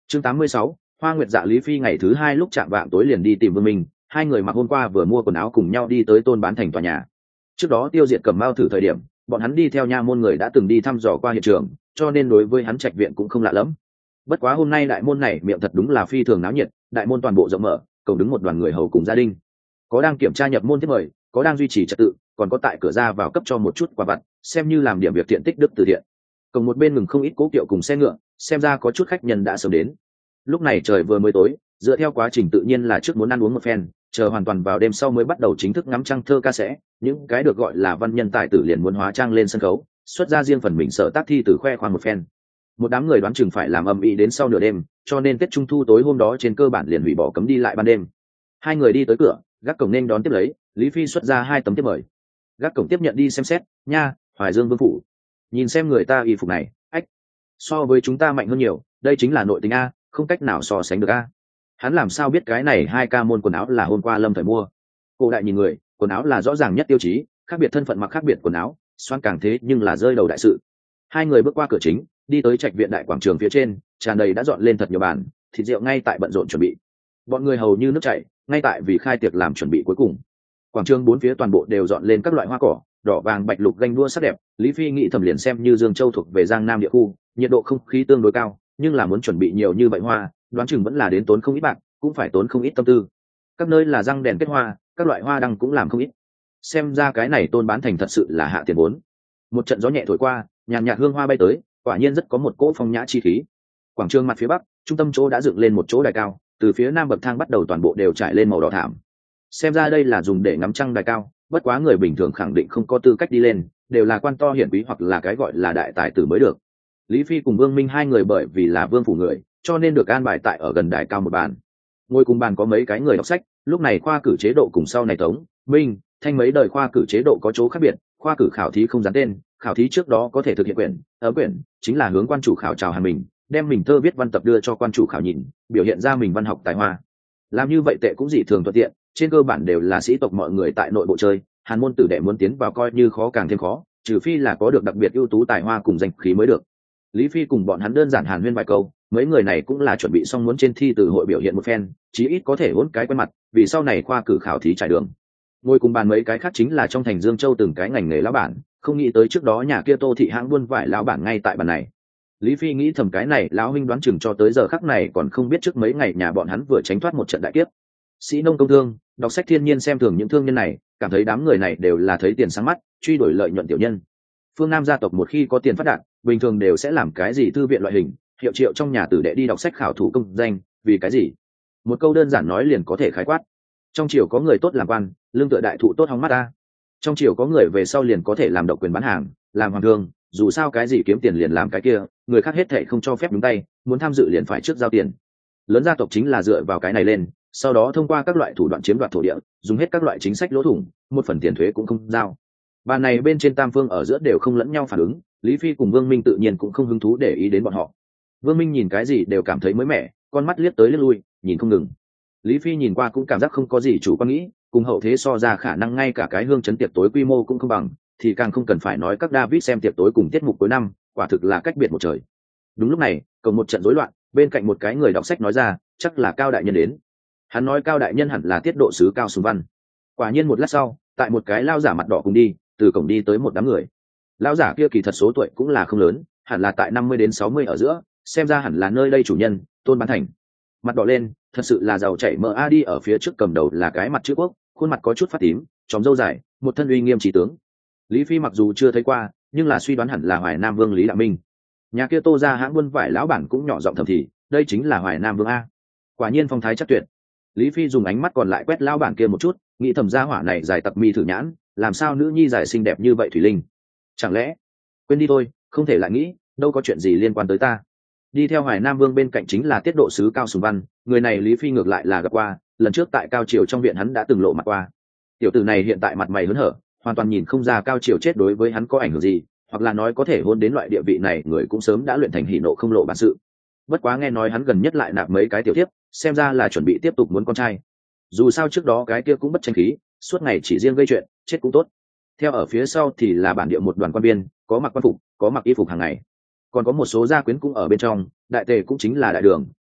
Chương 86, Hoa Nguyệt Dạ Lý Phi ngày thứ hai lúc chạng vạng tối liền đi tìm Vương Minh, hai người mặc hôm qua vừa mua quần áo cùng nhau đi tới Tôn Bán Thành tòa nhà. Trước đó Tiêu Diệt cầm mao thử thời điểm, bọn hắn đi theo nha môn người đã từng đi thăm dò qua hiện trường, cho nên đối với hắn trạch viện cũng không lạ lắm. Bất quá hôm nay đại môn này miệng thật đúng là phi thường náo nhiệt, đại môn toàn bộ rộng mở, cổng đứng một đoàn người hầu cùng gia đình. Có đang kiểm tra nhập môn tiếp mời, có đang duy trì trật tự, còn có tại cửa ra vào cấp cho một chút quà vặt, xem như làm điểm việc thiện tích đức từ thiện. Cổng một bên ngừng không ít cố kiệu cùng xe ngựa, xem ra có chút khách nhân đã sớm đến. Lúc này trời vừa mới tối, dựa theo quá trình tự nhiên là trước muốn ăn uống một phen, chờ hoàn toàn vào đêm sau mới bắt đầu chính thức ngắm trăng thơ ca sẽ. Những cái được gọi là văn nhân tài tử liền muốn hóa trang lên sân khấu, xuất ra riêng phần mình sở tác thi từ khoe khoang một phen. Một đám người đoán chừng phải làm ầm ĩ đến sau nửa đêm, cho nên Tết Trung thu tối hôm đó trên cơ bản liền hủy bỏ cấm đi lại ban đêm. Hai người đi tới cửa, gác cổng nên đón tiếp lấy, Lý Phi xuất ra 2 tấm tiếp mời. Gác cổng tiếp nhận đi xem xét, nha, Hoài Dương Vương phủ. Nhìn xem người ta y phục này, ách, so với chúng ta mạnh hơn nhiều, đây chính là nội tình a, không cách nào so sánh được a. Hắn làm sao biết cái này 2 ca môn quần áo là hôm qua Lâm phải mua? Cổ đại nhìn người, quần áo là rõ ràng nhất tiêu chí, khác biệt thân phận mặc khác biệt quần áo, xoan càng thế nhưng là rơi đầu đại sự. Hai người bước qua cửa chính, đi tới trạch viện đại quảng trường phía trên, tràn đầy đã dọn lên thật nhiều bàn, thịt rượu ngay tại bận rộn chuẩn bị. Bọn người hầu như nước chảy, ngay tại vì khai tiệc làm chuẩn bị cuối cùng. Quảng trường bốn phía toàn bộ đều dọn lên các loại hoa cỏ, đỏ vàng bạch lục ganh đua sắc đẹp. Lý Phi nghĩ thầm liền xem như Dương Châu thuộc về Giang Nam địa khu, nhiệt độ không khí tương đối cao, nhưng là muốn chuẩn bị nhiều như vậy hoa, đoán chừng vẫn là đến tốn không ít bạc, cũng phải tốn không ít tâm tư. Các nơi là răng đèn kết hoa, các loại hoa đăng cũng làm không ít. Xem ra cái này Tôn Bán Thành thật sự là hạ tiền vốn. Một trận gió nhẹ thổi qua, nhàn nhạt hương hoa bay tới, quả nhiên rất có một cỗ phong nhã chi khí. Quảng trường mặt phía bắc, trung tâm chỗ đã dựng lên một chỗ đài cao, từ phía nam bậc thang bắt đầu toàn bộ đều trải lên màu đỏ thảm. Xem ra đây là dùng để ngắm trăng đài cao, bất quá người bình thường khẳng định không có tư cách đi lên, đều là quan to hiển quý hoặc là cái gọi là đại tài tử mới được. Lý Phi cùng Vương Minh hai người bởi vì là vương phủ người, cho nên được an bài tại ở gần đài cao một bàn. Ngồi cùng bàn có mấy cái người đọc sách, lúc này khoa cử chế độ cùng sau này Tống, Minh, Thanh mấy đời khoa cử chế độ có chỗ khác biệt, khoa cử khảo thí không dán tên, khảo thí trước đó có thể thực hiện quyển chính là hướng quan chủ khảo chào hàng mình, đem mình thơ viết văn tập đưa cho quan chủ khảo nhìn, biểu hiện ra mình văn học tài hoa. Làm như vậy tệ cũng dị thường thuận tiện, trên cơ bản đều là sĩ tộc mọi người tại nội bộ chơi, hàn môn tử đệ muốn tiến vào coi như khó càng thêm khó, trừ phi là có được đặc biệt ưu tú tài hoa cùng danh khí mới được. Lý Phi cùng bọn hắn đơn giản hàn huyên vài câu, mấy người này cũng là chuẩn bị xong muốn trên thi từ hội biểu hiện một phen, chí ít có thể hỗn cái quen mặt, vì sau này khoa cử khảo thí trải đường. Ngồi cùng bàn mấy cái khác chính là trong thành Dương Châu từng cái ngành nghề lão bản, không nghĩ tới trước đó nhà kia Tô thị hãng buôn vải lão bản ngay tại bàn này. Lý Phi nghĩ thầm cái này lão huynh đoán chừng cho tới giờ khắc này còn không biết trước mấy ngày nhà bọn hắn vừa tránh thoát một trận đại kiếp. Sĩ nông công thương, đọc sách thiên nhiên xem thường những thương nhân này, cảm thấy đám người này đều là thấy tiền sáng mắt, truy đuổi lợi nhuận tiểu nhân. Phương Nam gia tộc một khi có tiền phát đạt, bình thường đều sẽ làm cái gì thư viện loại hình, hiệu triệu trong nhà tử đệ đi đọc sách khảo thủ công danh, vì cái gì? Một câu đơn giản nói liền có thể khái quát. Trong triều có người tốt làm quan, lương tựa đại thụ tốt hóng mắt ta. Trong triều có người về sau liền có thể làm độc quyền bán hàng, làm hoàng thương, dù sao cái gì kiếm tiền liền làm cái kia, người khác hết thệ không cho phép nhúng tay, muốn tham dự liền phải trước giao tiền. Lớn gia tộc chính là dựa vào cái này lên, sau đó thông qua các loại thủ đoạn chiếm đoạt thổ địa, dùng hết các loại chính sách lỗ thủng, một phần tiền thuế cũng không giao. Bàn này bên trên tam phương ở giữa đều không lẫn nhau phản ứng, Lý Phi cùng Vương Minh tự nhiên cũng không hứng thú để ý đến bọn họ. Vương Minh nhìn cái gì đều cảm thấy mới mẻ, con mắt liếc tới liếc lui, nhìn không ngừng. Lý Phi nhìn qua cũng cảm giác không có gì chủ quan nghĩ, cùng hậu thế so ra khả năng ngay cả cái hương chấn tiệc tối quy mô cũng không bằng, thì càng không cần phải nói các David xem tiệc tối cùng tiết mục cuối năm, quả thực là cách biệt một trời. Đúng lúc này, cổng một trận rối loạn, bên cạnh một cái người đọc sách nói ra, chắc là Cao đại nhân đến. Hắn nói Cao đại nhân hẳn là tiết độ sứ Cao Sùng Văn. Quả nhiên một lát sau, tại một cái lao giả mặt đỏ cùng đi, từ cổng đi tới một đám người. Lão giả kia kỳ thật số tuổi cũng là không lớn, hẳn là tại 50 đến 60 ở giữa, xem ra hẳn là nơi đây chủ nhân, Tôn Bán Thành. Mặt đỏ lên, thật sự là giàu chảy mỡ a, đi ở phía trước cầm đầu là cái mặt chữ quốc, khuôn mặt có chút phát tím, tròm râu dài, một thân uy nghiêm trí tướng. Lý Phi mặc dù chưa thấy qua, nhưng là suy đoán hẳn là Hoài Nam Vương Lý Đạo Minh. Nhà kia Tô gia hãng buôn vải lão bản cũng nhỏ giọng thầm thì, đây chính là Hoài Nam Vương a. Quả nhiên phong thái chắc tuyệt. Lý Phi dùng ánh mắt còn lại quét lão bản kia một chút, nghĩ thầm gia hỏa này dài tập mi thử nhãn, làm sao nữ nhi dài xinh đẹp như vậy thủy linh? Chẳng lẽ quên đi thôi, không thể lại nghĩ, đâu có chuyện gì liên quan tới ta. Đi theo Hoài Nam Vương bên cạnh chính là tiết độ sứ Cao Sùng Văn, người này Lý Phi ngược lại là gặp qua, lần trước tại Cao Triều trong viện hắn đã từng lộ mặt qua. Tiểu tử này hiện tại mặt mày hớn hở, hoàn toàn nhìn không ra Cao Triều chết đối với hắn có ảnh hưởng gì, hoặc là nói có thể hôn đến loại địa vị này người cũng sớm đã luyện thành hỉ nộ không lộ bản sự. Bất quá nghe nói hắn gần nhất lại nạp mấy cái tiểu thiếp, xem ra là chuẩn bị tiếp tục muốn con trai. Dù sao trước đó cái kia cũng bất tranh khí, suốt ngày chỉ riêng gây chuyện, chết cũng tốt. Theo ở phía sau thì là bản địa một đoàn quan viên, có mặc quan phục, có mặc y phục hàng ngày, còn có một số gia quyến cũng ở bên trong. Đại tề cũng chính là đại đường,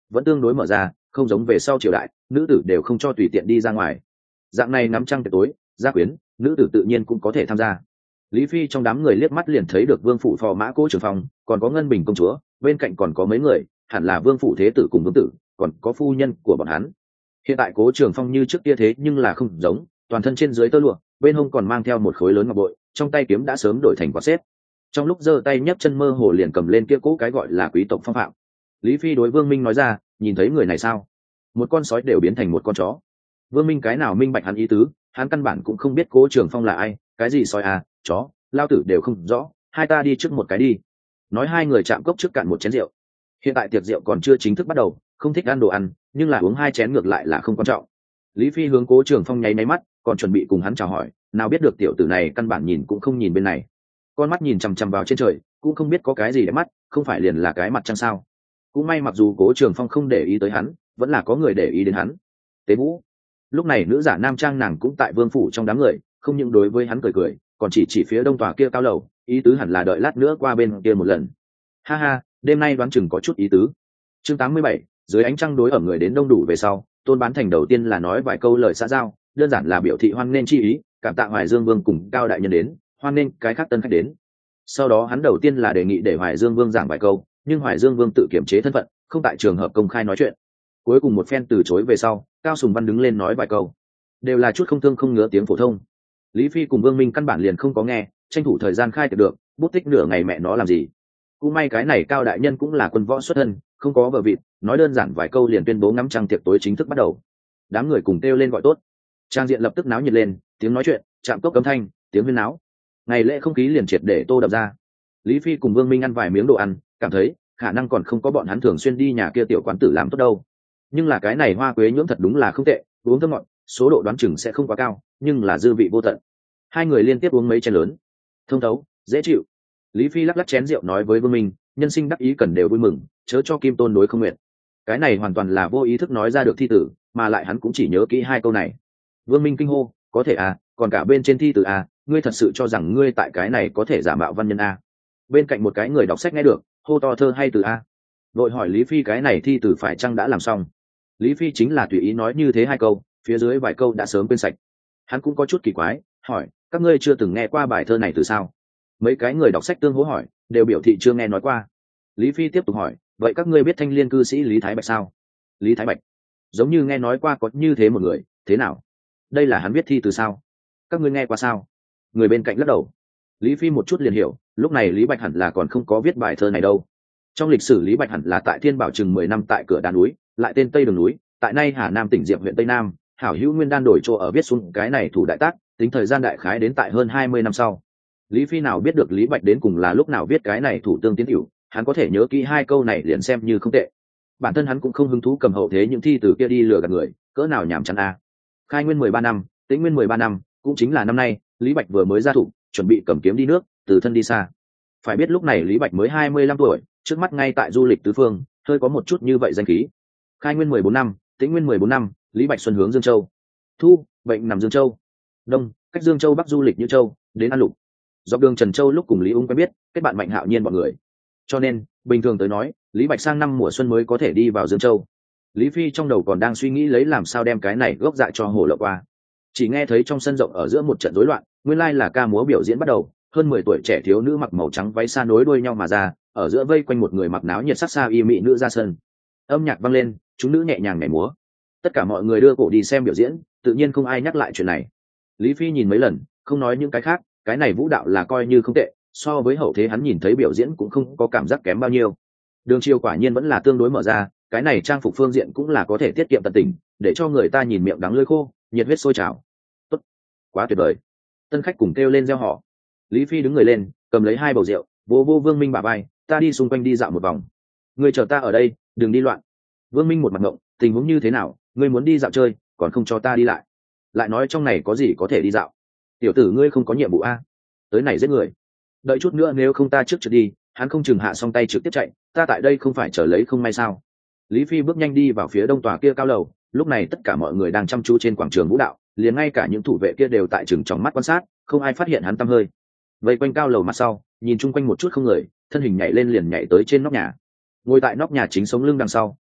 vẫn tương đối mở ra, không giống về sau triều đại nữ tử đều không cho tùy tiện đi ra ngoài. Dạng này ngắm trăng tiệc tối gia quyến, nữ tử tự nhiên cũng có thể tham gia. Lý Phi trong đám người liếc mắt liền thấy được vương phủ phò mã Cố Trường Phong, còn có Ngân Bình công chúa, bên cạnh còn có mấy người, hẳn là vương phủ thế tử cùng vương tử, còn có phu nhân của bọn hắn. Hiện tại Cố Trường Phong như trước kia thế nhưng là không giống, toàn thân trên dưới tơ lụa, bên hông còn mang theo một khối lớn ngọc bội, trong tay kiếm đã sớm đổi thành quạt xếp. Trong lúc giơ tay nhấc chân mơ hồ liền cầm lên kia cố cái gọi là quý tộc phong phạm. Lý Phi đối Vương Minh nói ra, nhìn thấy người này sao? Một con sói đều biến thành một con chó. Vương Minh cái nào minh bạch hắn ý tứ, hắn căn bản cũng không biết Cố Trường Phong là ai, cái gì sói à, chó, lao tử đều không rõ, hai ta đi trước một cái đi. Nói hai người chạm cốc trước cạn một chén rượu. Hiện tại tiệc rượu còn chưa chính thức bắt đầu, không thích ăn đồ ăn, nhưng là uống hai chén ngược lại là không quan trọng. Lý Phi hướng Cố Trường Phong nháy máy mắt, còn chuẩn bị cùng hắn chào hỏi, nào biết được tiểu tử này căn bản nhìn cũng không nhìn bên này, con mắt nhìn chằm chằm vào trên trời, cũng không biết có cái gì để mắt, không phải liền là cái mặt trăng sao? Cũng may mặc dù Cố Trường Phong không để ý tới hắn, vẫn là có người để ý đến hắn. Tế Vũ. Lúc này nữ giả nam trang nàng cũng tại vương phủ trong đám người, không những đối với hắn cười cười, còn chỉ phía đông tòa kia cao lầu, ý tứ hẳn là đợi lát nữa qua bên kia một lần. Ha ha, đêm nay đoán chừng có chút ý tứ. Chương 87, dưới ánh trăng đối ở người đến đông đủ về sau, Tôn Bán Thành đầu tiên là nói vài câu lời xã giao, đơn giản là biểu thị hoan nghênh chi ý, cảm tạ Hoài Dương Vương cùng Cao đại nhân đến, hoan nghênh cái khác tân khách đến. Sau đó hắn đầu tiên là đề nghị để Hoài Dương Vương giảng vài câu, nhưng Hoài Dương Vương tự kiểm chế thân phận, không tại trường hợp công khai nói chuyện. Cuối cùng một phen từ chối về sau, Cao Sùng Văn đứng lên nói vài câu, đều là chút không thương không ngứa tiếng phổ thông. Lý Phi cùng Vương Minh căn bản liền không có nghe, tranh thủ thời gian khai tiệc được, bút tích nửa ngày mẹ nó làm gì. Cũng may cái này Cao đại nhân cũng là quân võ xuất thân, không có vợ vịt, nói đơn giản vài câu liền tuyên bố ngắm trăng tiệc tối chính thức bắt đầu. Đám người cùng kêu lên gọi tốt, trang diện lập tức náo nhiệt lên, tiếng nói chuyện, chạm cốc cấm thanh, tiếng huyên náo. Ngày lễ không khí liền triệt để tô đập ra. Lý Phi cùng Vương Minh ăn vài miếng đồ ăn, cảm thấy khả năng còn không có bọn hắn thường xuyên đi nhà kia tiểu quán tử làm tốt đâu. Nhưng là cái này hoa quế nhưỡng thật đúng là không tệ, uống thơm ngọt, số độ đoán chừng sẽ không quá cao, nhưng là dư vị vô tận. Hai người liên tiếp uống mấy chén lớn, thông thấu, dễ chịu. Lý Phi lắc lắc chén rượu nói với Vương Minh, nhân sinh đắc ý cần đều vui mừng, chớ cho kim tôn đối không nguyện. Cái này hoàn toàn là vô ý thức nói ra được thi tử, mà lại hắn cũng chỉ nhớ kỹ hai câu này. Vương Minh kinh hô, có thể à, còn cả bên trên thi tử à, ngươi thật sự cho rằng ngươi tại cái này có thể giả mạo văn nhân à? Bên cạnh một cái người đọc sách nghe được, hô to thơ hay từ a. Đội hỏi Lý Phi cái này thi tử phải chăng đã làm xong. Lý Phi chính là tùy ý nói như thế hai câu, phía dưới vài câu đã sớm quên sạch. Hắn cũng có chút kỳ quái, hỏi, các ngươi chưa từng nghe qua bài thơ này từ sao? Mấy cái người đọc sách tương hỗ hỏi, đều biểu thị chưa nghe nói qua. Lý Phi tiếp tục hỏi, vậy các ngươi biết thanh liên cư sĩ Lý Thái Bạch sao? Lý Thái Bạch, giống như nghe nói qua có như thế một người, thế nào? Đây là hắn viết thi từ sao? Các ngươi nghe qua sao? Người bên cạnh lắc đầu. Lý Phi một chút liền hiểu, lúc này Lý Bạch hẳn là còn không có viết bài thơ này đâu. Trong lịch sử Lý Bạch hẳn là tại Thiên Bảo chừng 10 năm tại cửa đá núi, lại tên Tây Đường núi, tại nay Hà Nam tỉnh Diệm huyện Tây Nam, hảo hữu Nguyên Đan đổi chỗ ở viết xuống cái này thủ đại tác, tính thời gian đại khái đến tại hơn 20 năm sau. Lý Phi nào biết được Lý Bạch đến cùng là lúc nào viết cái này thủ tương tiến hữu, hắn có thể nhớ kỹ hai câu này liền xem như không tệ. Bản thân hắn cũng không hứng thú cầm hậu thế những thi từ kia đi lừa gạt người, cỡ nào nhảm chán a. Khai nguyên 13 năm, Tĩnh nguyên 13 năm, cũng chính là năm nay, Lý Bạch vừa mới ra thủ, chuẩn bị cầm kiếm đi nước, từ thân đi xa. Phải biết lúc này Lý Bạch mới 25 tuổi, trước mắt ngay tại du lịch tứ phương, hơi có một chút như vậy danh khí. Khai nguyên 14 năm, Tĩnh nguyên 14 năm, Lý Bạch xuân hướng Dương Châu. Thu, bệnh nằm Dương Châu. Đông, cách Dương Châu bắc du lịch Như Châu, đến An Lục. Dọc đường Trần Châu lúc cùng Lý Ung quen biết, kết bạn Mạnh Hạo Nhiên bọn người. Cho nên, bình thường tới nói, Lý Bạch sang năm mùa xuân mới có thể đi vào Dương Châu. Lý Phi trong đầu còn đang suy nghĩ lấy làm sao đem cái này gốc dạ cho hồ lộ qua. Chỉ nghe thấy trong sân rộng ở giữa một trận rối loạn, nguyên lai là ca múa biểu diễn bắt đầu, hơn 10 tuổi trẻ thiếu nữ mặc màu trắng váy xa nối đuôi nhau mà ra, ở giữa vây quanh một người mặc náo nhiệt sắc xa y mỹ nữ ra sân. Âm nhạc vang lên, chúng nữ nhẹ nhàng nhảy múa. Tất cả mọi người đưa cổ đi xem biểu diễn, tự nhiên không ai nhắc lại chuyện này. Lý Phi nhìn mấy lần, không nói những cái khác, cái này vũ đạo là coi như không tệ, so với hậu thế hắn nhìn thấy biểu diễn cũng không có cảm giác kém bao nhiêu. Đường chiều quả nhiên vẫn là tương đối mở ra, cái này trang phục phương diện cũng là có thể tiết kiệm tận tình, để cho người ta nhìn miệng đắng lưỡi khô, nhiệt huyết sôi trào. Tốt, quá tuyệt vời. Tân khách cùng kêu lên reo hò. Lý Phi đứng người lên, cầm lấy hai bầu rượu, vô Vương Minh bả vai, ta đi xung quanh đi dạo một vòng. Ngươi chờ ta ở đây, đừng đi loạn. Vương Minh một mặt ngộng, tình huống như thế nào, ngươi muốn đi dạo chơi, còn không cho ta đi lại. Lại nói trong này có gì có thể đi dạo. Tiểu tử ngươi không có nhiệm vụ a? Tới này giết người. Đợi chút nữa nếu không ta trước trượt đi, hắn không chừng hạ xong tay trực tiếp chạy, ta tại đây không phải chờ lấy không may sao? Lý Phi bước nhanh đi vào phía đông tòa kia cao lầu, lúc này tất cả mọi người đang chăm chú trên quảng trường vũ đạo, liền ngay cả những thủ vệ kia đều tại chừng trong mắt quan sát, không ai phát hiện hắn tăm hơi. Vây quanh cao lầu mặt sau, nhìn chung quanh một chút không người, thân hình nhảy lên liền nhảy tới trên nóc nhà. Ngồi tại nóc nhà chính sống lưng đằng sau,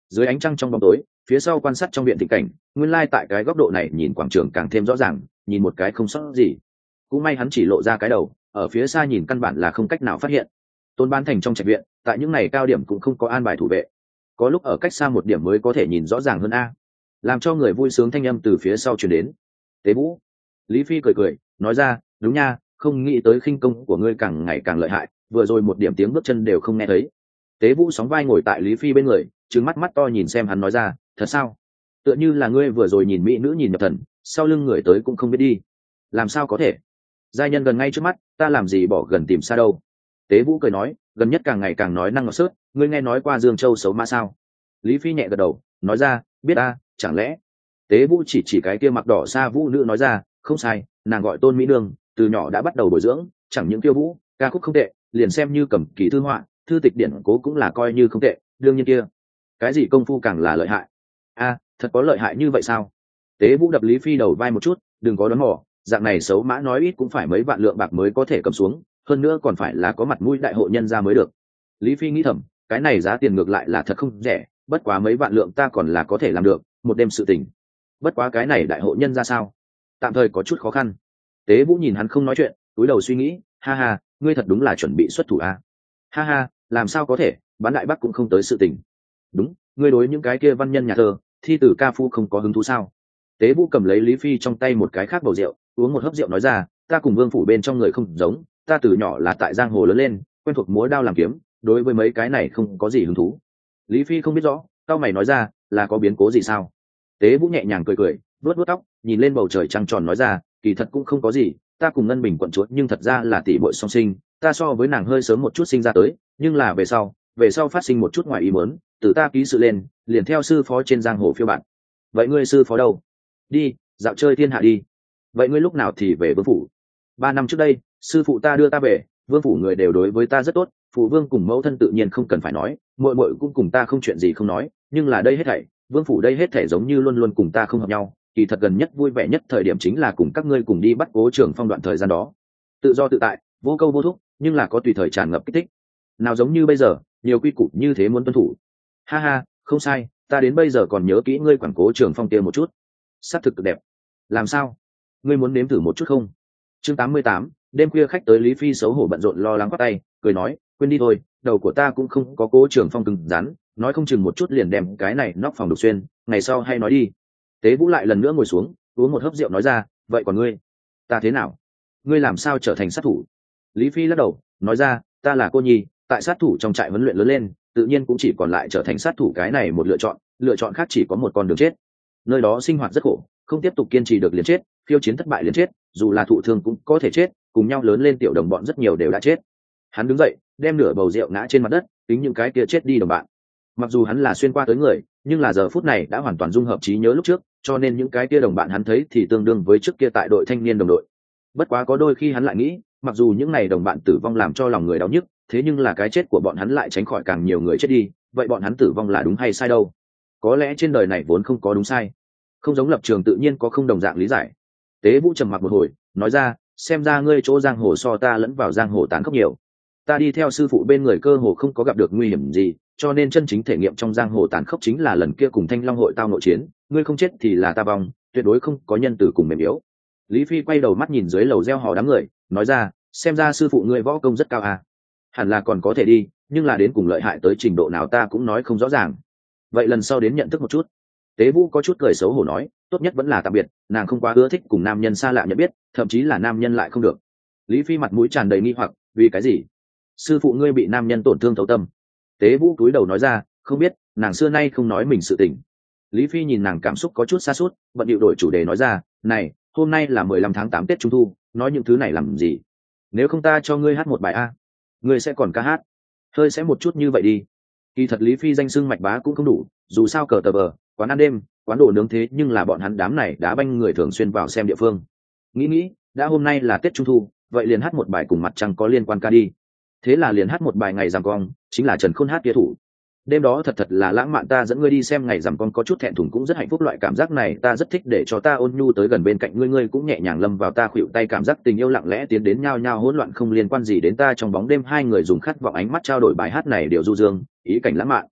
dưới ánh trăng trong bóng tối, phía sau quan sát trong viện thịnh cảnh, nguyên lai tại cái góc độ này nhìn quảng trường càng thêm rõ ràng, nhìn một cái không sót gì. Cũng may hắn chỉ lộ ra cái đầu, ở phía xa nhìn căn bản là không cách nào phát hiện. Tôn Bán Thành trong trạch viện, tại những này cao điểm cũng không có an bài thủ vệ, có lúc ở cách xa một điểm mới có thể nhìn rõ ràng hơn a. Làm cho người vui sướng thanh âm từ phía sau truyền đến. Tế Vũ. Lý Phi cười cười, nói ra, đúng nha, không nghĩ tới khinh công của ngươi càng ngày càng lợi hại, vừa rồi một điểm tiếng bước chân đều không nghe thấy. Tế Vũ sóng vai ngồi tại Lý Phi bên người, trừng mắt mắt to nhìn xem hắn nói ra, thật sao? Tựa như là ngươi vừa rồi nhìn mỹ nữ nhìn nhập thần, sau lưng người tới cũng không biết đi. Làm sao có thể? Giai nhân gần ngay trước mắt, ta làm gì bỏ gần tìm xa đâu. Tế Vũ cười nói, gần nhất càng ngày càng nói năng ngọt sớt, ngươi nghe nói qua Dương Châu xấu ma sao? Lý Phi nhẹ gật đầu, nói ra, biết a, chẳng lẽ? Tế Vũ chỉ cái kia mặc đỏ xa vũ nữ nói ra, không sai, nàng gọi Tôn Mỹ Nương, từ nhỏ đã bắt đầu bồi dưỡng, chẳng những tiêu vũ, ca khúc không tệ, liền xem như cầm kỳ thư họa, thư tịch điển cố cũng là coi như không tệ. Đương nhiên kia, cái gì công phu càng là lợi hại. A, thật có lợi hại như vậy sao? Tế Vũ đập Lý Phi đầu vai một chút, đừng có đoán mò, dạng này xấu mã nói ít cũng phải mấy vạn lượng bạc mới có thể cầm xuống, hơn nữa còn phải là có mặt mũi đại hội nhân ra mới được. Lý Phi nghĩ thầm, cái này giá tiền ngược lại là thật không rẻ, bất quá mấy vạn lượng ta còn là có thể làm được, một đêm sự tình. Bất quá cái này đại hội nhân ra sao? Tạm thời có chút khó khăn. Tế Vũ nhìn hắn không nói chuyện, túi đầu suy nghĩ, ha ha, ngươi thật đúng là chuẩn bị xuất thủ a. Ha ha, làm sao có thể, bán đại bắc cũng không tới sự tình. Đúng, ngươi đối những cái kia văn nhân nhà thơ, thi tử ca phu không có hứng thú sao? Tế Vũ cầm lấy Lý Phi trong tay một cái khác bầu rượu, uống một hớp rượu nói ra, ta cùng Vương phủ bên trong người không giống, ta từ nhỏ là tại giang hồ lớn lên, quen thuộc múa đao làm kiếm, đối với mấy cái này không có gì hứng thú. Lý Phi không biết rõ, cao mày nói ra, là có biến cố gì sao? Tế Vũ nhẹ nhàng cười cười, vuốt vuốt tóc, nhìn lên bầu trời trăng tròn nói ra, kỳ thật cũng không có gì, ta cùng Ngân Bình quận chúa nhưng thật ra là tỷ muội song sinh, ta so với nàng hơi sớm một chút sinh ra tới, nhưng là về sau phát sinh một chút ngoài ý muốn, từ ta ký sự lên, liền theo sư phó trên giang hồ phiêu bạn. Vậy ngươi sư phó đâu? Đi, dạo chơi thiên hạ đi. Vậy ngươi lúc nào thì về Vương phủ? 3 năm trước đây, sư phụ ta đưa ta về, Vương phủ người đều đối với ta rất tốt, phụ vương cùng mẫu thân tự nhiên không cần phải nói, muội muội cũng cùng ta không chuyện gì không nói, nhưng là đây hết thảy, Vương phủ đây hết thảy giống như luôn luôn cùng ta không hợp nhau, kỳ thật gần nhất vui vẻ nhất thời điểm chính là cùng các ngươi cùng đi bắt Cố Trường Phong đoạn thời gian đó. Tự do tự tại, vô câu vô thúc, nhưng là có tùy thời tràn ngập kích thích. Nào giống như bây giờ, nhiều quy củ như thế muốn tuân thủ. Ha ha, không sai, ta đến bây giờ còn nhớ kỹ ngươi quảng Cố Trường Phong kia một chút. Sắc thực cực đẹp. Làm sao? Ngươi muốn nếm thử một chút không? Chương 88, đêm khuya khách tới, Lý Phi xấu hổ bận rộn lo lắng quát tay, cười nói, quên đi thôi, đầu của ta cũng không có Cố Trường Phong cứng rắn, nói không chừng một chút liền đem cái này nóc phòng đục xuyên, ngày sau hay nói đi. Tế Vũ lại lần nữa ngồi xuống, uống một hớp rượu nói ra, vậy còn ngươi, ta thế nào? Ngươi làm sao trở thành sát thủ? Lý Phi lắc đầu, nói ra, ta là cô nhi, tại sát thủ trong trại huấn luyện lớn lên, tự nhiên cũng chỉ còn lại trở thành sát thủ cái này một lựa chọn khác chỉ có một con đường chết. Nơi đó sinh hoạt rất khổ, không tiếp tục kiên trì được liền chết, khiêu chiến thất bại liền chết, dù là thụ thương cũng có thể chết, cùng nhau lớn lên tiểu đồng bọn rất nhiều đều đã chết. Hắn đứng dậy, đem nửa bầu rượu ngã trên mặt đất, tính những cái kia chết đi đồng bạn. Mặc dù hắn là xuyên qua tới người, nhưng là giờ phút này đã hoàn toàn dung hợp trí nhớ lúc trước, cho nên những cái kia đồng bạn hắn thấy thì tương đương với trước kia tại đội thanh niên đồng đội. Bất quá có đôi khi hắn lại nghĩ, mặc dù những này đồng bạn tử vong làm cho lòng người đau nhức, thế nhưng là cái chết của bọn hắn lại tránh khỏi càng nhiều người chết đi, vậy bọn hắn tử vong là đúng hay sai đâu? Có lẽ trên đời này vốn không có đúng sai, không giống lập trường tự nhiên có không đồng dạng lý giải. Tế Vũ trầm mặc một hồi, nói ra, xem ra ngươi chỗ giang hồ so ta lẫn vào giang hồ tán khốc nhiều. Ta đi theo sư phụ bên người cơ hồ không có gặp được nguy hiểm gì, cho nên chân chính thể nghiệm trong giang hồ tàn khốc chính là lần kia cùng Thanh Long hội tao nội chiến, ngươi không chết thì là ta vong, tuyệt đối không có nhân từ cùng mềm yếu. Lý Phi quay đầu mắt nhìn dưới lầu reo hò đám người, nói ra, xem ra sư phụ ngươi võ công rất cao à. Hẳn là còn có thể đi, nhưng là đến cùng lợi hại tới trình độ nào ta cũng nói không rõ ràng. Vậy lần sau đến nhận thức một chút. Tế Vũ có chút cười xấu hổ nói, tốt nhất vẫn là tạm biệt, nàng không quá ưa thích cùng nam nhân xa lạ nhận biết, thậm chí là nam nhân lại không được. Lý Phi mặt mũi tràn đầy nghi hoặc, vì cái gì? Sư phụ ngươi bị nam nhân tổn thương thấu tâm. Tế Vũ cúi đầu nói ra, không biết, nàng xưa nay không nói mình sự tình. Lý Phi nhìn nàng cảm xúc có chút xa suốt, bận điệu đổi chủ đề nói ra, này, hôm nay là 15 tháng 8 Tết Trung Thu, nói những thứ này làm gì? Nếu không ta cho ngươi hát một bài a, ngươi sẽ còn ca hát, hơi sẽ một chút như vậy đi. Kỳ thật Lý Phi danh xưng mạch bá cũng không đủ, dù sao cờ tờ bờ, quán ăn đêm, quán đồ nướng thế nhưng là bọn hắn đám này đá banh người thường xuyên vào xem địa phương. Nghĩ, đã hôm nay là Tết Trung Thu, vậy liền hát một bài cùng mặt trăng có liên quan ca đi. Thế là liền hát một bài Ngày Rằm Cong, chính là Trần Khôn hát kia thủ. Đêm đó thật là lãng mạn, ta dẫn ngươi đi xem Ngày Rằm Cong, có chút thẹn thùng cũng rất hạnh phúc, loại cảm giác này ta rất thích, để cho ta ôn nhu tới gần bên cạnh ngươi, ngươi cũng nhẹ nhàng lâm vào ta khuỵu tay, cảm giác tình yêu lặng lẽ tiến đến, nhao nhao hỗn loạn không liên quan gì đến ta. Trong bóng đêm hai người dùng khát vọng ánh mắt trao đổi bài hát này đều du dương, ý cảnh lãng mạn.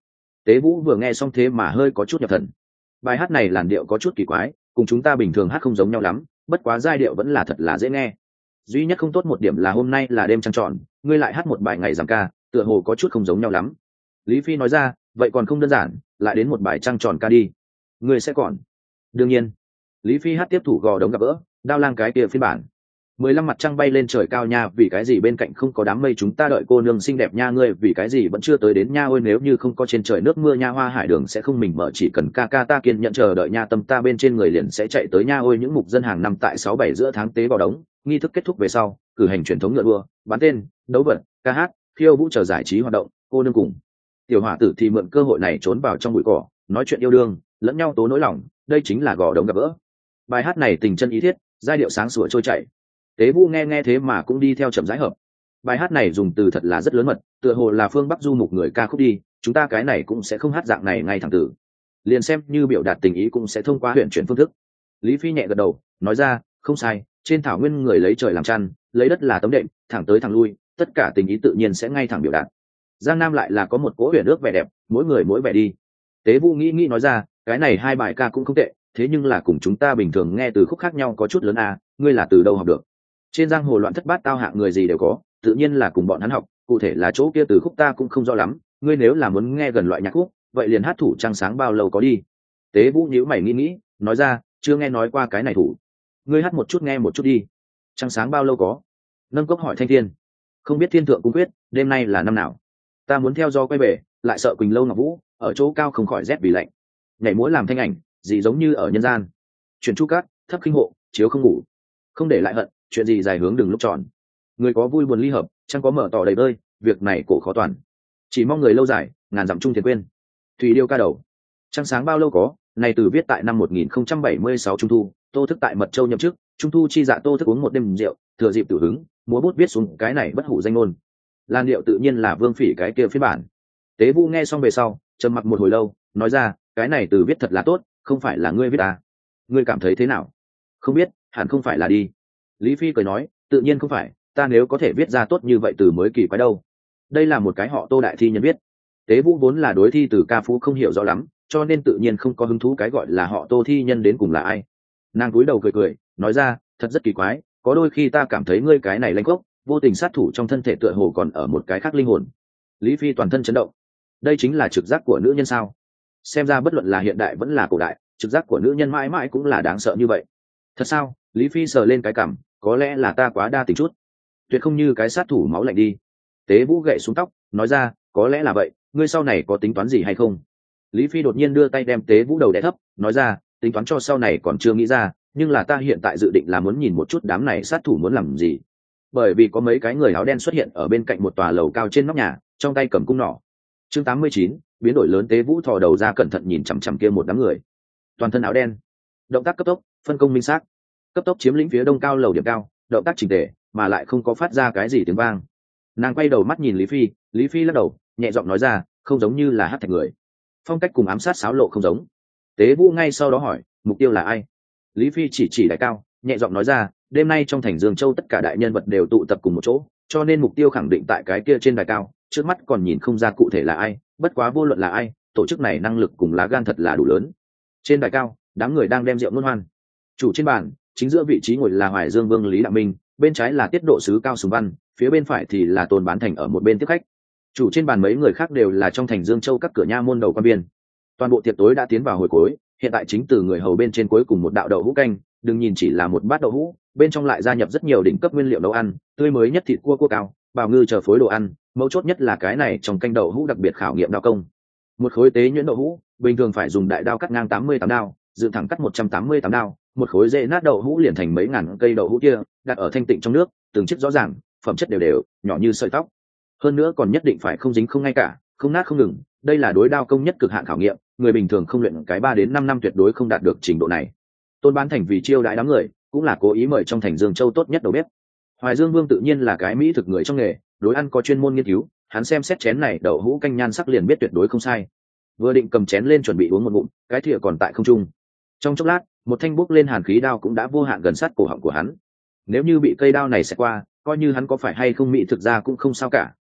Tế Vũ vừa nghe xong thế mà hơi có chút nhập thần. Bài hát này làn điệu có chút kỳ quái, cùng chúng ta bình thường hát không giống nhau lắm, bất quá giai điệu vẫn là thật là dễ nghe. Duy nhất không tốt một điểm là hôm nay là đêm trăng tròn, ngươi lại hát một bài ngày rằm ca, tựa hồ có chút không giống nhau lắm. Lý Phi nói ra, vậy còn không đơn giản, lại đến một bài trăng tròn ca đi. Ngươi sẽ còn? Đương nhiên. Lý Phi hát tiếp thủ gò đống gặp gỡ, đao lang cái kia phiên bản. 15 mặt trăng bay lên trời cao nha, vì cái gì bên cạnh không có đám mây, chúng ta đợi cô nương xinh đẹp nha, ngươi vì cái gì vẫn chưa tới đến nha, ôi nếu như không có trên trời nước mưa nha, hoa hải đường sẽ không mình mở, chỉ cần ca ca ta kiên nhận chờ đợi nha, tâm ta bên trên người liền sẽ chạy tới nha, ôi những mục dân hàng năm tại 6-7 giữa tháng tế gò đống, nghi thức kết thúc về sau, cử hành truyền thống ngựa đua, bán tên, đấu vật, ca hát, khiêu vũ chờ giải trí hoạt động, cô nương cùng tiểu hỏa tử thì mượn cơ hội này trốn vào trong bụi cỏ, nói chuyện yêu đương, lẫn nhau tố nỗi lòng, đây chính là gò đống gặp gỡ. Bài hát này tình chân ý thiết, giai điệu sáng sủa trôi chảy. Tế Vũ nghe thế mà cũng đi theo chậm rãi hợp. Bài hát này dùng từ thật là rất lớn mật, tựa hồ là phương Bắc du mục người ca khúc đi, chúng ta cái này cũng sẽ không hát dạng này ngay thẳng tử. Liền xem như biểu đạt tình ý cũng sẽ thông qua huyền chuyển phương thức. Lý Phi nhẹ gật đầu, nói ra, không sai, trên thảo nguyên người lấy trời làm chăn, lấy đất là tấm đệm, thẳng tới thẳng lui, tất cả tình ý tự nhiên sẽ ngay thẳng biểu đạt. Giang Nam lại là có một cỗ huyền ước vẻ đẹp, mỗi người mỗi vẻ đi. Tế Vũ nghĩ nói ra, cái này hai bài ca cũng không tệ, thế nhưng là cùng chúng ta bình thường nghe từ khúc khác nhau có chút lớn à, ngươi là từ đâu học được? Trên giang hồ loạn thất bát tao hạng người gì đều có, tự nhiên là cùng bọn hắn học, cụ thể là chỗ kia từ khúc ta cũng không rõ lắm, ngươi nếu là muốn nghe gần loại nhạc khúc, vậy liền hát thủ trăng sáng bao lâu có đi. Tế Vũ nhíu mày nghĩ, nói ra, chưa nghe nói qua cái này thủ. Ngươi hát một chút nghe một chút đi. Trăng sáng bao lâu có? Nâng cốc hỏi Thanh Thiên. Không biết thiên thượng cung quyết, đêm nay là năm nào? Ta muốn theo do quay về, lại sợ Quỳnh Lâu Ngọc Vũ, ở chỗ cao không khỏi rét vì lạnh. Nhảy múa làm thanh ảnh, gì giống như ở nhân gian. Chuyển chu cát, thấp khinh hộ, chiếu không ngủ. Không để lại hận, chuyện gì dài hướng đừng lúc tròn. Người có vui buồn ly hợp, chẳng có mở tỏ đầy bơi, việc này cổ khó toàn. Chỉ mong người lâu dài, ngàn dặm chung thiền quên. Thủy điêu ca đầu. Trăng sáng bao lâu có, này từ viết tại năm 1076 Trung Thu, Tô Thức tại Mật Châu nhậm chức, Trung Thu chi dạ Tô Thức uống một đêm rượu, thừa dịp tử hứng, múa bút viết xuống cái này bất hủ danh ngôn. Lan điệu tự nhiên là Vương Phỉ cái kia phiên bản. Tế Vũ nghe xong về sau, trầm mặc một hồi lâu, nói ra, cái này từ viết thật là tốt, không phải là ngươi viết à? Ngươi cảm thấy thế nào? Không biết, hẳn không phải là đi. Lý Phi cười nói, tự nhiên không phải, ta nếu có thể viết ra tốt như vậy từ mới kỳ quái đâu. Đây là một cái họ Tô đại thi nhân viết. Tế Vũ vốn là đối thi từ ca phú không hiểu rõ lắm, cho nên tự nhiên không có hứng thú cái gọi là họ Tô thi nhân đến cùng là ai. Nàng cúi đầu cười, nói ra, thật rất kỳ quái, có đôi khi ta cảm thấy ngươi cái này lanh gốc, vô tình sát thủ trong thân thể tựa hồ còn ở một cái khác linh hồn. Lý Phi toàn thân chấn động. Đây chính là trực giác của nữ nhân sao? Xem ra bất luận là hiện đại vẫn là cổ đại, trực giác của nữ nhân mãi mãi cũng là đáng sợ như vậy. Thật sao? Lý Phi sờ lên cái cằm, có lẽ là ta quá đa tình chút, tuyệt không như cái sát thủ máu lạnh đi. Tế Vũ gậy xuống tóc, nói ra, có lẽ là vậy, ngươi sau này có tính toán gì hay không? Lý Phi đột nhiên đưa tay đem Tế Vũ đầu đè thấp, nói ra, tính toán cho sau này còn chưa nghĩ ra, nhưng là ta hiện tại dự định là muốn nhìn một chút đám này sát thủ muốn làm gì. Bởi vì có mấy cái người áo đen xuất hiện ở bên cạnh một tòa lầu cao trên nóc nhà, trong tay cầm cung nỏ. Chương 89, biến đổi lớn. Tế Vũ thò đầu ra cẩn thận nhìn chằm chằm kia một đám người, toàn thân áo đen, động tác cấp tốc, phân công minh xác, cấp tốc chiếm lĩnh phía đông cao lầu điểm cao, động tác chỉnh tề mà lại không có phát ra cái gì tiếng vang. Nàng quay đầu mắt nhìn Lý Phi, Lý Phi lắc đầu, nhẹ giọng nói ra, không giống như là hát thạch người, phong cách cùng ám sát xáo lộ không giống. Tế Vũ ngay sau đó hỏi, mục tiêu là ai? Lý Phi chỉ đại cao, nhẹ giọng nói ra, đêm nay trong thành Dương Châu tất cả đại nhân vật đều tụ tập cùng một chỗ, cho nên mục tiêu khẳng định tại cái kia trên đài cao, trước mắt còn nhìn không ra cụ thể là ai, bất quá vô luận là ai, tổ chức này năng lực cùng lá gan thật là đủ lớn. Trên đài cao, đám người đang đem rượu luân hoan. Chủ trên bàn, chính giữa vị trí ngồi là Hoài Dương Vương Lý Đạo Minh, bên trái là Tiết Độ sứ Cao Sùng Văn, phía bên phải thì là Tôn Bán Thành ở một bên tiếp khách. Chủ trên bàn mấy người khác đều là trong thành Dương Châu các cửa nha môn đầu quan biên. Toàn bộ tiệc tối đã tiến vào hồi cuối, hiện tại chính từ người hầu bên trên cuối cùng một đạo đậu hũ canh, đừng nhìn chỉ là một bát đậu hũ, bên trong lại gia nhập rất nhiều đỉnh cấp nguyên liệu nấu ăn, tươi mới nhất thịt cua cao, bào ngư chờ phối đồ ăn, mấu chốt nhất là cái này trong canh đậu hũ đặc biệt khảo nghiệm đao công. Một khối tế nhuyễn đậu hũ, bình thường phải dùng đại đao cắt ngang 88 đao, dựng thẳng cắt 188 đao, một khối dễ nát đậu hũ liền thành mấy ngàn cây đậu hũ kia, đặt ở thanh tịnh trong nước, từng chiếc rõ ràng, phẩm chất đều đều, nhỏ như sợi tóc. Hơn nữa còn nhất định phải không dính không ngay cả, không nát không ngừng, đây là đối đao công nhất cực hạn khảo nghiệm, người bình thường không luyện cái 3 đến 5 năm tuyệt đối không đạt được trình độ này. Tôn Bán Thành vì chiêu đãi đám người, cũng là cố ý mời trong thành Dương Châu tốt nhất đầu bếp. Hoài Dương Vương tự nhiên là cái mỹ thực người trong nghề, đối ăn có chuyên môn nghiên cứu, hắn xem xét chén này đậu hũ canh nhan sắc liền biết tuyệt đối không sai. Vừa định cầm chén lên chuẩn bị uống một ngụm, cái thìa còn tại không trung. Trong chốc lát, một thanh bốc lên hàn khí đao cũng đã vô hạn gần sát cổ họng của hắn. Nếu như bị cây đao này xẹt qua, coi như hắn có phải hay không mỹ thực ra cũng không sao cả,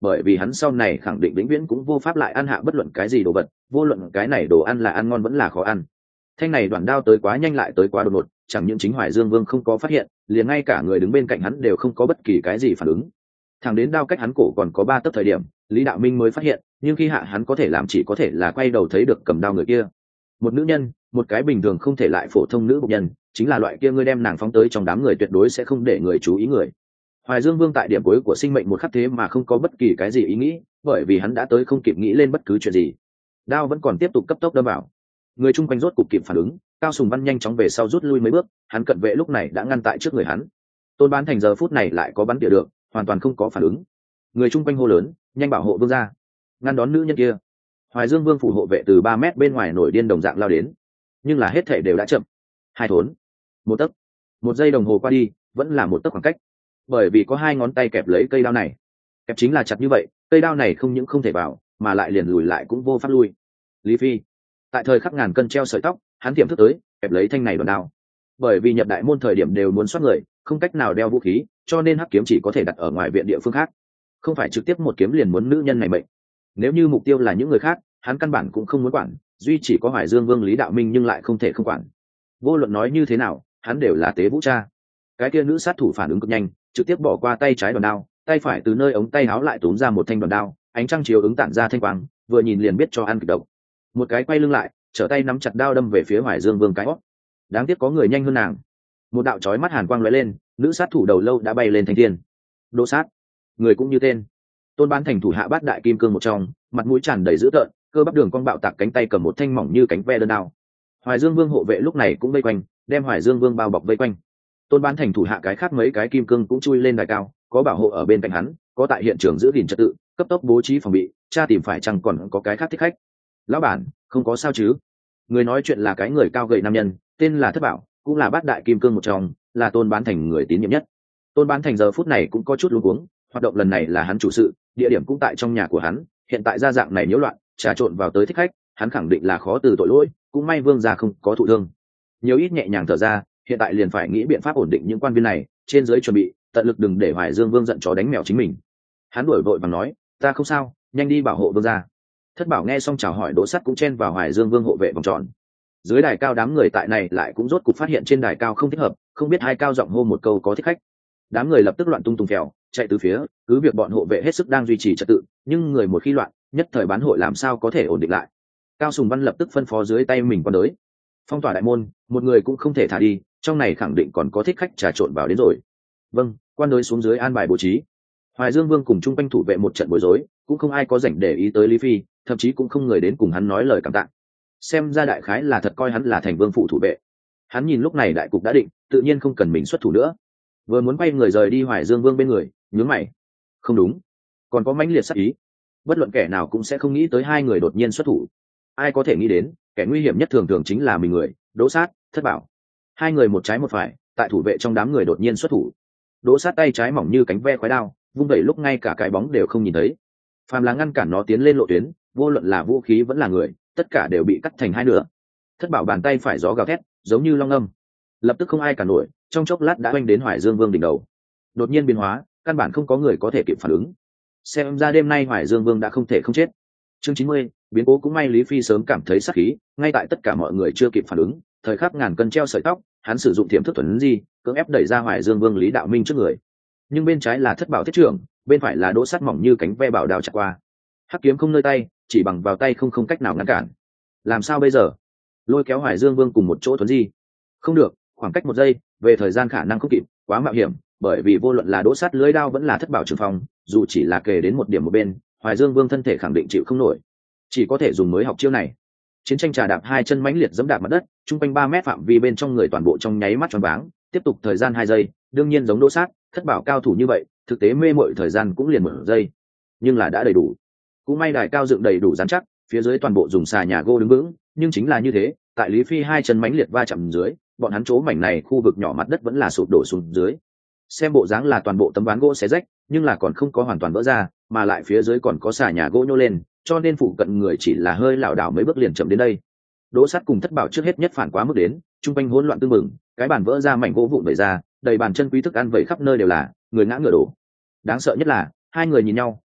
bởi vì hắn sau này khẳng định vĩnh viễn cũng vô pháp lại ăn hạ bất luận cái gì đồ vật, vô luận cái này đồ ăn là ăn ngon vẫn là khó ăn. Thanh này đoạn đao tới quá nhanh lại tới quá đột ngột, chẳng những chính Hoài Dương Vương không có phát hiện, liền ngay cả người đứng bên cạnh hắn đều không có bất kỳ cái gì phản ứng. Thẳng đến đao cách hắn cổ còn có 3 tấc thời điểm, Lý Đạo Minh mới phát hiện, nhưng khi hạ hắn có thể làm chỉ có thể là quay đầu thấy được cầm đao người kia. Một nữ nhân, một cái bình thường không thể lại phổ thông nữ bộc nhân, chính là loại kia ngươi đem nàng phóng tới trong đám người tuyệt đối sẽ không để người chú ý người. Hoài Dương Vương tại điểm cuối của sinh mệnh một khắc thế mà không có bất kỳ cái gì ý nghĩ, bởi vì hắn đã tới không kịp nghĩ lên bất cứ chuyện gì. Đao vẫn còn tiếp tục cấp tốc đâm vào. Người chung quanh rốt cục kịp phản ứng, Cao Sùng Văn nhanh chóng về sau rút lui mấy bước, hắn cận vệ lúc này đã ngăn tại trước người hắn. Tôn Bán Thành giờ phút này lại có bắn tỉa được, hoàn toàn không có phản ứng. Người chung quanh hô lớn, nhanh bảo hộ vương gia, ngăn đón nữ nhân kia. Hoài Dương Vương phủ hộ vệ từ 3 mét bên ngoài nổi điên đồng dạng lao đến, nhưng là hết thảy đều đã chậm. 2 thốn, 1 tấc, 1 giây đồng hồ qua đi, vẫn là 1 tấc khoảng cách. Bởi vì có 2 ngón tay kẹp lấy cây đao này, kẹp chính là chặt như vậy, cây đao này không những không thể vào, mà lại liền lùi lại cũng vô pháp lui. Lý Phi, tại thời khắc ngàn cân treo sợi tóc, hắn tiềm thức tới, kẹp lấy thanh này đòn đao. Bởi vì nhập đại môn thời điểm đều muốn soát người, không cách nào đeo vũ khí, cho nên hắc kiếm chỉ có thể đặt ở ngoài viện địa phương khác, không phải trực tiếp một kiếm liền muốn nữ nhân này mệnh. Nếu như mục tiêu là những người khác, hắn căn bản cũng không muốn quản, duy chỉ có Hoài Dương Vương Lý Đạo Minh nhưng lại không thể không quản. Vô luận nói như thế nào, hắn đều là tế vũ cha. Cái kia nữ sát thủ phản ứng cực nhanh, trực tiếp bỏ qua tay trái đòn đao, tay phải từ nơi ống tay áo lại túm ra một thanh đòn đao, ánh trăng chiếu ứng tản ra thanh quang, vừa nhìn liền biết cho ăn kịch độc. Một cái quay lưng lại, trở tay nắm chặt đao đâm về phía Hoài Dương Vương cái hót. Đáng tiếc có người nhanh hơn nàng. Một đạo chói mắt hàn quang lóe lên, nữ sát thủ đầu lâu đã bay lên thành thiên. Đỗ Sát, người cũng như tên. Tôn Bán Thành thủ hạ bát đại kim cương một trong, mặt mũi tràn đầy dữ tợn, cơ bắp đường cong bạo tạc, cánh tay cầm một thanh mỏng như cánh ve đơn đao. Hoài Dương Vương hộ vệ lúc này cũng vây quanh, đem Hoài Dương Vương bao bọc vây quanh. Tôn Bán Thành thủ hạ cái khác mấy cái kim cương cũng chui lên đài cao, có bảo hộ ở bên cạnh hắn, có tại hiện trường giữ gìn trật tự, cấp tốc bố trí phòng bị, tra tìm phải chăng còn có cái khác thích khách. Lão bản, không có sao chứ? Người nói chuyện là cái người cao gầy nam nhân, tên là Thất Bảo, cũng là bát đại kim cương một trong, là Tôn Bán Thành người tín nhiệm nhất. Tôn Bán Thành giờ phút này cũng có chút luống cuống, hoạt động lần này là hắn chủ sự, địa điểm cũng tại trong nhà của hắn, hiện tại gia dạng này nhiễu loạn, trà trộn vào tới thích khách, hắn khẳng định là khó từ tội lỗi, cũng may vương gia không có thụ thương. Nhiều ít nhẹ nhàng thở ra, hiện tại liền phải nghĩ biện pháp ổn định những quan viên này, trên dưới chuẩn bị, tận lực đừng để Hoài Dương Vương giận chó đánh mèo chính mình. Hắn đuổi vội vàng nói, ta không sao, nhanh đi bảo hộ vương gia. Thất Bảo nghe xong chào hỏi Đỗ Sắt cũng chen vào Hoài Dương Vương hộ vệ vòng tròn. Dưới đài cao đám người tại này lại cũng rốt cục phát hiện trên đài cao không thích hợp, không biết hai cao giọng hô một câu có thích khách. Đám người lập tức loạn tung tung phèo, chạy từ phía, cứ việc bọn hộ vệ hết sức đang duy trì trật tự, nhưng người một khi loạn, nhất thời bán hội làm sao có thể ổn định lại. Cao Sùng Văn lập tức phân phó dưới tay mình quan đới, phong tỏa đại môn, một người cũng không thể thả đi, trong này khẳng định còn có thích khách trà trộn vào đến rồi. Vâng, quan đới xuống dưới an bài bố trí. Hoài Dương Vương cùng chung quanh thủ vệ một trận bối rối, cũng không ai có rảnh để ý tới Lý Phi, thậm chí cũng không người đến cùng hắn nói lời cảm tạ. Xem ra đại khái là thật coi hắn là thành vương phụ thủ vệ. Hắn nhìn lúc này đại cục đã định, tự nhiên không cần mình xuất thủ nữa. Vừa muốn quay người rời đi Hoài Dương Vương bên người, nhướng mày. Không đúng, còn có mãnh liệt sát ý. Bất luận kẻ nào cũng sẽ không nghĩ tới hai người đột nhiên xuất thủ. Ai có thể nghĩ đến, kẻ nguy hiểm nhất thường thường chính là mình người, Đỗ Sát, Thất Bảo. Hai người một trái một phải, tại thủ vệ trong đám người đột nhiên xuất thủ. Đỗ Sát tay trái mỏng như cánh ve khoái đao, vung vẩy lúc ngay cả cái bóng đều không nhìn thấy. Phàm là ngăn cản nó tiến lên lộ tuyến, vô luận là vũ khí vẫn là người, tất cả đều bị cắt thành hai nửa. Thất Bảo bàn tay phải gió gào thét, giống như long âm. Lập tức không ai cản nổi, trong chốc lát đã oanh đến Hoài Dương Vương đỉnh đầu. Đột nhiên biến hóa, căn bản không có người có thể kịp phản ứng. Xem ra đêm nay Hoài Dương Vương đã không thể không chết. Chương 90, biến cố cũng may Lý Phi sớm cảm thấy sát khí, ngay tại tất cả mọi người chưa kịp phản ứng, thời khắc ngàn cân treo sợi tóc, hắn sử dụng thiểm thức thuần di, cưỡng ép đẩy ra Hoài Dương Vương Lý Đạo Minh trước người. Nhưng bên trái là Thất Bảo thiết trưởng, bên phải là Đỗ Sắt mỏng như cánh ve bảo đao chặt qua. Hắc kiếm không nơi tay, chỉ bằng vào tay không cách nào ngăn cản. Làm sao bây giờ? Lôi kéo Hoài Dương Vương cùng một chỗ thuần di. Không được, khoảng cách 1 giây, về thời gian khả năng không kịp, quá mạo hiểm, bởi vì vô luận là Đỗ Sắt lưới đao vẫn là Thất Bảo trường phòng, dù chỉ là kề đến một điểm một bên, Hoài Dương Vương thân thể khẳng định chịu không nổi, chỉ có thể dùng mới học chiêu này. Chiến tranh trà đạp hai chân mãnh liệt giẫm đạp mặt đất, trung quanh 3 mét phạm vi bên trong người toàn bộ trong nháy mắt choáng váng, tiếp tục thời gian 2 giây, đương nhiên giống Đỗ Sắt, Thất Bảo cao thủ như vậy, thực tế mê mội thời gian cũng liền 1 giây, nhưng là đã đầy đủ. Cũng may đài cao dựng đầy đủ dán chắc, phía dưới toàn bộ dùng xà nhà gỗ đứng vững, nhưng chính là như thế, tại Lý Phi hai chân mãnh liệt va chạm dưới, bọn hắn chỗ mảnh này khu vực nhỏ mặt đất vẫn là sụp đổ xuống dưới. Xem bộ dáng là toàn bộ tấm ván gỗ xé rách, nhưng là còn không có hoàn toàn vỡ ra, mà lại phía dưới còn có xà nhà gỗ nhô lên, cho nên phụ cận người chỉ là hơi lảo đảo mấy bước liền chậm đến đây. Đỗ Sắt cùng Thất Bảo trước hết nhất phản quá mức đến, trung quanh hỗn loạn tương mừng, cái bàn vỡ ra, mảnh gỗ vụn vẩy ra, đầy bàn chân quý thức ăn vẩy khắp nơi đều là, người ngã ngửa đổ. Đáng sợ nhất là hai người nhìn nhau,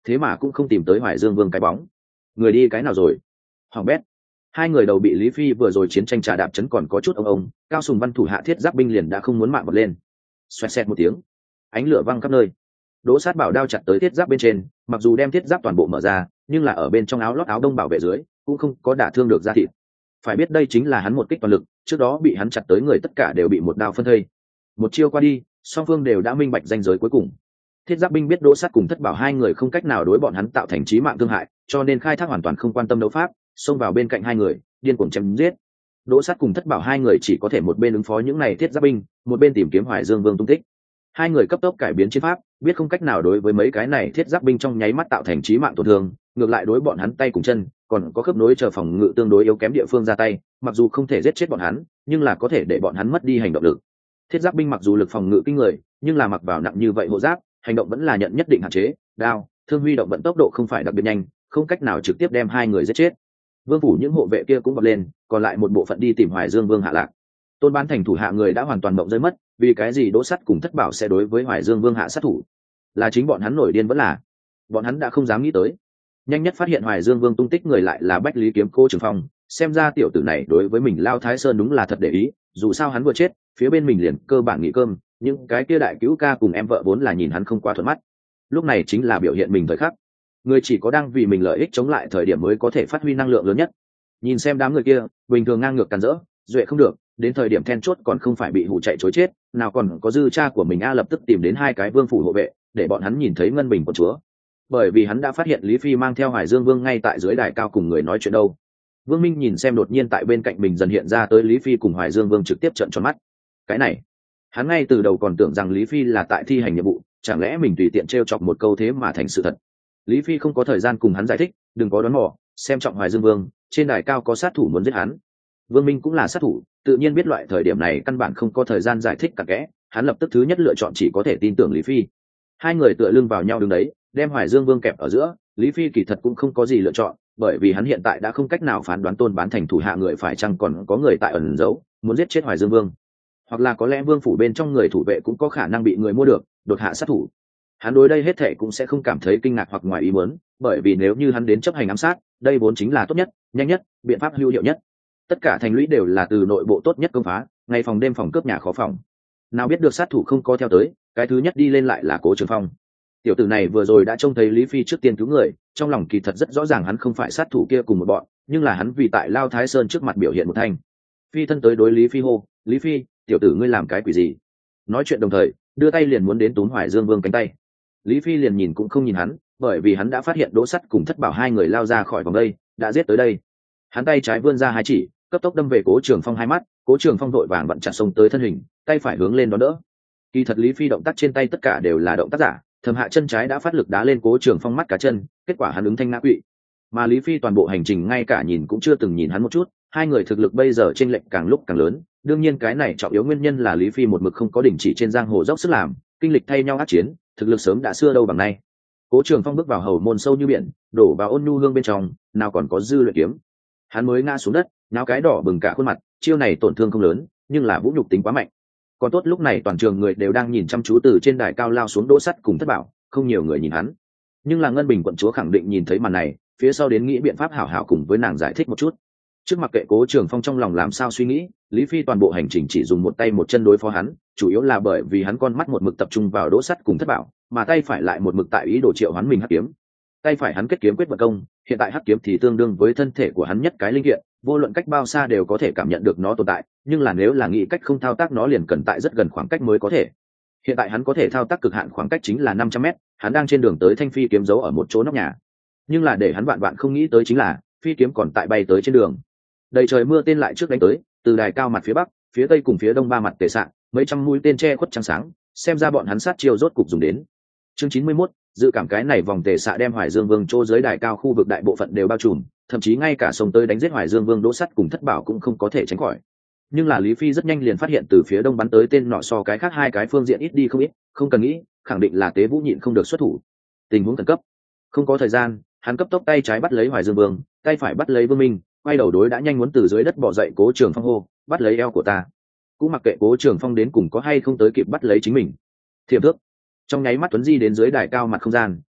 thế mà cũng không tìm tới Hoài Dương Vương cái bóng. Người đi cái nào rồi? Hoàng bét. Hai người đầu bị Lý Phi vừa rồi chiến tranh trà đạp chấn còn có chút ông, Cao Sùng Văn thủ hạ thiết giáp binh liền đã không muốn mạng bật lên. Xoẹt xẹt một tiếng, ánh lửa văng khắp nơi. Đỗ Sát bảo đao chặt tới thiết giáp bên trên, mặc dù đem thiết giáp toàn bộ mở ra, nhưng là ở bên trong áo lót áo đông bảo vệ dưới, cũng không có đả thương được da thịt. Phải biết đây chính là hắn một kích toàn lực, trước đó bị hắn chặt tới người tất cả đều bị một đao phân thây. Một chiêu qua đi, song phương đều đã minh bạch ranh giới cuối cùng. Thiết giáp binh biết Đỗ Sát cùng Thất Bảo hai người không cách nào đối bọn hắn tạo thành chí mạng thương hại, cho nên khai thác hoàn toàn không quan tâm đấu pháp, xông vào bên cạnh hai người, điên cuồng chém giết. Đỗ Sát cùng Thất Bảo hai người chỉ có thể một bên ứng phó những này thiết giáp binh, một bên tìm kiếm Hoài Dương Vương tung tích. Hai người cấp tốc cải biến chiến pháp, biết không cách nào đối với mấy cái này thiết giáp binh trong nháy mắt tạo thành chí mạng tổn thương, ngược lại đối bọn hắn tay cùng chân, còn có khớp nối chờ phòng ngự tương đối yếu kém địa phương ra tay, mặc dù không thể giết chết bọn hắn, nhưng là có thể để bọn hắn mất đi hành động lực. Thiết giáp binh mặc dù lực phòng ngự kinh người, nhưng là mặc vào nặng như vậy hộ giáp, hành động vẫn là nhận nhất định hạn chế, đao, thương huy động vận tốc độ không phải đặc biệt nhanh, không cách nào trực tiếp đem hai người giết chết. Vương phủ những hộ vệ kia cũng vọt lên, còn lại một bộ phận đi tìm Hoài Dương Vương hạ lạc. Tôn Bán Thành thủ hạ người đã hoàn toàn mộng rơi mất, vì cái gì Đỗ Sắt cùng Thất Bảo sẽ đối với Hoài Dương Vương hạ sát thủ? Là chính bọn hắn nổi điên vẫn là? Bọn hắn đã không dám nghĩ tới. Nhanh nhất phát hiện Hoài Dương Vương tung tích người lại là Bách Lý Kiếm Cô Trường Phong, xem ra tiểu tử này đối với mình Lao Thái Sơn đúng là thật để ý, dù sao hắn vừa chết, phía bên mình liền cơ bản nghỉ cơm, những cái kia đại cứu ca cùng em vợ vốn là nhìn hắn không qua thuận mắt. Lúc này chính là biểu hiện mình thời khắc. Người chỉ có đang vì mình lợi ích chống lại thời điểm mới có thể phát huy năng lượng lớn nhất. Nhìn xem đám người kia, bình thường ngang ngược càn rỡ, duệ không được, đến thời điểm then chốt còn không phải bị hù chạy chối chết, nào còn có dư cha của mình lập tức tìm đến hai cái vương phủ hộ vệ, để bọn hắn nhìn thấy ngân bình của chúa. Bởi vì hắn đã phát hiện Lý Phi mang theo Hoài Dương Vương ngay tại dưới đài cao cùng người nói chuyện đâu. Vương Minh nhìn xem đột nhiên tại bên cạnh mình dần hiện ra tới Lý Phi cùng Hoài Dương Vương trực tiếp trợn tròn mắt. Cái này, hắn ngay từ đầu còn tưởng rằng Lý Phi là tại thi hành nhiệm vụ, chẳng lẽ mình tùy tiện trêu chọc một câu thế mà thành sự thật. Lý Phi không có thời gian cùng hắn giải thích, đừng có đoán mò, xem trọng Hoài Dương Vương, trên đài cao có sát thủ muốn giết hắn. Vương Minh cũng là sát thủ, tự nhiên biết loại thời điểm này căn bản không có thời gian giải thích cặn kẽ, hắn lập tức thứ nhất lựa chọn chỉ có thể tin tưởng Lý Phi. Hai người tựa lưng vào nhau đứng đấy, đem Hoài Dương Vương kẹp ở giữa, Lý Phi kỳ thật cũng không có gì lựa chọn, bởi vì hắn hiện tại đã không cách nào phán đoán Tôn Bán Thành thủ hạ người phải chăng còn có người tại ẩn giấu, muốn giết chết Hoài Dương Vương. Hoặc là có lẽ Vương phủ bên trong người thủ vệ cũng có khả năng bị người mua được, đột hạ sát thủ. Hắn đối đây hết thệ cũng sẽ không cảm thấy kinh ngạc hoặc ngoài ý muốn, bởi vì nếu như hắn đến chấp hành ám sát, đây vốn chính là tốt nhất, nhanh nhất, biện pháp hữu hiệu nhất. Tất cả thành lũy đều là từ nội bộ tốt nhất công phá, ngày phòng đêm phòng cướp nhà khó phòng. Nào biết được sát thủ không có theo tới, cái thứ nhất đi lên lại là Cố Trường Phong. Tiểu tử này vừa rồi đã trông thấy Lý Phi trước tiên cứu người, trong lòng kỳ thật rất rõ ràng hắn không phải sát thủ kia cùng một bọn, nhưng là hắn vì tại Lao Thái Sơn trước mặt biểu hiện một thanh. Phi thân tới đối Lý Phi hô, Lý Phi, tiểu tử ngươi làm cái quỷ gì? Nói chuyện đồng thời, đưa tay liền muốn đến túm Hoài Dương Vương cánh tay. Lý Phi liền nhìn cũng không nhìn hắn, bởi vì hắn đã phát hiện Đỗ Sắt cùng Thất Bảo hai người lao ra khỏi vòng đây, đã giết tới đây. Hắn tay trái vươn ra hai chỉ, cấp tốc đâm về Cố Trường Phong hai mắt, Cố Trường Phong vội vàng vặn chặt xông tới thân hình, tay phải hướng lên đón đỡ. Kỳ thật Lý Phi động tác trên tay tất cả đều là động tác giả, thầm hạ chân trái đã phát lực đá lên Cố Trường Phong mắt cá chân, kết quả hắn ứng thanh ngã quỵ. Mà Lý Phi toàn bộ hành trình ngay cả nhìn cũng chưa từng nhìn hắn một chút, hai người thực lực bây giờ chênh lệch càng lúc càng lớn, đương nhiên cái này trọng yếu nguyên nhân là Lý Phi một mực không có đình chỉ trên giang hồ dốc sức làm, kinh lịch thay nhau ác chiến, thực lực sớm đã xưa đâu bằng nay. Cố Trường Phong bước vào hầu môn sâu như biển, đổ vào ôn nhu hương bên trong, nào còn có dư luyện kiếm. Hắn mới ngã xuống đất, náo cái đỏ bừng cả khuôn mặt, chiêu này tổn thương không lớn, nhưng là vũ nhục tính quá mạnh. Còn tốt lúc này toàn trường người đều đang nhìn chăm chú từ trên đài cao lao xuống Đỗ Sắt cùng Thất Bảo, không nhiều người nhìn hắn. Nhưng là Ngân Bình quận chúa khẳng định nhìn thấy màn này, phía sau đến nghĩ biện pháp hảo hảo cùng với nàng giải thích một chút. Trước mặc kệ Cố Trường Phong trong lòng làm sao suy nghĩ, Lý Phi toàn bộ hành trình chỉ dùng một tay một chân đối phó hắn, chủ yếu là bởi vì hắn con mắt một mực tập trung vào Đỗ Sắt cùng Thất Bảo, mà tay phải lại một mực tại ý đồ triệu hoán mình hắc kiếm. Tay phải hắn kết kiếm quyết vật công, hiện tại hắc kiếm thì tương đương với thân thể của hắn nhất cái linh kiện, vô luận cách bao xa đều có thể cảm nhận được nó tồn tại, nhưng là nếu là nghĩ cách không thao tác nó liền cần tại rất gần khoảng cách mới có thể. Hiện tại hắn có thể thao tác cực hạn khoảng cách chính là 500m, hắn đang trên đường tới thanh phi kiếm giấu ở một chỗ nóc nhà. Nhưng là để hắn vạn vạn không nghĩ tới chính là, phi kiếm còn tại bay tới trên đường. Đầy trời mưa tên lại trước đánh tới, từ đài cao mặt phía bắc, phía tây cùng phía đông ba mặt tề sạn, mấy trăm mũi tên che khuất trăng sáng, xem ra bọn hắn sát chiêu rốt cục dùng đến. Chương 91, dự cảm cái này vòng tề xạ đem Hoài Dương Vương chỗ dưới đài cao khu vực đại bộ phận đều bao trùm, thậm chí ngay cả sông tới đánh giết Hoài Dương Vương Đỗ Sắt cùng Thất Bảo cũng không có thể tránh khỏi. Nhưng là Lý Phi rất nhanh liền phát hiện từ phía đông bắn tới tên nọ so cái khác hai cái phương diện ít đi không ít, không cần nghĩ, khẳng định là Tế Vũ nhịn không được xuất thủ. Tình huống khẩn cấp, không có thời gian, hắn cấp tốc tay trái bắt lấy Hoài Dương Vương, tay phải bắt lấy Vương Minh, quay đầu đối đã nhanh muốn từ dưới đất bò dậy Cố Trường Phong hô, bắt lấy eo của ta. Cũng mặc kệ Cố Trường Phong đến cùng có hay không tới kịp bắt lấy chính mình. Thiểm thước, trong nháy mắt tuấn di đến dưới đài cao mặt không gian,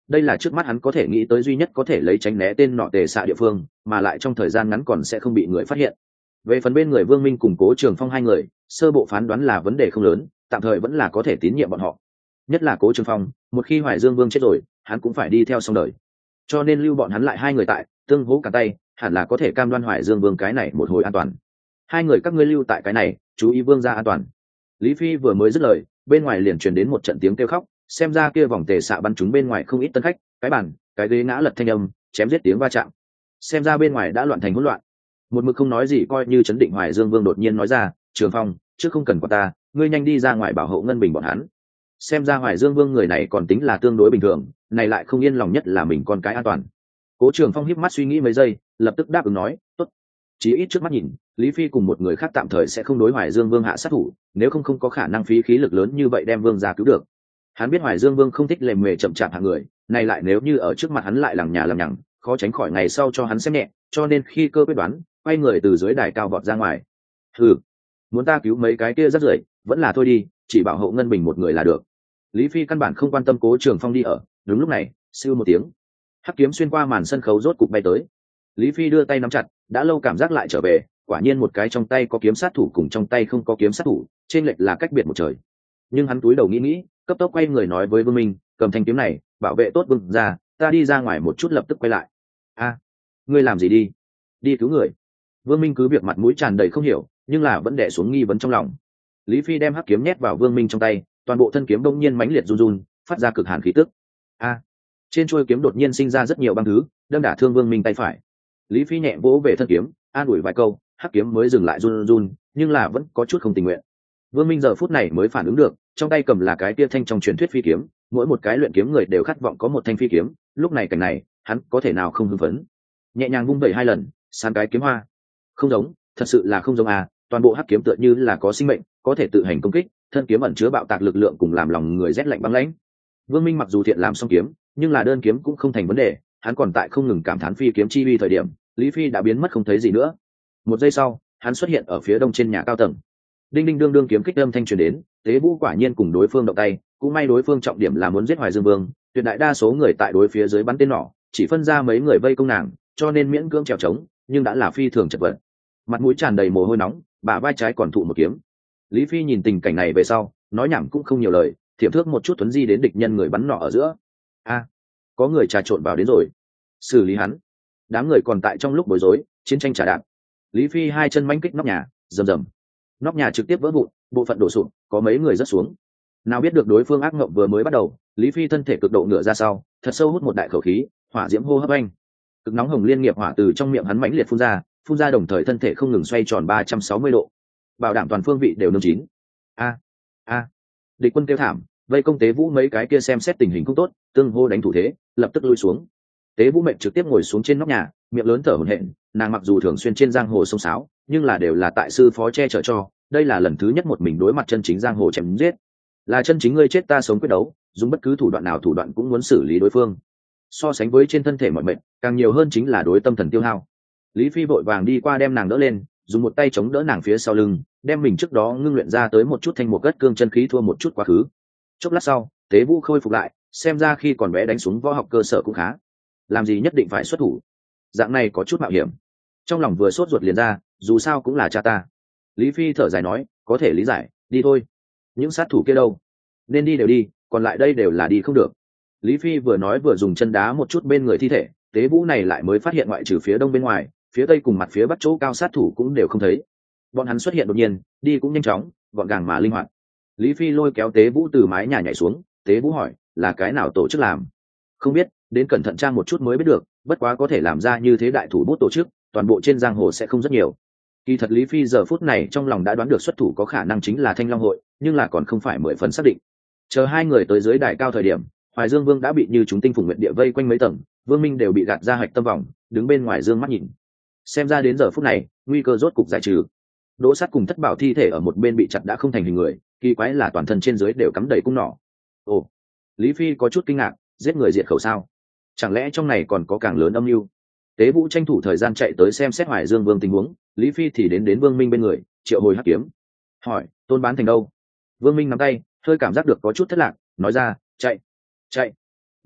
đây là trước mắt hắn có thể nghĩ tới duy nhất có thể lấy tránh né tên nọ tề xạ địa phương, mà lại trong thời gian ngắn còn sẽ không bị người phát hiện. Về phần bên người Vương Minh cùng Cố Trường Phong hai người, sơ bộ phán đoán là vấn đề không lớn, tạm thời vẫn là có thể tín nhiệm bọn họ. Nhất là Cố Trường Phong, một khi Hoài Dương Vương chết rồi, hắn cũng phải đi theo xong đời, cho nên lưu bọn hắn lại hai người tại, tương hỗ cả tay, hẳn là có thể cam đoan Hoài Dương Vương cái này một hồi an toàn. Hai người các ngươi lưu tại cái này, chú ý Vương gia an toàn. Lý Phi vừa mới dứt lời, bên ngoài liền truyền đến một trận tiếng kêu khóc, xem ra kia vòng tề xạ bắn chúng bên ngoài không ít tân khách, cái bàn, cái ghế ngã lật thanh âm, chém giết tiếng va chạm. Xem ra bên ngoài đã loạn thành hỗn loạn. Một mực không nói gì coi như chấn định Hoài Dương Vương đột nhiên nói ra, Trường Phong, trước không cần qua ta, ngươi nhanh đi ra ngoài bảo hộ Ngân Bình bọn hắn. Xem ra Hoài Dương Vương người này còn tính là tương đối bình thường, này lại không yên lòng nhất là mình con cái an toàn. Cố Trường Phong híp mắt suy nghĩ mấy giây, lập tức đáp ứng nói, tốt. Chí ít trước mắt nhìn, Lý Phi cùng một người khác tạm thời sẽ không đối Hoài Dương Vương hạ sát thủ, nếu không có khả năng phí khí lực lớn như vậy đem Vương gia cứu được. Hắn biết Hoài Dương Vương không thích lề mề chậm chạp hạng người, này lại nếu như ở trước mặt hắn lại lằng nhà lằng nhằng, khó tránh khỏi ngày sau cho hắn xem nhẹ, cho nên khi cơ quyết đoán, quay người từ dưới đài cao vọt ra ngoài. Hừ, muốn ta cứu mấy cái kia rất rưởi, vẫn là thôi đi, chỉ bảo hộ Ngân Bình một người là được. Lý Phi căn bản không quan tâm Cố Trường Phong đi ở, đúng lúc này, siêu một tiếng, hắc kiếm xuyên qua màn sân khấu rốt cục bay tới. Lý Phi đưa tay nắm chặt, đã lâu cảm giác lại trở về, quả nhiên một cái trong tay có kiếm sát thủ cùng trong tay không có kiếm sát thủ, trên lệch là cách biệt một trời. Nhưng hắn túi đầu nghĩ, cấp tốc quay người nói với Vương Minh, cầm thanh kiếm này, bảo vệ tốt Vương gia, ta đi ra ngoài một chút lập tức quay lại. A, ngươi làm gì đi? Đi cứu người. Vương Minh cứ việc mặt mũi tràn đầy không hiểu, nhưng là vẫn đè xuống nghi vấn trong lòng. Lý Phi đem hắc kiếm nhét vào Vương Minh trong tay, toàn bộ thân kiếm đông nhiên mãnh liệt run run, phát ra cực hàn khí tức. A, trên chuôi kiếm đột nhiên sinh ra rất nhiều băng thứ, đâm đả thương Vương Minh tay phải. Lý Phi nhẹ vỗ về thân kiếm, an ủi vài câu, hắc kiếm mới dừng lại run run, nhưng là vẫn có chút không tình nguyện. Vương Minh giờ phút này mới phản ứng được, trong tay cầm là cái tia thanh trong truyền thuyết phi kiếm, mỗi một cái luyện kiếm người đều khát vọng có một thanh phi kiếm, lúc này cảnh này, hắn có thể nào không hưng phấn. Nhẹ nhàng vung vẩy hai lần, san cái kiếm hoa. Không giống, thật sự là không giống à, toàn bộ hắc kiếm tựa như là có sinh mệnh, có thể tự hành công kích, thân kiếm ẩn chứa bạo tạc lực lượng cùng làm lòng người rét lạnh băng lãnh. Vương Minh mặc dù thiện làm song kiếm, nhưng là đơn kiếm cũng không thành vấn đề, hắn còn tại không ngừng cảm thán phi kiếm chi uy thời điểm, Lý Phi đã biến mất không thấy gì nữa. Một giây sau, hắn xuất hiện ở phía đông trên nhà cao tầng. Đinh đinh đương đương kiếm kích âm thanh truyền đến, Tế Vũ quả nhiên cùng đối phương động tay, cũng may đối phương trọng điểm là muốn giết Hoài Dương Vương, tuyệt đại đa số người tại đối phía dưới bắn tên nỏ, chỉ phân ra mấy người vây công nàng, cho nên miễn cưỡng trèo trống, nhưng đã là phi thường chật vật. Mặt mũi tràn đầy mồ hôi nóng, bả vai trái còn thụ một kiếm. Lý Phi nhìn tình cảnh này về sau, nói nhảm cũng không nhiều lời, thiểm thước một chút tuấn di đến địch nhân người bắn nỏ ở giữa. A, có người trà trộn vào đến rồi, xử lý hắn. Đám người còn tại trong lúc bối rối, chiến tranh trả đạp. Lý Phi hai chân manh kích nóc nhà, rầm rầm, nóc nhà trực tiếp vỡ vụn, bộ phận đổ sụp, có mấy người rớt xuống. Nào biết được đối phương ác mộng vừa mới bắt đầu, Lý Phi thân thể cực độ ngửa ra sau, thật sâu hút một đại khẩu khí, hỏa diễm hô hấp anh, cực nóng hồng liên nghiệp hỏa từ trong miệng hắn mãnh liệt phun ra đồng thời thân thể không ngừng xoay tròn 360 độ, bảo đảm toàn phương vị đều nương chín. A, địch quân kêu thảm, vây công Tế Vũ mấy cái kia xem xét tình hình không tốt, tương hô đánh thủ thế, lập tức lui xuống. Tế Vũ mệnh trực tiếp ngồi xuống trên nóc nhà, miệng lớn thở hổn hển, nàng mặc dù thường xuyên trên giang hồ sông sáo, nhưng là đều là tại sư phó che chở cho, đây là lần thứ nhất một mình đối mặt chân chính giang hồ chém giết, là chân chính ngươi chết ta sống quyết đấu, dùng bất cứ thủ đoạn nào thủ đoạn cũng muốn xử lý đối phương. So sánh với trên thân thể mọi mệnh, càng nhiều hơn chính là đối tâm thần tiêu hao. Lý Phi vội vàng đi qua đem nàng đỡ lên, dùng một tay chống đỡ nàng phía sau lưng, đem mình trước đó ngưng luyện ra tới một chút thanh một cất cương chân khí thua một chút quá khứ. Chốc lát sau, Tế Vũ khôi phục lại, xem ra khi còn bé đánh xuống võ học cơ sở cũng khá. Làm gì nhất định phải xuất thủ, dạng này có chút mạo hiểm. Trong lòng vừa sốt ruột liền ra, dù sao cũng là cha ta. Lý Phi thở dài nói, có thể lý giải, đi thôi. Những sát thủ kia đâu? Nên đi đều đi, còn lại đây đều là đi không được. Lý Phi vừa nói vừa dùng chân đá một chút bên người thi thể, Tế Vũ này lại mới phát hiện ngoại trừ phía đông bên ngoài, phía tây cùng mặt phía bắc chỗ cao sát thủ cũng đều không thấy. Bọn hắn xuất hiện đột nhiên, đi cũng nhanh chóng, gọn gàng mà linh hoạt. Lý Phi lôi kéo Tế Vũ từ mái nhà nhảy xuống, Tế Vũ hỏi, là cái nào tổ chức làm? Không biết, đến cẩn thận tra một chút mới biết được, bất quá có thể làm ra như thế đại thủ bút tổ chức, toàn bộ trên giang hồ sẽ không rất nhiều. Kỳ thật Lý Phi giờ phút này trong lòng đã đoán được xuất thủ có khả năng chính là Thanh Long hội, nhưng là còn không phải 10 phần xác định. Chờ hai người tới dưới đài cao thời điểm, Hoài Dương Vương đã bị như chúng tinh phùng nguyện địa vây quanh mấy tầng, Vương Minh đều bị gạt ra hạch tâm vòng, đứng bên ngoài dương mắt nhìn. Xem ra đến giờ phút này, nguy cơ rốt cục giải trừ. Đỗ Sắt cùng Thất Bảo thi thể ở một bên bị chặt đã không thành hình người, kỳ quái là toàn thân trên dưới đều cắm đầy cung nỏ. Ồ, Lý Phi có chút kinh ngạc, giết người diệt khẩu sao? Chẳng lẽ trong này còn có càng lớn âm mưu? Tế Vũ tranh thủ thời gian chạy tới xem xét Hoài Dương Vương tình huống, Lý Phi thì đến Vương Minh bên người, triệu hồi hắc kiếm. Hỏi, Tôn Bán Thành đâu? Vương Minh nắm tay, hơi cảm giác được có chút thất lạc, nói ra, chạy. Đúng,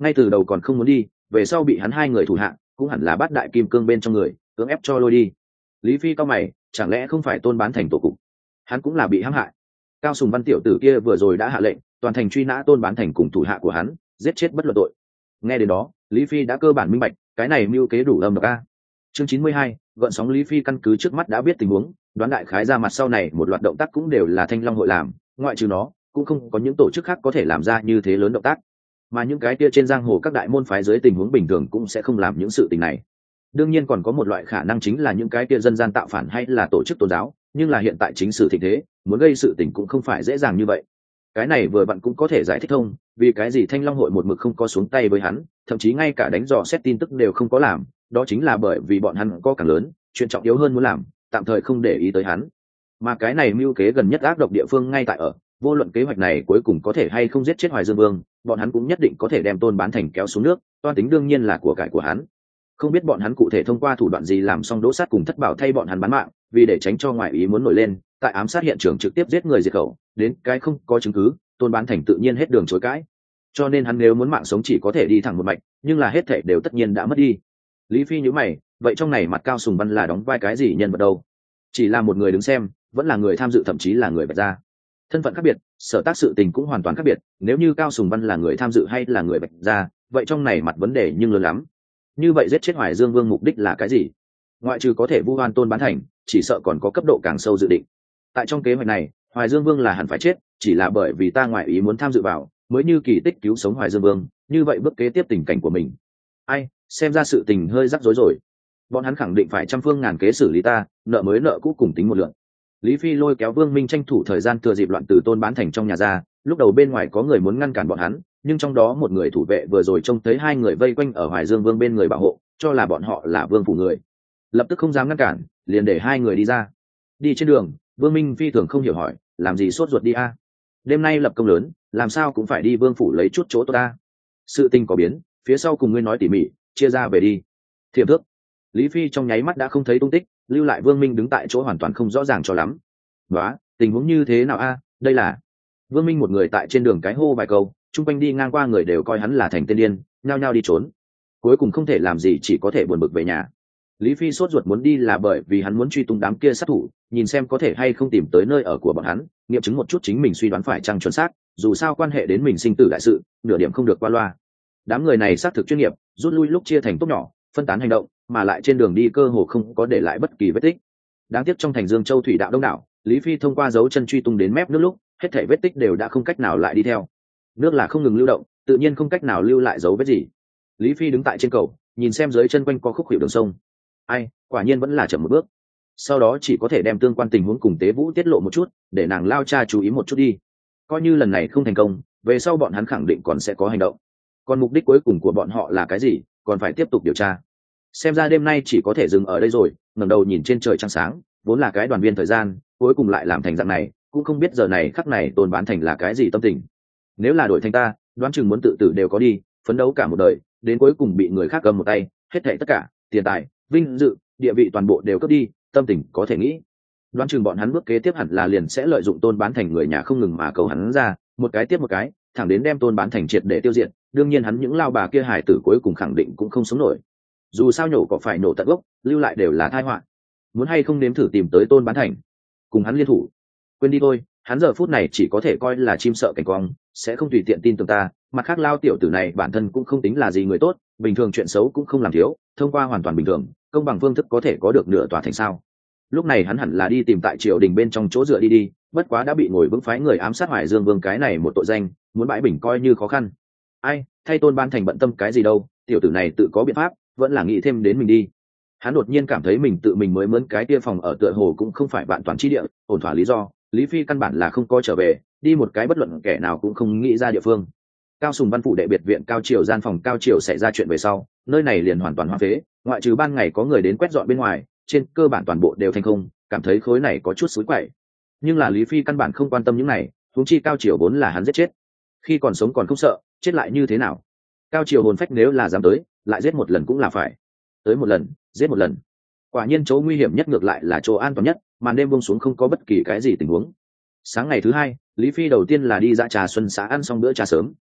ngay từ đầu còn không muốn đi, về sau bị hắn hai người thủ hạ cũng hẳn là bát đại kim cương bên trong người cưỡng ép cho lôi đi. Lý Phi cao mày, chẳng lẽ không phải Tôn Bán Thành tổ cục? Hắn cũng là bị hãm hại. Cao Sùng Văn tiểu tử kia vừa rồi đã hạ lệnh toàn thành truy nã Tôn Bán Thành cùng thủ hạ của hắn, giết chết bất luận tội. Nghe đến đó, Lý Phi đã cơ bản minh bạch, cái này mưu kế đủ âm độc a. Chương 92, gợn sóng. Lý Phi căn cứ trước mắt đã biết tình huống, đoán đại khái ra mặt sau này một loạt động tác cũng đều là Thanh Long hội làm, ngoại trừ nó, cũng không có những tổ chức khác có thể làm ra như thế lớn động tác. Mà những cái kia trên giang hồ các đại môn phái dưới tình huống bình thường cũng sẽ không làm những sự tình này. Đương nhiên còn có một loại khả năng chính là những cái kia dân gian tạo phản hay là tổ chức tôn giáo, nhưng là hiện tại chính sự thịnh thế, muốn gây sự tình cũng không phải dễ dàng như vậy. Cái này vừa vặn cũng có thể giải thích thông, vì cái gì Thanh Long hội một mực không có xuống tay với hắn, thậm chí ngay cả đánh dò xét tin tức đều không có làm, đó chính là bởi vì bọn hắn có càng lớn, chuyện trọng yếu hơn muốn làm, tạm thời không để ý tới hắn. Mà cái này mưu kế gần nhất ác độc địa phương ngay tại ở, vô luận kế hoạch này cuối cùng có thể hay không giết chết Hoài Dương Vương, bọn hắn cũng nhất định có thể đem Tôn Bán Thành kéo xuống nước, toan tính đương nhiên là của cải của hắn. Không biết bọn hắn cụ thể thông qua thủ đoạn gì làm xong Đỗ Sát cùng Thất Bảo thay bọn hắn bán mạng, vì để tránh cho ngoại ý muốn nổi lên, tại ám sát hiện trường trực tiếp giết người diệt khẩu, đến cái không có chứng cứ, Tôn Bán Thành tự nhiên hết đường chối cãi. Cho nên hắn nếu muốn mạng sống chỉ có thể đi thẳng một mạch, nhưng là hết thảy đều tất nhiên đã mất đi. Lý Phi nhíu mày, vậy trong này mặt Cao Sùng Văn là đóng vai cái gì nhân vật đâu? Chỉ là một người đứng xem, vẫn là người tham dự, thậm chí là người bạch gia. Thân phận khác biệt, sở tác sự tình cũng hoàn toàn khác biệt, nếu như Cao Sùng Văn là người tham dự hay là người bạch gia, vậy trong này mặt vấn đề nhưng lớn lắm. Như vậy giết chết Hoài Dương Vương mục đích là cái gì? Ngoại trừ có thể vu oan Tôn Bán Thành, chỉ sợ còn có cấp độ càng sâu dự định. Tại trong kế hoạch này, Hoài Dương Vương là hẳn phải chết, chỉ là bởi vì ta ngoại ý muốn tham dự vào, mới như kỳ tích cứu sống Hoài Dương Vương, như vậy bước kế tiếp tình cảnh của mình. Ai, xem ra sự tình hơi rắc rối rồi. Bọn hắn khẳng định phải trăm phương ngàn kế xử lý ta, nợ mới nợ cũ cùng tính một lượt. Lý Phi lôi kéo Vương Minh tranh thủ thời gian thừa dịp loạn từ Tôn Bán Thành trong nhà ra, lúc đầu bên ngoài có người muốn ngăn cản bọn hắn, nhưng trong đó một người thủ vệ vừa rồi trông thấy hai người vây quanh ở Hoài Dương Vương bên người bảo hộ, cho là bọn họ là vương phủ người, lập tức không dám ngăn cản, liền để hai người đi ra. Đi trên đường, Vương Minh phi thường không hiểu hỏi, làm gì sốt ruột đi a? Đêm nay lập công lớn, làm sao cũng phải đi vương phủ lấy chút chỗ tốt ta. Sự tình có biến, phía sau cùng ngươi nói tỉ mỉ, chia ra về đi. Thiệp thước. Lý Phi trong nháy mắt đã không thấy tung tích, lưu lại Vương Minh đứng tại chỗ hoàn toàn không rõ ràng cho lắm. Đó, tình huống như thế nào a? Đây là Vương Minh một người tại trên đường cái hô vài câu, chung quanh đi ngang qua người đều coi hắn là thành tên điên, nhao nhao đi trốn. Cuối cùng không thể làm gì, chỉ có thể buồn bực về nhà. Lý Phi sốt ruột muốn đi là bởi vì hắn muốn truy tung đám kia sát thủ, nhìn xem có thể hay không tìm tới nơi ở của bọn hắn, nghiệm chứng một chút chính mình suy đoán phải chăng chuẩn xác, dù sao quan hệ đến mình sinh tử đại sự, nửa điểm không được qua loa. Đám người này xác thực chuyên nghiệp, rút lui lúc chia thành tốc nhỏ, phân tán hành động, mà lại trên đường đi cơ hồ không có để lại bất kỳ vết tích. Đáng tiếc trong thành Dương Châu thủy đạo đông đảo, Lý Phi thông qua dấu chân truy tung đến mép nước lúc, hết thảy vết tích đều đã không cách nào lại đi theo. Nước là không ngừng lưu động, tự nhiên không cách nào lưu lại dấu vết gì. Lý Phi đứng tại trên cầu, nhìn xem dưới chân quanh có khúc hiệu đường sông. Ai, quả nhiên vẫn là chậm một bước. Sau đó chỉ có thể đem tương quan tình huống cùng Tế Vũ tiết lộ một chút, để nàng lao cha chú ý một chút đi. Coi như lần này không thành công, về sau bọn hắn khẳng định còn sẽ có hành động. Còn mục đích cuối cùng của bọn họ là cái gì, còn phải tiếp tục điều tra. Xem ra đêm nay chỉ có thể dừng ở đây rồi. Ngẩng đầu nhìn trên trời trăng sáng, vốn là cái đoàn viên thời gian, cuối cùng lại làm thành dạng này, cũng không biết giờ này khắc này Tôn Bán Thành là cái gì tâm tình. Nếu là đổi thành ta, đoán chừng muốn tự tử đều có đi, phấn đấu cả một đời, đến cuối cùng bị người khác cầm một tay, hết thảy tất cả, tiền tài, vinh dự, địa vị toàn bộ đều cướp đi, tâm tình có thể nghĩ. Đoán chừng bọn hắn bước kế tiếp hẳn là liền sẽ lợi dụng Tôn Bán Thành người nhà không ngừng mà cầu hắn ra, một cái tiếp một cái, thẳng đến đem Tôn Bán Thành triệt để tiêu diệt. Đương nhiên hắn những lao bà kia hài tử cuối cùng khẳng định cũng không sống nổi. Dù sao nhổ cỏ phải nổ tận gốc, lưu lại đều là tai họa. Muốn hay không nếm thử tìm tới Tôn Bán Thành, cùng hắn liên thủ. Quên đi thôi, hắn giờ phút này chỉ có thể coi là chim sợ cảnh quang, sẽ không tùy tiện tin tưởng ta. Mặt khác lao tiểu tử này bản thân cũng không tính là gì người tốt, bình thường chuyện xấu cũng không làm thiếu, thông qua hoàn toàn bình thường công bằng phương thức có thể có được nửa tòa thành sao. Lúc này hắn hẳn là đi tìm tại triều đình bên trong chỗ dựa đi, bất quá đã bị ngồi vững phái người ám sát Hoài Dương Vương, cái này một tội danh muốn bãi bình coi như khó khăn. Ai, thay Tôn Bán Thành bận tâm cái gì đâu, tiểu tử này tự có biện pháp, vẫn là nghĩ thêm đến mình đi. Hắn đột nhiên cảm thấy mình tự mình mới mướn cái tia phòng ở tựa hồ cũng không phải vạn toàn chi địa, ổn thỏa lý do. Lý Phi căn bản là không có trở về, đi một cái bất luận kẻ nào cũng không nghĩ ra địa phương. Cao Sùng Văn phủ đệ biệt viện Cao Triều gian phòng Cao Triều xảy ra chuyện về sau, nơi này liền hoàn toàn hoang phế, ngoại trừ ban ngày có người đến quét dọn bên ngoài, trên cơ bản toàn bộ đều thành không, cảm thấy khối này có chút xúi quậy. Nhưng là Lý Phi căn bản không quan tâm những này, huống chi Cao Triều vốn là hắn giết chết, khi còn sống còn không sợ, chết lại như thế nào? Cao Triều hồn phách nếu là dám tới, lại giết một lần cũng là phải. Tới một lần, giết một lần. Quả nhiên chỗ nguy hiểm nhất ngược lại là chỗ an toàn nhất, màn đêm buông xuống không có bất kỳ cái gì tình huống. Sáng ngày thứ hai, Lý Phi đầu tiên là đi dã trà xuân xã ăn xong bữa trà sớm,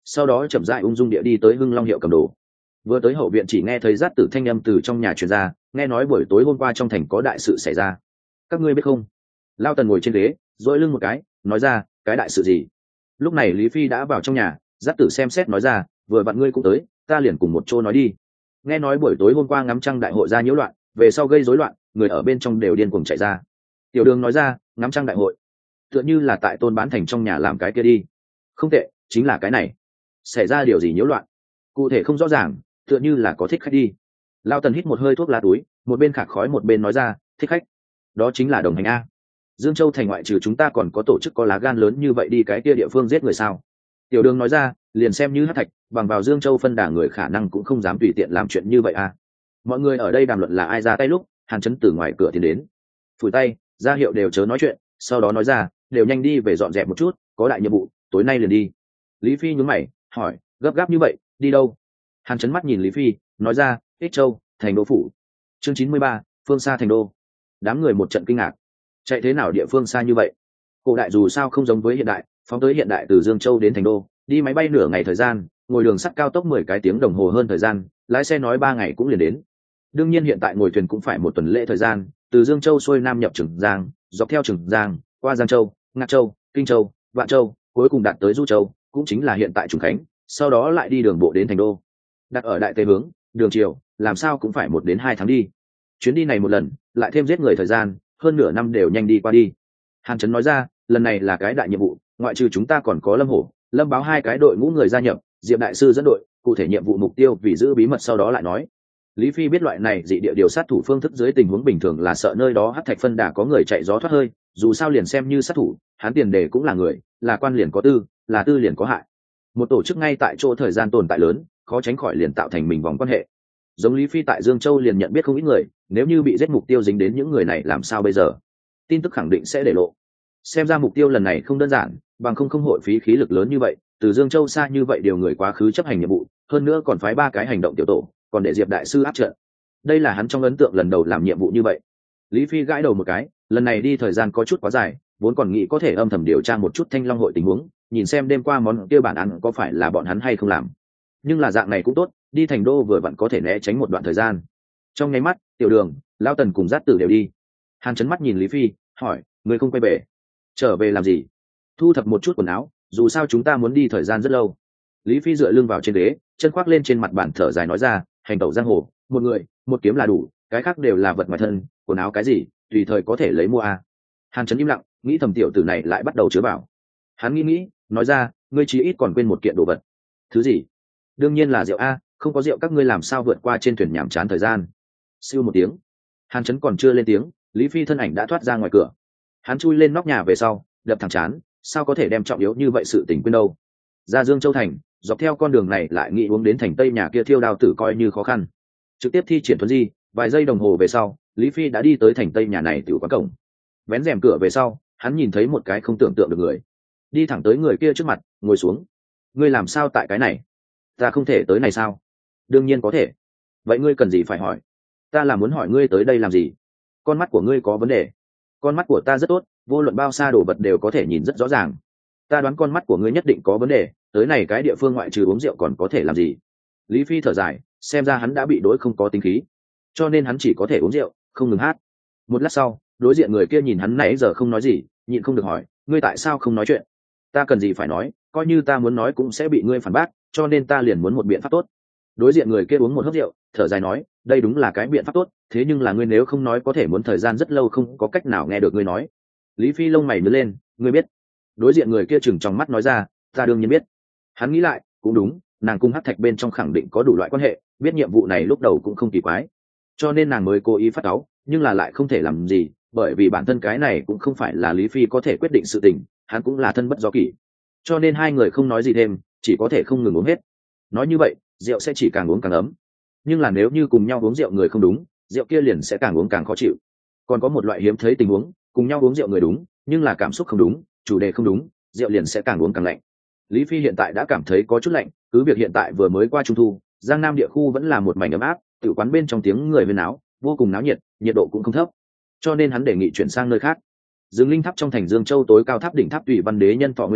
sau đó chậm rãi ung dung địa đi tới Hưng Long hiệu cầm đồ. Vừa tới hậu viện chỉ nghe thấy Dát Tử thanh âm từ trong nhà truyền ra, nghe nói buổi tối hôm qua trong thành có đại sự xảy ra. Các ngươi biết không? Lao Tần ngồi trên ghế, duỗi lưng một cái, nói ra, cái đại sự gì? Lúc này Lý Phi đã vào trong nhà, Dát Tử xem xét nói ra, vừa vặn ngươi cũng tới, ta liền cùng một chỗ nói đi. Nghe nói buổi tối hôm qua ngắm trăng đại hội ra nhiễu loạn, về sau gây rối loạn, người ở bên trong đều điên cuồng chạy ra. Tiểu Đường nói ra, ngắm trăng đại hội, tựa như là tại Tôn Bán Thành trong nhà làm cái kia đi. Không tệ, chính là cái này. Xảy ra điều gì nhiễu loạn? Cụ thể không rõ ràng, tựa như là có thích khách đi. Lao Tần hít một hơi thuốc lá túi, một bên khạc khói một bên nói ra, thích khách, đó chính là đồng hành a. Dương Châu thành ngoại trừ chúng ta còn có tổ chức có lá gan lớn như vậy đi cái kia địa phương giết người sao? Tiểu Đường nói ra, liền xem như Hắc Thạch bằng vào Dương Châu phân đà người khả năng cũng không dám tùy tiện làm chuyện như vậy a. Mọi người ở đây đàm luận là ai ra tay lúc Hàn Chấn từ ngoài cửa tiến đến, phủi tay ra hiệu đều chớ nói chuyện, sau đó nói ra, đều nhanh đi về dọn dẹp một chút, có đại nhiệm vụ, tối nay liền đi. Lý Phi nhún mày hỏi, gấp gáp như vậy đi đâu? Hàn Chấn mắt nhìn Lý Phi nói ra, Ích Châu thành đô phủ. Chương 93, phương xa thành đô. Đám người một trận kinh ngạc, chạy thế nào địa phương xa như vậy? Cổ đại dù sao không giống với hiện đại, phóng tới hiện đại từ Dương Châu đến thành đô đi máy bay nửa ngày thời gian, ngồi đường sắt cao tốc 10 cái tiếng đồng hồ hơn thời gian, lái xe nói 3 ngày cũng liền đến. Đương nhiên hiện tại ngồi thuyền cũng phải một tuần lễ thời gian, từ Dương Châu xuôi nam nhập Trường Giang, dọc theo Trường Giang qua Giang Châu, Ngạc Châu, Kinh Châu, Vạn Châu, cuối cùng đạt tới Du Châu, cũng chính là hiện tại Trùng Khánh, sau đó lại đi đường bộ đến thành đô. Đặt ở đại tây hướng đường chiều, làm sao cũng phải 1 đến 2 tháng đi. Chuyến đi này một lần lại thêm giết người thời gian, hơn nửa năm đều nhanh đi qua đi. Hàn Chấn nói ra, lần này là cái đại nhiệm vụ, ngoại trừ chúng ta còn có Lâm Hổ, Lâm Báo 2 cái đội ngũ người gia nhập, Diệp đại sư dẫn đội, cụ thể nhiệm vụ mục tiêu vì giữ bí mật sau đó lại nói. Lý Phi biết loại này dị địa điều sát thủ phương thức dưới tình huống bình thường là sợ nơi đó Hắc Thạch phân đà có người chạy gió thoát hơi, dù sao liền xem như sát thủ, hắn tiền đề cũng là người, là quan liền có tư, là tư liền có hại. Một tổ chức ngay tại chỗ thời gian tồn tại lớn, khó tránh khỏi liền tạo thành mình vòng quan hệ. Giống Lý Phi tại Dương Châu liền nhận biết không ít người, nếu như bị giết mục tiêu dính đến những người này làm sao bây giờ? Tin tức khẳng định sẽ để lộ. Xem ra mục tiêu lần này không đơn giản, bằng không hội phí khí lực lớn như vậy, từ Dương Châu xa như vậy điều người quá khứ chấp hành nhiệm vụ, hơn nữa còn phái 3 cái hành động tiểu tổ, còn để Diệp đại sư áp trận. Đây là hắn trong ấn tượng lần đầu làm nhiệm vụ như vậy. Lý Phi gãi đầu một cái, lần này đi thời gian có chút quá dài, vốn còn nghĩ có thể âm thầm điều tra một chút Thanh Long hội tình huống, nhìn xem đêm qua món kia bản án có phải là bọn hắn hay không làm. Nhưng là dạng này cũng tốt, đi thành đô vừa vặn có thể né tránh một đoạn thời gian. Trong nháy mắt, Tiểu Đường, Lao Tần cùng Dát Tử đều đi. Hàn Chấn mắt nhìn Lý Phi hỏi, người không quay về? Trở về làm gì? Thu thập một chút quần áo, dù sao chúng ta muốn đi thời gian rất lâu. Lý Phi dựa lưng vào trên ghế, chân khoác lên trên mặt bàn thở dài nói ra, hành tẩu giang hồ, một người một kiếm là đủ, cái khác đều là vật ngoài thân, quần áo cái gì tùy thời có thể lấy mua a. Hàn Chấn im lặng, nghĩ thầm tiểu tử này lại bắt đầu chứa bảo. Hắn nghĩ nói ra, ngươi chí ít còn quên một kiện đồ vật. Thứ gì? Đương nhiên là rượu a, không có rượu các ngươi làm sao vượt qua trên thuyền nhàm chán thời gian. Siêu một tiếng, Hàn Chấn còn chưa lên tiếng, Lý Phi thân ảnh đã thoát ra ngoài cửa. Hắn chui lên nóc nhà về sau, đập thẳng chán, sao có thể đem trọng yếu như vậy sự tình quên đâu. Ra Dương Châu thành, dọc theo con đường này lại nghĩ uống đến thành tây nhà kia thiêu đao tử coi như khó khăn. Trực tiếp thi triển thuần di, vài giây đồng hồ về sau, Lý Phi đã đi tới thành tây nhà này tiểu quán cổng. Vén rèm cửa về sau, hắn nhìn thấy một cái không tưởng tượng được người, đi thẳng tới người kia trước mặt, ngồi xuống. Ngươi làm sao tại cái này? Ta không thể tới này sao? Đương nhiên có thể. Vậy ngươi cần gì phải hỏi? Ta là muốn hỏi ngươi tới đây làm gì? Con mắt của ngươi có vấn đề. Con mắt của ta rất tốt, vô luận bao xa đồ vật đều có thể nhìn rất rõ ràng. Ta đoán con mắt của ngươi nhất định có vấn đề, tới này cái địa phương ngoại trừ uống rượu còn có thể làm gì? Lý Phi thở dài, xem ra hắn đã bị đối không có tính khí, cho nên hắn chỉ có thể uống rượu, không ngừng hát. Một lát sau, đối diện người kia nhìn hắn nãy giờ không nói gì, nhịn không được hỏi, ngươi tại sao không nói chuyện? Ta cần gì phải nói, coi như ta muốn nói cũng sẽ bị ngươi phản bác, cho nên ta liền muốn một biện pháp tốt. Đối diện người kia uống một hớp rượu, thở dài nói, đây đúng là cái biện pháp tốt, thế nhưng là ngươi nếu không nói có thể muốn thời gian rất lâu không có cách nào nghe được ngươi nói. Lý Phi lông mày nhướng lên, ngươi biết? Đối diện người kia chừng trong mắt nói ra, ta đương nhiên biết. Hắn nghĩ lại, cũng đúng, nàng cung Hắc Thạch bên trong khẳng định có đủ loại quan hệ, biết nhiệm vụ này lúc đầu cũng không kỳ quái, cho nên nàng mới cố ý phát cáu, nhưng là lại không thể làm gì, bởi vì bản thân cái này cũng không phải là Lý Phi có thể quyết định sự tình, hắn cũng là thân bất do kỷ, cho nên hai người không nói gì thêm, chỉ có thể không ngừng uống hết. Nói như vậy, rượu sẽ chỉ càng uống càng ấm, nhưng là nếu như cùng nhau uống rượu người không đúng, rượu kia liền sẽ càng uống càng khó chịu. Còn có một loại hiếm thấy tình huống, cùng nhau uống rượu người đúng, nhưng là cảm xúc không đúng, chủ đề không đúng, rượu liền sẽ càng uống càng lạnh. Lý Phi hiện tại đã cảm thấy có chút lạnh, cứ việc hiện tại vừa mới qua trung thu, Giang Nam địa khu vẫn là một mảnh ấm áp, tự quán bên trong tiếng người huyên náo, vô cùng náo nhiệt, nhiệt độ cũng không thấp, cho nên hắn đề nghị chuyển sang nơi khác. Dương Linh Tháp trong thành Dương Châu tối cao tháp đỉnh tháp Tùy Văn Đế nhân thọ nguyên năm,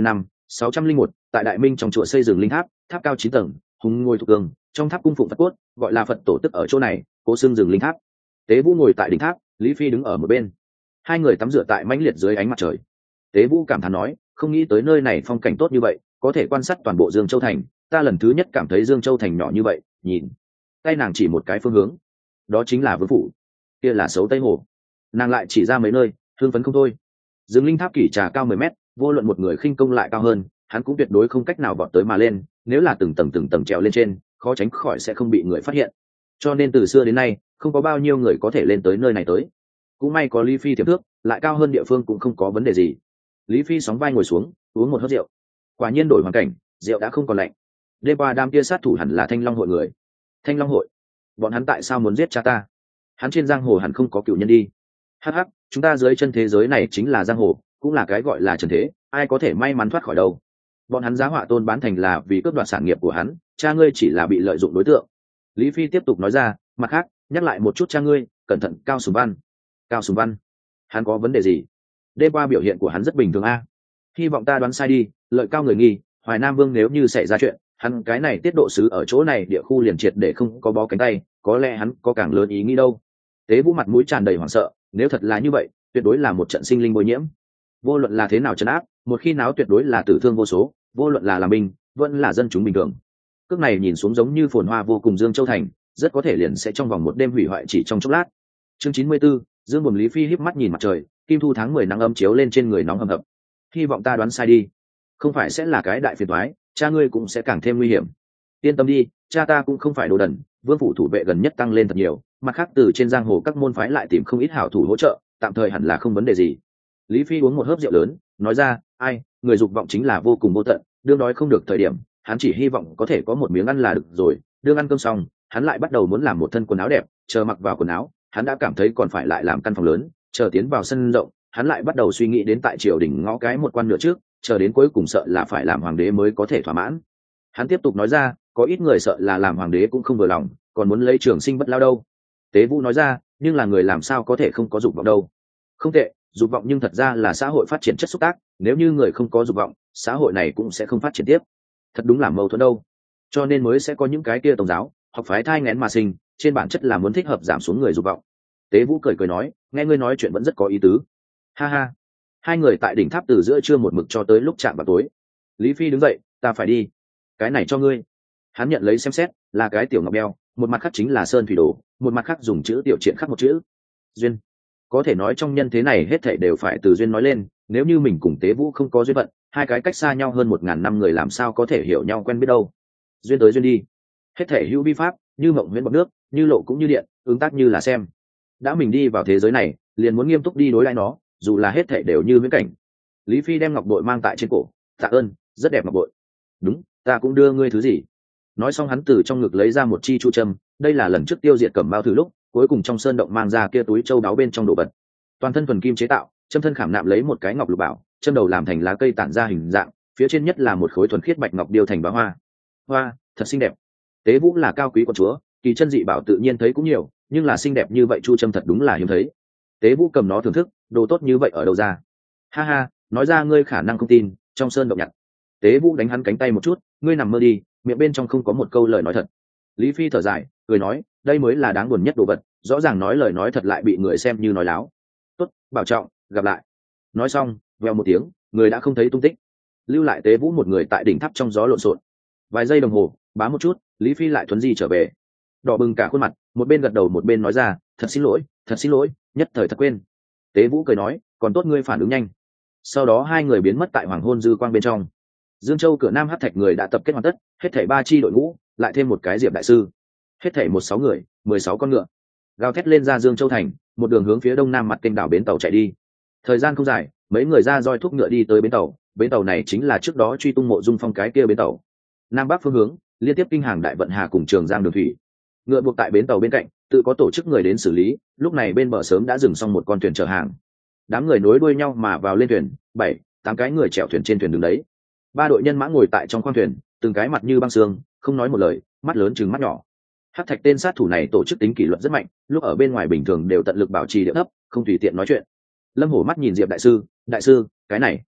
601, tại Đại Minh trong chùa xây rừng linh tháp, tháp cao 9 tầng, hùng ngồi thuộc cường, trong tháp cung phụng Phật cốt, gọi là Phật tổ tức ở chỗ này, cố xưng rừng linh tháp. Tế Vũ ngồi tại đỉnh tháp, Lý Phi đứng ở một bên. Hai người tắm rửa tại mãnh liệt dưới ánh mặt trời. Tế Vũ cảm thán nói, không nghĩ tới nơi này phong cảnh tốt như vậy, có thể quan sát toàn bộ Dương Châu thành, ta lần thứ nhất cảm thấy Dương Châu thành nhỏ như vậy, nhìn. Tay nàng chỉ một cái phương hướng, đó chính là Vương phủ, kia là Sấu Tây Hồ. Nàng lại chỉ ra mấy nơi, hương phấn không thôi. Dương linh tháp kỷ trà cao 10 mét, vô luận một người khinh công lại cao hơn, hắn cũng tuyệt đối không cách nào vọt tới mà lên, nếu là từng tầng trèo lên trên, khó tránh khỏi sẽ không bị người phát hiện. Cho nên từ xưa đến nay, không có bao nhiêu người có thể lên tới nơi này tới. Cũng may có Lý Phi tiềm thước, lại cao hơn địa phương cũng không có vấn đề gì. Lý Phi sóng vai ngồi xuống, uống một hớp rượu. Quả nhiên đổi hoàn cảnh, rượu đã không còn lạnh. Đêm qua đám kia sát thủ hẳn là Thanh Long hội người. Thanh Long hội? Bọn hắn tại sao muốn giết cha ta? Hắn trên giang hồ hẳn không có cựu nhân đi. Hắc hắc, chúng ta dưới chân thế giới này chính là giang hồ, cũng là cái gọi là trần thế, ai có thể may mắn thoát khỏi đâu. Bọn hắn giá họa Tôn Bán Thành là vì cướp đoạt sản nghiệp của hắn, cha ngươi chỉ là bị lợi dụng đối tượng. Lý Phi tiếp tục nói ra, mặt khác, nhắc lại một chút cha ngươi, cẩn thận Cao Sùng Văn. Cao Sùng Văn? Hắn có vấn đề gì? Đêm qua biểu hiện của hắn rất bình thường a. Hy vọng ta đoán sai đi, lợi cao người nghi, Hoài Nam Vương nếu như xảy ra chuyện, hắn cái này tiết độ sứ ở chỗ này địa khu liền triệt để không có bó cánh tay, có lẽ hắn có càng lớn ý nghĩ đâu. Tế Vũ mặt mũi tràn đầy hoảng sợ, nếu thật là như vậy, tuyệt đối là một trận sinh linh bội nhiễm. Vô luận là thế nào trấn áp, một khi náo tuyệt đối là tử thương vô số, vô luận là làm binh, vẫn là dân chúng bình thường. Cước này nhìn xuống giống như phồn hoa vô cùng Dương Châu thành, rất có thể liền sẽ trong vòng một đêm hủy hoại chỉ trong chốc lát. Chương 94, Dương Buồn Lý Phi híp mắt nhìn mặt trời, kim thu tháng 10 nắng ấm chiếu lên trên người nóng hầm hập. Hy vọng ta đoán sai đi, không phải sẽ là cái đại phiền toái, cha ngươi cũng sẽ càng thêm nguy hiểm. Yên tâm đi, cha ta cũng không phải đồ đần, Vương phủ thủ vệ gần nhất tăng lên thật nhiều, mặt khác từ trên giang hồ các môn phái lại tìm không ít hảo thủ hỗ trợ, tạm thời hẳn là không vấn đề gì. Lý Phi uống một hớp rượu lớn, nói ra, ai, người dục vọng chính là vô cùng vô tận, đương đói không được thời điểm, hắn chỉ hy vọng có thể có một miếng ăn là được rồi, đương ăn cơm xong, hắn lại bắt đầu muốn làm một thân quần áo đẹp, chờ mặc vào quần áo, hắn đã cảm thấy còn phải lại làm căn phòng lớn, chờ tiến vào sân rộng, hắn lại bắt đầu suy nghĩ đến tại triều đình ngõ cái một quan nữa trước, chờ đến cuối cùng sợ là phải làm hoàng đế mới có thể thỏa mãn. Hắn tiếp tục nói ra, có ít người sợ là làm hoàng đế cũng không vừa lòng, còn muốn lấy trường sinh bất lao đâu. Tế Vũ nói ra, nhưng là người làm sao có thể không có dục vọng đâu. Không tệ, dục vọng nhưng thật ra là xã hội phát triển chất xúc tác, nếu như người không có dục vọng, xã hội này cũng sẽ không phát triển tiếp. Thật đúng là mâu thuẫn đâu. Cho nên mới sẽ có những cái kia tôn giáo, học phái thai nghén mà sinh, trên bản chất là muốn thích hợp giảm xuống người dục vọng. Tế Vũ cười cười nói, nghe ngươi nói chuyện vẫn rất có ý tứ. Ha ha. Hai người tại đỉnh tháp từ giữa trưa một mực cho tới lúc chạm vào tối. Lý Phi đứng dậy, ta phải đi. Cái này cho ngươi. Hắn nhận lấy xem xét, là cái tiểu ngọc đeo, một mặt khác chính là sơn thủy đồ, một mặt khác dùng chữ tiểu triện khắc một chữ duyên. Có thể nói trong nhân thế này hết thảy đều phải từ duyên nói lên, nếu như mình cùng Tế Vũ không có duyên phận, hai cái cách xa nhau hơn 1000 năm người làm sao có thể hiểu nhau quen biết đâu. Duyên tới duyên đi, hết thảy hữu vi pháp, như mộng huyễn bọt nước, như lộ cũng như điện, ứng tác như là xem. Đã mình đi vào thế giới này, liền muốn nghiêm túc đi đối lại nó, dù là hết thảy đều như viễn cảnh. Lý Phi đem ngọc bội mang tại trên cổ, tạ ơn, rất đẹp ngọc bội. Đúng, ta cũng đưa ngươi thứ gì. Nói xong hắn từ trong ngực lấy ra một chi chu châm, đây là lần trước tiêu diệt Cẩm Mao thử lúc, cuối cùng trong sơn động mang ra kia túi châu đáo bên trong đồ vật. Toàn thân thuần kim chế tạo, châm thân khảm nạm lấy một cái ngọc lục bảo, châm đầu làm thành lá cây tản ra hình dạng, phía trên nhất là một khối thuần khiết bạch ngọc điêu thành bá hoa. Hoa, thật xinh đẹp. Tế Vũ là cao quý của chúa, kỳ chân dị bảo tự nhiên thấy cũng nhiều, nhưng là xinh đẹp như vậy chu châm thật đúng là hiếm thấy. Tế Vũ cầm nó thưởng thức, đồ tốt như vậy ở đâu ra? Ha ha, nói ra ngươi khả năng không tin, trong sơn động nhặt. Tế Vũ đánh hắn cánh tay một chút, ngươi nằm mơ đi, miệng bên trong không có một câu lời nói thật. Lý Phi thở dài, cười nói, đây mới là đáng buồn nhất đồ vật, rõ ràng nói lời nói thật lại bị người xem như nói láo. Tốt, bảo trọng, gặp lại. Nói xong, vèo một tiếng, người đã không thấy tung tích, lưu lại Tế Vũ một người tại đỉnh tháp trong gió lộn xộn. Vài giây đồng hồ, bám một chút, Lý Phi lại thuấn di trở về, đỏ bừng cả khuôn mặt, một bên gật đầu một bên nói ra, thật xin lỗi, nhất thời thật quên. Tế Vũ cười nói, còn tốt ngươi phản ứng nhanh. Sau đó hai người biến mất tại hoàng hôn dư quang bên trong. Dương Châu cửa Nam Hắc Thạch người đã tập kết hoàn tất, hết thảy 3 chi đội ngũ, lại thêm một cái Diệp đại sư, hết thảy 16 người, 16 con ngựa, gào thét lên ra Dương Châu thành, một đường hướng phía đông nam mặt kênh đảo bến tàu chạy đi. Thời gian không dài, mấy người ra roi thúc ngựa đi tới bến tàu này chính là trước đó truy tung Mộ Dung Phong cái kia bến tàu. Nam bắc phương hướng, liên tiếp kinh hàng Đại Vận Hà cùng Trường Giang đường thủy. Ngựa buộc tại bến tàu bên cạnh, tự có tổ chức người đến xử lý, lúc này bên bờ sớm đã dừng xong một con thuyền chở hàng. Đám người nối đuôi nhau mà vào lên thuyền, 7, 8 cái người chèo thuyền trên thuyền đứng đấy. 3 đội nhân mã ngồi tại trong khoang thuyền, từng cái mặt như băng xương, không nói một lời, mắt lớn chừng mắt nhỏ. Hắc Thạch tên sát thủ này tổ chức tính kỷ luật rất mạnh, lúc ở bên ngoài bình thường đều tận lực bảo trì điệu thấp, không tùy tiện nói chuyện. Lâm Hổ mắt nhìn Diệp đại sư, cái này,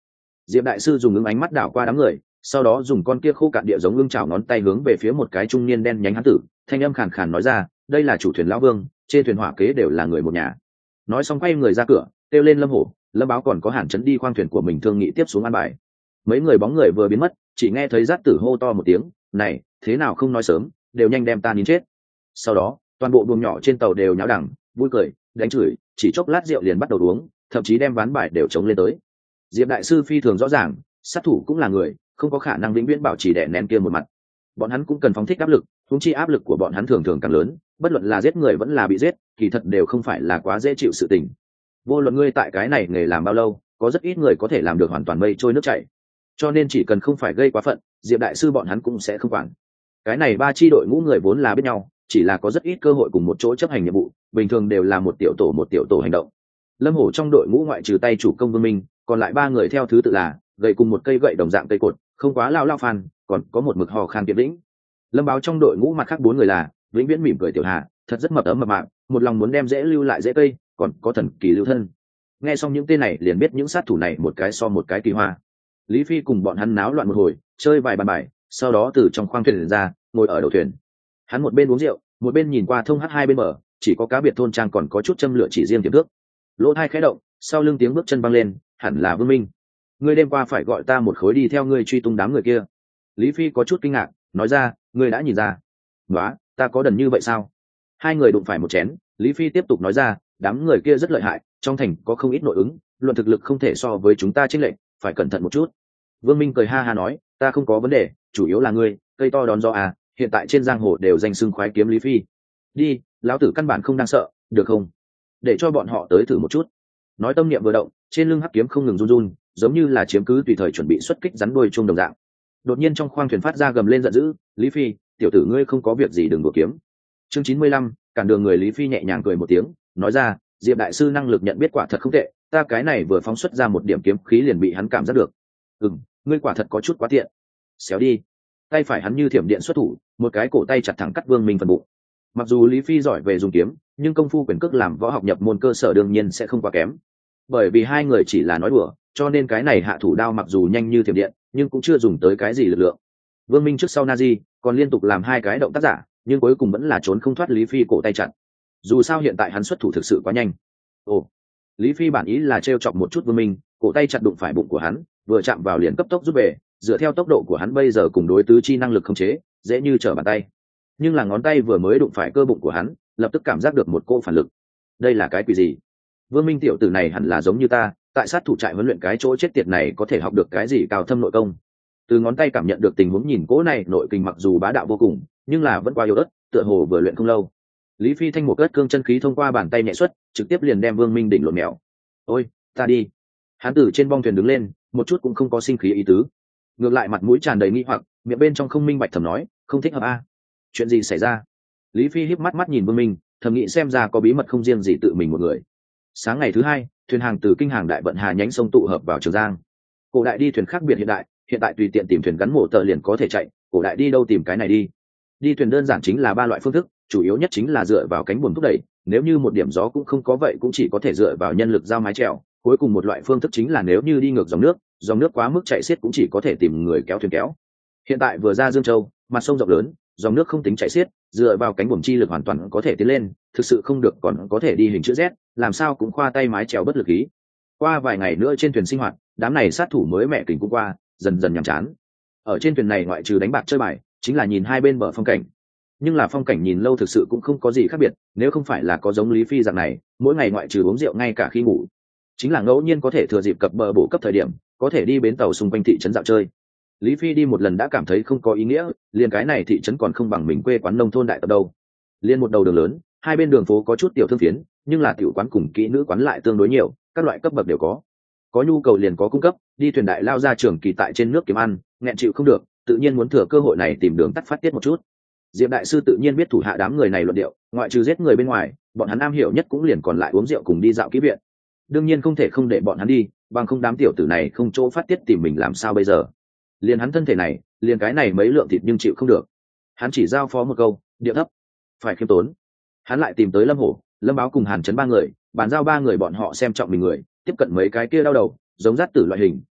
Diệp đại sư dùng ánh mắt đảo qua đám người, sau đó dùng con kia khô cạn địa giống ưng chảo ngón tay hướng về phía một cái trung niên đen nhánh hán tử, thanh âm khàn khàn nói ra, đây là chủ thuyền lão Vương, trên thuyền hỏa kế đều là người một nhà. Nói xong quay người ra cửa, kêu lên Lâm Hổ, Lâm Báo còn có Hàn Chấn đi khoang thuyền của mình thương nghị tiếp xuống an bài. Mấy người bóng người vừa biến mất, chỉ nghe thấy Dát Tử hô to một tiếng, này, thế nào không nói sớm, đều nhanh đem ta nín chết. Sau đó, toàn bộ buồng nhỏ trên tàu đều nháo đẳng, vui cười, đánh chửi, chỉ chốc lát rượu liền bắt đầu uống, thậm chí đem ván bài đều chống lên tới. Diệp đại sư phi thường rõ ràng, sát thủ cũng là người, không có khả năng vĩnh viễn bảo trì đè nén kia một mặt. Bọn hắn cũng cần phóng thích áp lực, huống chi áp lực của bọn hắn thường thường càng lớn, bất luận là giết người vẫn là bị giết, kỳ thật đều không phải là quá dễ chịu sự tình. Vô luận ngươi tại cái này nghề làm bao lâu, có rất ít người có thể làm được hoàn toàn mây trôi nước chảy. Cho nên chỉ cần không phải gây quá phận, Diệp đại sư bọn hắn cũng sẽ không quản. Cái này ba chi đội ngũ người vốn là biết nhau, chỉ là có rất ít cơ hội cùng một chỗ chấp hành nhiệm vụ, bình thường đều là một tiểu tổ hành động. Lâm Hổ trong đội ngũ ngoại trừ tay chủ công Vương Minh, còn lại ba người theo thứ tự là gậy cùng một cây gậy đồng dạng cây cột, không quá lao phàn, còn có một mực hò khan Kiệt Vĩnh. Lâm Báo trong đội ngũ mặt khác bốn người là Vĩnh Viễn mỉm cười Tiểu Hà, thật rất mập ấm mập mạp, một lòng muốn đem dễ lưu lại dễ cây, còn có thần kỳ lưu thân. Nghe xong những tên này liền biết những sát thủ này một cái so một cái kỳ hoa. Lý Phi cùng bọn hắn náo loạn một hồi, chơi vài bàn bài, sau đó từ trong khoang thuyền ra, ngồi ở đầu thuyền. Hắn một bên uống rượu, một bên nhìn qua thông hắt hai bên bờ, chỉ có cá biệt thôn trang còn có chút châm lửa chỉ riêng tiềm thước. Lỗ tai khẽ động, sau lưng tiếng bước chân văng lên, hẳn là Vương Minh. Ngươi đêm qua phải gọi ta một khối đi theo ngươi truy tung đám người kia. Lý Phi có chút kinh ngạc, nói ra, ngươi đã nhìn ra. Nóa, ta có đần như vậy sao? Hai người đụng phải một chén, Lý Phi tiếp tục nói ra, đám người kia rất lợi hại, trong thành có không ít nội ứng, luận thực lực không thể so với chúng ta chênh lệch, phải cẩn thận một chút. Vương Minh cười ha ha nói, ta không có vấn đề, chủ yếu là ngươi, cây to đón gió à, hiện tại trên giang hồ đều danh xưng khoái kiếm Lý Phi. Đi, lão tử căn bản không đang sợ, được không? Để cho bọn họ tới thử một chút. Nói tâm niệm vừa động, trên lưng hắc kiếm không ngừng run run, giống như là chiếm cứ tùy thời chuẩn bị xuất kích rắn đuôi chuông đồng dạng. Đột nhiên trong khoang thuyền phát ra gầm lên giận dữ, Lý Phi, tiểu tử ngươi không có việc gì đừng đùa kiếm. Chương 95, cản đường người. Lý Phi nhẹ nhàng cười một tiếng, nói ra, Diệp đại sư năng lực nhận biết quả thật không tệ, ta cái này vừa phóng xuất ra một điểm kiếm khí liền bị hắn cảm giác được. Ngươi quả thật có chút quá tiện. Xéo đi. Tay phải hắn như thiểm điện xuất thủ, một cái cổ tay chặt thẳng cắt Vương Minh phần bụng. Mặc dù Lý Phi giỏi về dùng kiếm, nhưng công phu quyền cước làm võ học nhập môn cơ sở đương nhiên sẽ không quá kém. Bởi vì hai người chỉ là nói đùa, cho nên cái này hạ thủ đao mặc dù nhanh như thiểm điện, nhưng cũng chưa dùng tới cái gì lực lượng. Vương Minh trước sau Nazi, còn liên tục làm hai cái động tác giả, nhưng cuối cùng vẫn là trốn không thoát Lý Phi cổ tay chặt. Dù sao hiện tại hắn xuất thủ thực sự quá nhanh. Ồ, Lý Phi bản ý là trêu chọc một chút Vương Minh, cổ tay chặt đụng phải bụng của hắn, vừa chạm vào liền cấp tốc rút về, dựa theo tốc độ của hắn bây giờ cùng đối tứ chi năng lực khống chế, dễ như trở bàn tay. Nhưng là ngón tay vừa mới đụng phải cơ bụng của hắn, lập tức cảm giác được một cỗ phản lực. Đây là cái quỷ gì? Vương Minh tiểu tử này hẳn là giống như ta, tại sát thủ trại huấn luyện cái chỗ chết tiệt này có thể học được cái gì cao thâm nội công. Từ ngón tay cảm nhận được tình huống, nhìn cỗ này nội kình mặc dù bá đạo vô cùng, nhưng là vẫn quá yếu ớt, tựa hồ vừa luyện không lâu. Lý Phi thanh một cất cương chân khí thông qua bàn tay nhẹ xuất, trực tiếp liền đem Vương Minh đỉnh lộn mèo. Ôi, ta đi. Hắn từ trên bong thuyền đứng lên, một chút cũng không có sinh khí ý tứ, ngược lại mặt mũi tràn đầy nghi hoặc, miệng bên trong không minh bạch thầm nói, không thích hợp a. Chuyện gì xảy ra? Lý Phi híp mắt mắt nhìn Vương Minh, thầm nghĩ xem ra có bí mật không riêng gì tự mình một người. Sáng ngày thứ hai, thuyền hàng từ kinh hàng đại vận hà nhánh sông tụ hợp vào Trường Giang. Cổ đại đi thuyền khác biệt hiện tại tùy tiện tìm thuyền gắn mổ tờ liền có thể chạy, cổ đại đi đâu tìm cái này đi. Đi thuyền đơn giản chính là ba loại phương thức, chủ yếu nhất chính là dựa vào cánh buồm thúc đẩy, nếu như một điểm gió cũng không có vậy cũng chỉ có thể dựa vào nhân lực giao mái chèo. Cuối cùng một loại phương thức chính là nếu như đi ngược dòng nước quá mức chạy xiết cũng chỉ có thể tìm người kéo thuyền kéo. Hiện tại vừa ra Dương Châu, mặt sông rộng lớn, dòng nước không tính chạy xiết, dựa vào cánh buồm chi lực hoàn toàn có thể tiến lên, thực sự không được còn có thể đi hình chữ Z, làm sao cũng khoa tay mái chèo bất lực ý. Qua vài ngày nữa trên thuyền sinh hoạt, đám này sát thủ mới mẹ kình cũng qua, dần dần nhàm chán. Ở trên thuyền này ngoại trừ đánh bạc chơi bài, chính là nhìn hai bên bờ phong cảnh. Nhưng là phong cảnh nhìn lâu thực sự cũng không có gì khác biệt, nếu không phải là có giống Lý Phi dạng này, mỗi ngày ngoại trừ uống rượu ngay cả khi ngủ, chính là ngẫu nhiên có thể thừa dịp cập bờ bổ cấp thời điểm, có thể đi bến tàu xung quanh thị trấn dạo chơi. Lý Phi đi một lần đã cảm thấy không có ý nghĩa, liền cái này thị trấn còn không bằng mình quê quán nông thôn đại tập đâu. Liên một đầu đường lớn, hai bên đường phố có chút tiểu thương phiến, nhưng là tiểu quán cùng kỹ nữ quán lại tương đối nhiều, các loại cấp bậc đều có nhu cầu liền có cung cấp. Đi thuyền đại lao ra trường kỳ tại trên nước kiếm ăn, nghẹn chịu không được, tự nhiên muốn thừa cơ hội này tìm đường tắt phát tiết một chút. Diệp đại sư tự nhiên biết thủ hạ đám người này luận điệu, ngoại trừ giết người bên ngoài, bọn hắn am hiểu nhất cũng liền còn lại uống rượu cùng đi dạo kỹ viện. Đương nhiên không thể không để bọn hắn đi, bằng không đám tiểu tử này không chỗ phát tiết tìm mình làm sao bây giờ. Liền hắn thân thể này, liền cái này mấy lượng thịt nhưng chịu không được. Hắn chỉ giao phó một câu, điệu thấp, phải khiêm tốn. Hắn lại tìm tới Lâm Hổ, Lâm Báo cùng Hàn Chấn ba người, bàn giao ba người bọn họ xem trọng mình người, tiếp cận mấy cái kia đau đầu, giống Dát Tử loại hình,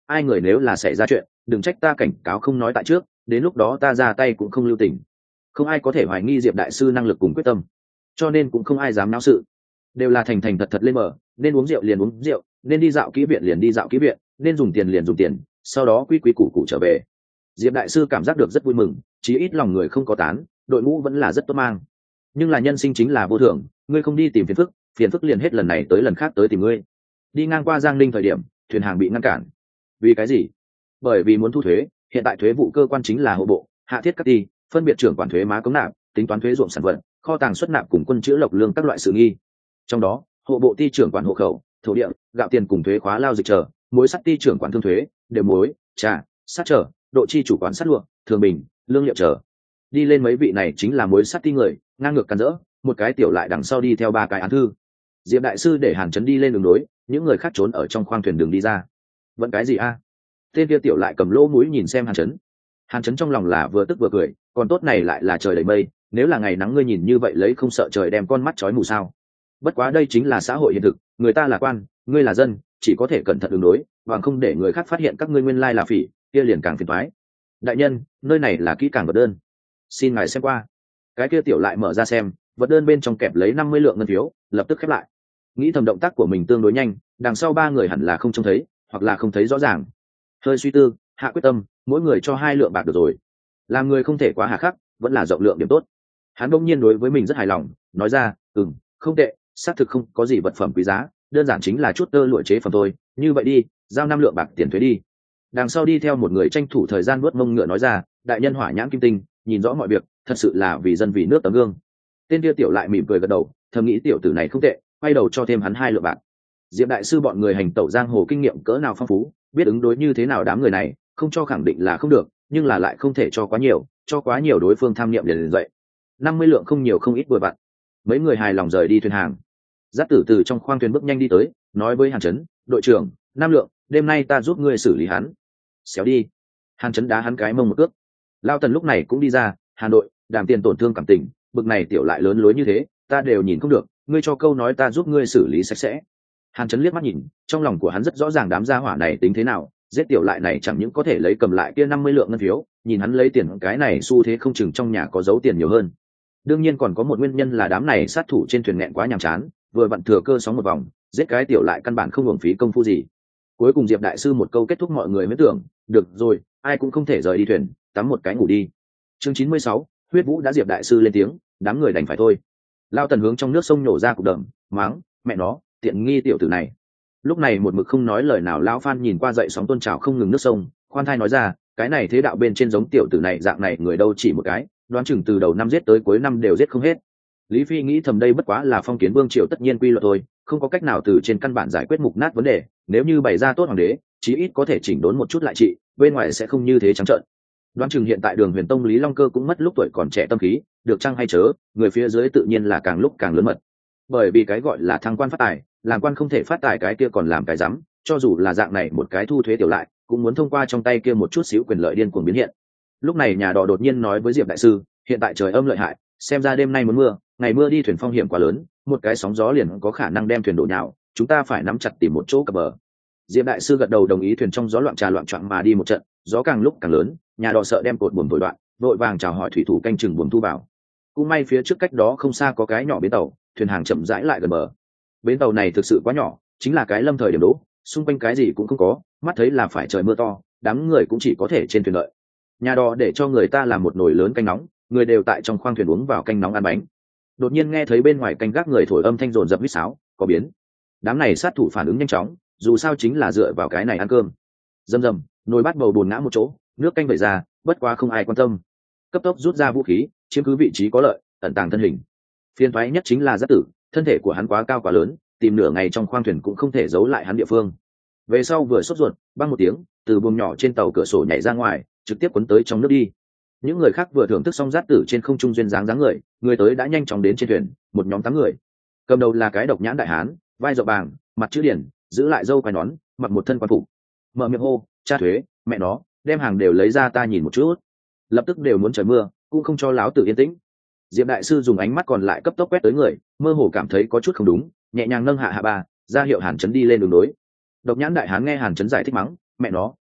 ai người nếu là xảy ra chuyện đừng trách ta cảnh cáo không nói tại trước, đến lúc đó ta ra tay cũng không lưu tình. Không ai có thể hoài nghi Diệp đại sư năng lực cùng quyết tâm, cho nên cũng không ai dám náo sự, đều là thành thành thật thật lên mở, nên uống rượu liền uống rượu, nên đi dạo kỹ viện liền đi dạo kỹ viện, nên dùng tiền liền dùng tiền, sau đó quy quy củ củ trở về. Diệp đại sư cảm giác được rất vui mừng, chí ít lòng người không có tán, đội ngũ vẫn là rất tốt mang. Nhưng là nhân sinh chính là vô thường, ngươi không đi tìm phiền phức liền hết lần này tới lần khác tới tìm ngươi. Đi ngang qua Giang Ninh thời điểm, thuyền hàng bị ngăn cản. Vì cái gì? Bởi vì muốn thu thuế, hiện tại thuế vụ cơ quan chính là hộ bộ, hạ thiết các ty, phân biệt trưởng quản thuế má cống nạp, tính toán thuế ruộng sản vật, kho tàng xuất nạp cùng quân chữ lộc lương các loại sự nghi. Trong đó, hộ bộ ty trưởng quản hộ khẩu, thổ địa, gạo tiền cùng thuế khóa lao dịch chờ, muối sắt ty trưởng quản thương thuế, đều muối, trà, sắt chờ, độ chi chủ quản sắt lụa, thường bình, lương liệu chờ. Đi lên mấy vị này chính là muối sắt ty người, ngang ngược cắn rỡ, một cái tiểu lại đằng sau đi theo ba cái án thư. Diệp đại sư để Hàn Chấn đi lên đường đối, những người khác trốn ở trong khoang thuyền đường đi ra. Vẫn cái gì a? Tên kia tiểu lại cầm lỗ mũi nhìn xem Hàn Chấn trong lòng là vừa tức vừa cười, còn tốt này lại là trời đầy mây, nếu là ngày nắng ngươi nhìn như vậy lấy không sợ trời đem con mắt chói mù sao? Bất quá đây chính là xã hội hiện thực, người ta là quan, ngươi là dân, chỉ có thể cẩn thận ứng đối, bằng không để người khác phát hiện các ngươi nguyên lai là phỉ, kia liền càng phiền toái. Đại nhân, nơi này là kỹ càng vật đơn, xin ngài xem qua. Cái kia tiểu lại mở ra xem, vật đơn bên trong kẹp lấy 50 lượng ngân phiếu, lập tức khép lại. Nghĩ thầm động tác của mình tương đối nhanh, đằng sau ba người hẳn là không trông thấy, hoặc là không thấy rõ ràng. Hơi suy tư, hạ quyết tâm, mỗi người cho 2 lượng bạc được rồi. Làm người không thể quá hà khắc, vẫn là rộng lượng điểm tốt. Hắn bỗng nhiên đối với mình rất hài lòng, nói ra, không tệ, xác thực không có gì vật phẩm quý giá, đơn giản chính là chút tơ lụa chế phẩm thôi, như vậy đi, giao 5 lượng bạc tiền thuế đi. Đằng sau đi theo một người tranh thủ thời gian vuốt mông ngựa nói ra, đại nhân hỏa nhãn kim tinh, nhìn rõ mọi việc, thật sự là vì dân vì nước tấm gương. Tên kia tiểu lại mỉm cười gật đầu, thầm nghĩ tiểu tử này không tệ, quay đầu cho thêm hắn 2 lượng bạc. Diệp đại sư bọn người hành tẩu giang hồ kinh nghiệm cỡ nào phong phú, biết ứng đối như thế nào đám người này, không cho khẳng định là không được, nhưng là lại không thể cho quá nhiều đối phương tham niệm liền dậy. 50 lượng không nhiều không ít vừa vặn. Mấy người hài lòng rời đi thuyền hàng. Giác Tử từ trong khoang thuyền bước nhanh đi tới, nói với Hàn Chấn, đội trưởng, 5 lượng, đêm nay ta giúp ngươi xử lý hắn. Xéo đi. Hàn Chấn đá hắn cái mông một cước. Lao Tần lúc này cũng đi ra, Hà Nội, Đàm Tiền tổn thương cảm tình, bực này tiểu lại lớn lối như thế, ta đều nhìn không được, ngươi cho câu nói ta giúp ngươi xử lý sạch sẽ. Hàn Chấn liếc mắt nhìn, trong lòng của hắn rất rõ ràng đám gia hỏa này tính thế nào, giết tiểu lại này chẳng những có thể lấy cầm lại kia 50 lượng ngân phiếu, nhìn hắn lấy tiền cái này xu thế không chừng trong nhà có giấu tiền nhiều hơn. Đương nhiên còn có một nguyên nhân là đám này sát thủ trên thuyền nghẹn quá nhàm chán, vừa vặn thừa cơ sóng một vòng, giết cái tiểu lại căn bản không hưởng phí công phu gì. Cuối cùng Diệp đại sư một câu kết thúc mọi người mới tưởng, được rồi, ai cũng không thể rời đi thuyền, tắm một cái ngủ đi. Chương 96, huyết vũ đã Diệp đại sư lên tiếng, đám người đành phải thôi. Lao Tần hướng trong nước sông nhổ ra cục đầm, mắng, mẹ nó, tiện nghi tiểu tử này. Lúc này một mực không nói lời nào lão Phan nhìn qua dậy sóng tôn trào không ngừng nước sông, khoan thai nói ra, cái này thế đạo bên trên giống tiểu tử này dạng này người đâu chỉ một cái, đoán chừng từ đầu năm giết tới cuối năm đều giết không hết. Lý Phi nghĩ thầm đây bất quá là phong kiến vương triều tất nhiên quy luật thôi, không có cách nào từ trên căn bản giải quyết mục nát vấn đề, nếu như bày ra tốt hoàng đế, chí ít có thể chỉnh đốn một chút lại trị, bên ngoài sẽ không như thế trắng trợn. Đoán chừng hiện tại Đường Huyền Tông Lý Long Cơ cũng mất lúc tuổi còn trẻ tâm khí, được chăng hay chớ, người phía dưới tự nhiên là càng lúc càng lớn mật. Bởi vì cái gọi là thăng quan phát tài, làm quan không thể phát tài cái kia còn làm cái rắm, cho dù là dạng này một cái thu thuế tiểu lại, cũng muốn thông qua trong tay kia một chút xíu quyền lợi điên cuồng biến hiện. Lúc này nhà đò đột nhiên nói với Diệp đại sư, hiện tại trời âm lợi hại, xem ra đêm nay muốn mưa, ngày mưa đi thuyền phong hiểm quá lớn, một cái sóng gió liền có khả năng đem thuyền đổ nhào, chúng ta phải nắm chặt tìm một chỗ cập bờ. Diệp đại sư gật đầu đồng ý, thuyền trong gió loạn trà loạn choạng mà đi một trận, gió càng lúc càng lớn, nhà đò sợ đem cột buồm vội đoạn, vội vàng chào hỏi thủy thủ canh chừng buồm thu vào. Cũng may phía trước cách đó không xa có cái nhỏ bến tàu, thuyền hàng chậm rãi lại gần bờ. Bến tàu này thực sự quá nhỏ, chính là cái lâm thời điểm đỗ, xung quanh cái gì cũng không có, mắt thấy là phải trời mưa to, đám người cũng chỉ có thể trên thuyền đợi. Nhà đò để cho người ta làm một nồi lớn canh nóng, người đều tại trong khoang thuyền uống vào canh nóng ăn bánh. Đột nhiên nghe thấy bên ngoài canh gác người thổi âm thanh rồn rập huýt sáo, có biến. Đám này sát thủ phản ứng nhanh chóng, dù sao chính là dựa vào cái này ăn cơm. Rầm rầm, nồi bát bầu bùn ngã một chỗ, nước canh vẩy ra, bất quá không ai quan tâm. Cấp tốc rút ra vũ khí, chiếm cứ vị trí có lợi, ẩn tàng thân hình. Phiền toái nhất chính là Giác Tử, thân thể của hắn quá cao quá lớn, tìm nửa ngày trong khoang thuyền cũng không thể giấu lại hắn địa phương. Về sau vừa sốt ruột, băng một tiếng, từ buồng nhỏ trên tàu cửa sổ nhảy ra ngoài, trực tiếp cuốn tới trong nước đi. Những người khác vừa thưởng thức xong Giác Tử trên không trung duyên dáng người, người tới đã nhanh chóng đến trên thuyền, một nhóm 8 người. Cầm đầu là cái độc nhãn đại hán, vai rộng bàng, mặt chữ điển, giữ lại râu quai nón, mặc một thân quan phục. Mở miệng hô, cha thuế, mẹ nó, đem hàng đều lấy ra ta nhìn một chút. Lập tức đều muốn trời mưa, cũng không cho láo tử yên tĩnh. Diệp đại sư dùng ánh mắt còn lại cấp tốc quét tới người, mơ hồ cảm thấy có chút không đúng, nhẹ nhàng nâng hạ ba, ra hiệu Hàn Chấn đi lên đường đối. Độc nhãn đại hán nghe Hàn Chấn giải thích mắng, mẹ nó,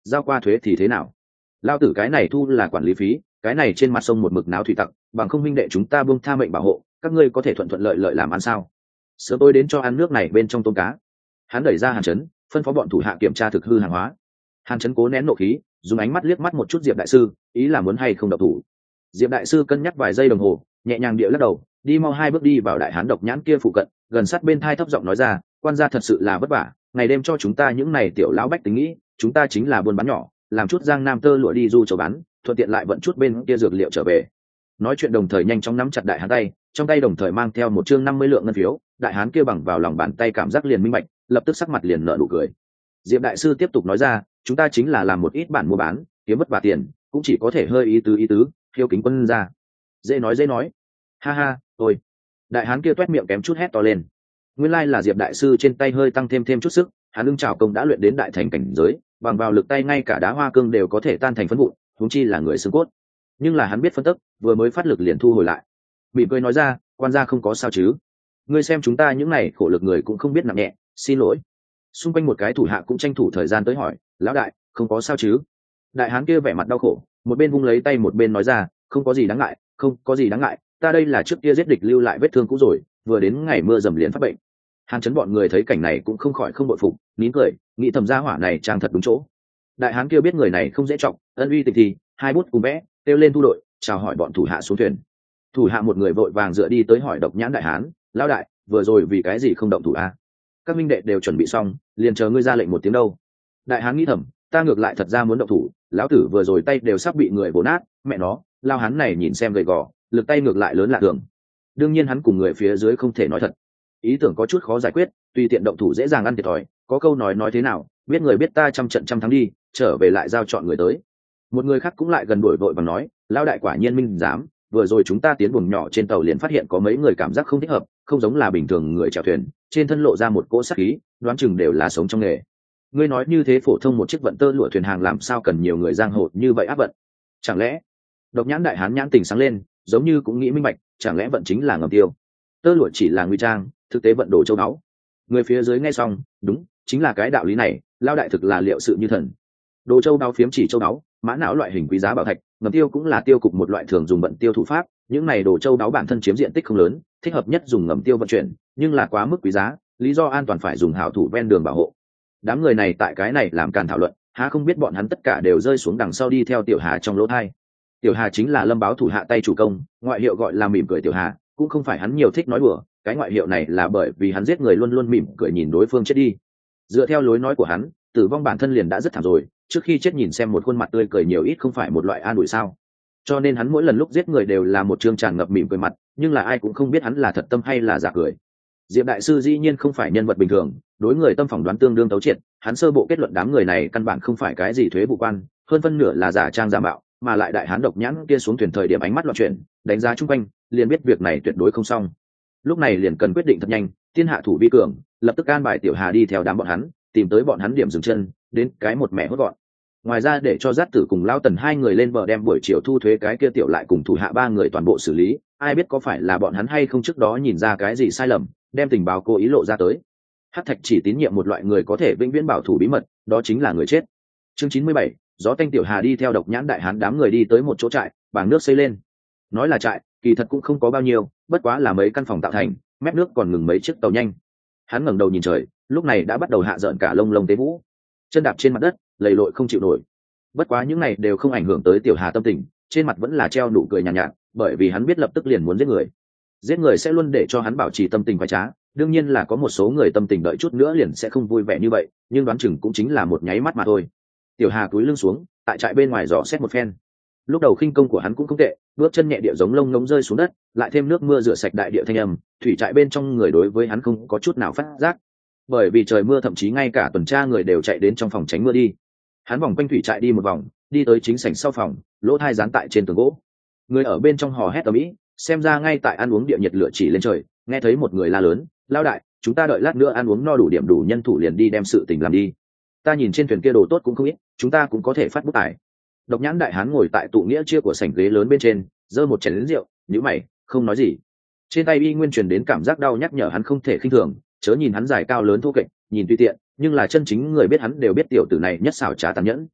giao qua thuế thì thế nào? Lao tử cái này thu là quản lý phí, cái này trên mặt sông một mực náo thủy tặc, bằng không minh đệ chúng ta buông tha mệnh bảo hộ, các ngươi có thể thuận thuận lợi lợi làm ăn sao? Sớm tôi đến cho ăn nước này bên trong tôm cá. Hắn đẩy ra Hàn Chấn, phân phó bọn thủ hạ kiểm tra thực hư hàng hóa. Hàn Chấn cố nén nộ khí, dùng ánh mắt liếc mắt một chút Diệp đại sư, ý là muốn hay không động thủ. Diệp đại sư cân nhắc vài giây đồng hồ, nhẹ nhàng địa lắc đầu, đi mau 2 bước đi vào đại hán độc nhãn kia phụ cận, gần sát bên thai thấp giọng nói ra, quan gia thật sự là vất vả, ngày đêm cho chúng ta những này tiểu lão bách tính nghĩ, chúng ta chính là buôn bán nhỏ, làm chút giang nam tơ lụa đi du châu bán, thuận tiện lại vận chút bên kia dược liệu trở về. Nói chuyện đồng thời nhanh chóng nắm chặt đại hán tay, trong tay đồng thời mang theo một chương 50 lượng ngân phiếu, đại hán kia bằng vào lòng bàn tay cảm giác liền minh bạch, lập tức sắc mặt liền nở nụ cười. Diệp đại sư tiếp tục nói ra, chúng ta chính là làm một ít bản mua bán, kiếm vất vả tiền, cũng chỉ có thể hơi ý tứ, hiếu kính quân ra. Dễ nói, ha ha, thôi. Đại hán kia toét miệng kém chút hét to lên. Nguyên lai là Diệp đại sư trên tay hơi tăng thêm chút sức, hắn ưng trào công đã luyện đến đại thành cảnh giới, bằng vào lực tay ngay cả đá hoa cương đều có thể tan thành phấn vụn, huống chi là người xương cốt. Nhưng là hắn biết phân tức, vừa mới phát lực liền thu hồi lại. Mỉm cười nói ra, quan gia không có sao chứ? Ngươi xem chúng ta những này khổ lực người cũng không biết nặng nhẹ, xin lỗi. Xung quanh một cái thủ hạ cũng tranh thủ thời gian tới hỏi, lão đại, không có sao chứ? Đại hán kia vẻ mặt đau khổ, một bên vung lấy tay một bên nói ra, không có gì đáng ngại, không có gì đáng ngại, ta đây là trước kia giết địch lưu lại vết thương cũ rồi, vừa đến ngày mưa dầm liền phát bệnh. Hàn Chấn bọn người thấy cảnh này cũng không khỏi không bội phục, nín cười, nghĩ thầm gia hỏa này trang thật đúng chỗ. Đại hán kia biết người này không dễ trọng, ân uy tình thì 2 bút cùng vẽ, kêu lên thu đội, chào hỏi bọn thủ hạ xuống thuyền. Thủ hạ một người vội vàng dựa đi tới hỏi độc nhãn đại hán, lão đại, vừa rồi vì cái gì không động thủ a? Các minh đệ đều chuẩn bị xong, liền chờ ngươi ra lệnh một tiếng đâu. Đại hán nghĩ thầm, ta ngược lại thật ra muốn động thủ, lão tử vừa rồi tay đều sắp bị người vồ nát, mẹ nó, lao hán này nhìn xem gầy gò, lực tay ngược lại lớn lạ thường. Đương nhiên hắn cùng người phía dưới không thể nói thật, ý tưởng có chút khó giải quyết, tùy tiện động thủ dễ dàng ăn thiệt thòi, có câu nói thế nào, biết người biết ta trăm trận trăm thắng đi, trở về lại giao chọn người tới. Một người khác cũng lại gần đuổi vội và nói, lao đại quả nhiên minh dám, vừa rồi chúng ta tiến buồng nhỏ trên tàu liền phát hiện có mấy người cảm giác không thích hợp, không giống là bình thường người chèo thuyền, trên thân lộ ra một cỗ sát khí, đoán chừng đều là sống trong nghề. Ngươi nói như thế phổ thông một chiếc vận tơ lụa thuyền hàng làm sao cần nhiều người giang hồ như vậy áp vận? Chẳng lẽ? Độc nhãn đại hán nhãn tình sáng lên, giống như cũng nghĩ minh bạch, chẳng lẽ vận chính là ngầm tiêu? Tơ lụa chỉ là nguy trang, thực tế vận đồ châu báu. Người phía dưới nghe xong, đúng, chính là cái đạo lý này, lao đại thực là liệu sự như thần. Đồ châu báu phiếm chỉ châu báu, mã não loại hình quý giá bảo thạch, ngầm tiêu cũng là tiêu cục một loại thường dùng vận tiêu thủ pháp, những này đồ châu báu bản thân chiếm diện tích không lớn, thích hợp nhất dùng ngầm tiêu vận chuyển, nhưng là quá mức quý giá, lý do an toàn phải dùng hảo thủ ven đường bảo hộ. Đám người này tại cái này làm càn thảo luận, há không biết bọn hắn tất cả đều rơi xuống đằng sau đi theo Tiểu Hà trong lỗ thai. Tiểu Hà chính là Lâm Báo thủ hạ tay chủ công, ngoại hiệu gọi là mỉm cười Tiểu Hà, cũng không phải hắn nhiều thích nói đùa, cái ngoại hiệu này là bởi vì hắn giết người luôn luôn mỉm cười nhìn đối phương chết đi. Dựa theo lối nói của hắn, tử vong bản thân liền đã rất thảm rồi, trước khi chết nhìn xem một khuôn mặt tươi cười nhiều ít không phải một loại an ủi sao? Cho nên hắn mỗi lần lúc giết người đều là một trương tràn ngập mỉm cười mặt, nhưng là ai cũng không biết hắn là thật tâm hay là giả cười. Diệp đại sư dĩ nhiên không phải nhân vật bình thường, đối người tâm phỏng đoán tương đương tấu triệt, hắn sơ bộ kết luận đám người này căn bản không phải cái gì thuế vụ quan, hơn phân nửa là giả trang giả mạo, mà lại đại hán độc nhãn kia xuống thuyền thời điểm ánh mắt loạn chuyển, đánh giá chung quanh, liền biết việc này tuyệt đối không xong. Lúc này liền cần quyết định thật nhanh, thiên hạ thủ vi cường, lập tức an bài Tiểu Hà đi theo đám bọn hắn, tìm tới bọn hắn điểm dừng chân, đến cái một mẹ hốt gọn. Ngoài ra để cho Giác Tử cùng Lao Tần 2 người lên bờ đem buổi chiều thu thuế cái kia tiểu lại cùng thủ hạ 3 người toàn bộ xử lý, ai biết có phải là bọn hắn hay không trước đó nhìn ra cái gì sai lầm, đem tình báo cố ý lộ ra tới. Hắc Thạch chỉ tín nhiệm một loại người có thể vĩnh viễn bảo thủ bí mật, đó chính là người chết. Chương 97, gió tanh Tiểu Hà đi theo độc nhãn đại hán đám người đi tới một chỗ trại, bảng nước xây lên. Nói là trại, kỳ thật cũng không có bao nhiêu, bất quá là mấy căn phòng tạo thành, mép nước còn ngừng mấy chiếc tàu nhanh. Hắn ngẩng đầu nhìn trời, lúc này đã bắt đầu hạ rợn cả lông lông tế vũ. Chân đạp trên mặt đất, lầy lội không chịu nổi. Bất quá những này đều không ảnh hưởng tới Tiểu Hà tâm tình, trên mặt vẫn là treo nụ cười nhàn nhạt, bởi vì hắn biết lập tức liền muốn giết người. Giết người sẽ luôn để cho hắn bảo trì tâm tình khoái trá, đương nhiên là có một số người tâm tình đợi chút nữa liền sẽ không vui vẻ như vậy, nhưng đoán chừng cũng chính là một nháy mắt mà thôi. Tiểu Hà cúi lưng xuống, tại trại bên ngoài dò xét một phen. Lúc đầu khinh công của hắn cũng không tệ, bước chân nhẹ địa giống lông ngỗng rơi xuống đất, lại thêm nước mưa rửa sạch đại địa thanh âm, thủy trại bên trong người đối với hắn không có chút nào phát giác. Bởi vì trời mưa thậm chí ngay cả tuần tra người đều chạy đến trong phòng tránh mưa đi. Hắn vòng quanh thủy trại đi một vòng, đi tới chính sảnh sau phòng, lỗ thai dán tại trên tường gỗ. Người ở bên trong hò hét ầm ĩ, xem ra ngay tại ăn uống địa nhiệt lửa chỉ lên trời, nghe thấy một người la lớn, lao đại, chúng ta đợi lát nữa ăn uống no đủ điểm đủ nhân thủ liền đi đem sự tình làm đi. Ta nhìn trên thuyền kia đồ tốt cũng không ít, chúng ta cũng có thể phát bút tài. Độc nhãn đại hán ngồi tại tụ nghĩa chia của sảnh ghế lớn bên trên, giơ một chén lớn rượu, nhíu mày, không nói gì. Trên tay y nguyên truyền đến cảm giác đau nhắc nhở hắn không thể khinh thường, chớ nhìn hắn dài cao lớn thô kệch, nhìn tùy tiện, nhưng là chân chính người biết hắn đều biết tiểu tử này nhất xảo trá tàn nhẫn.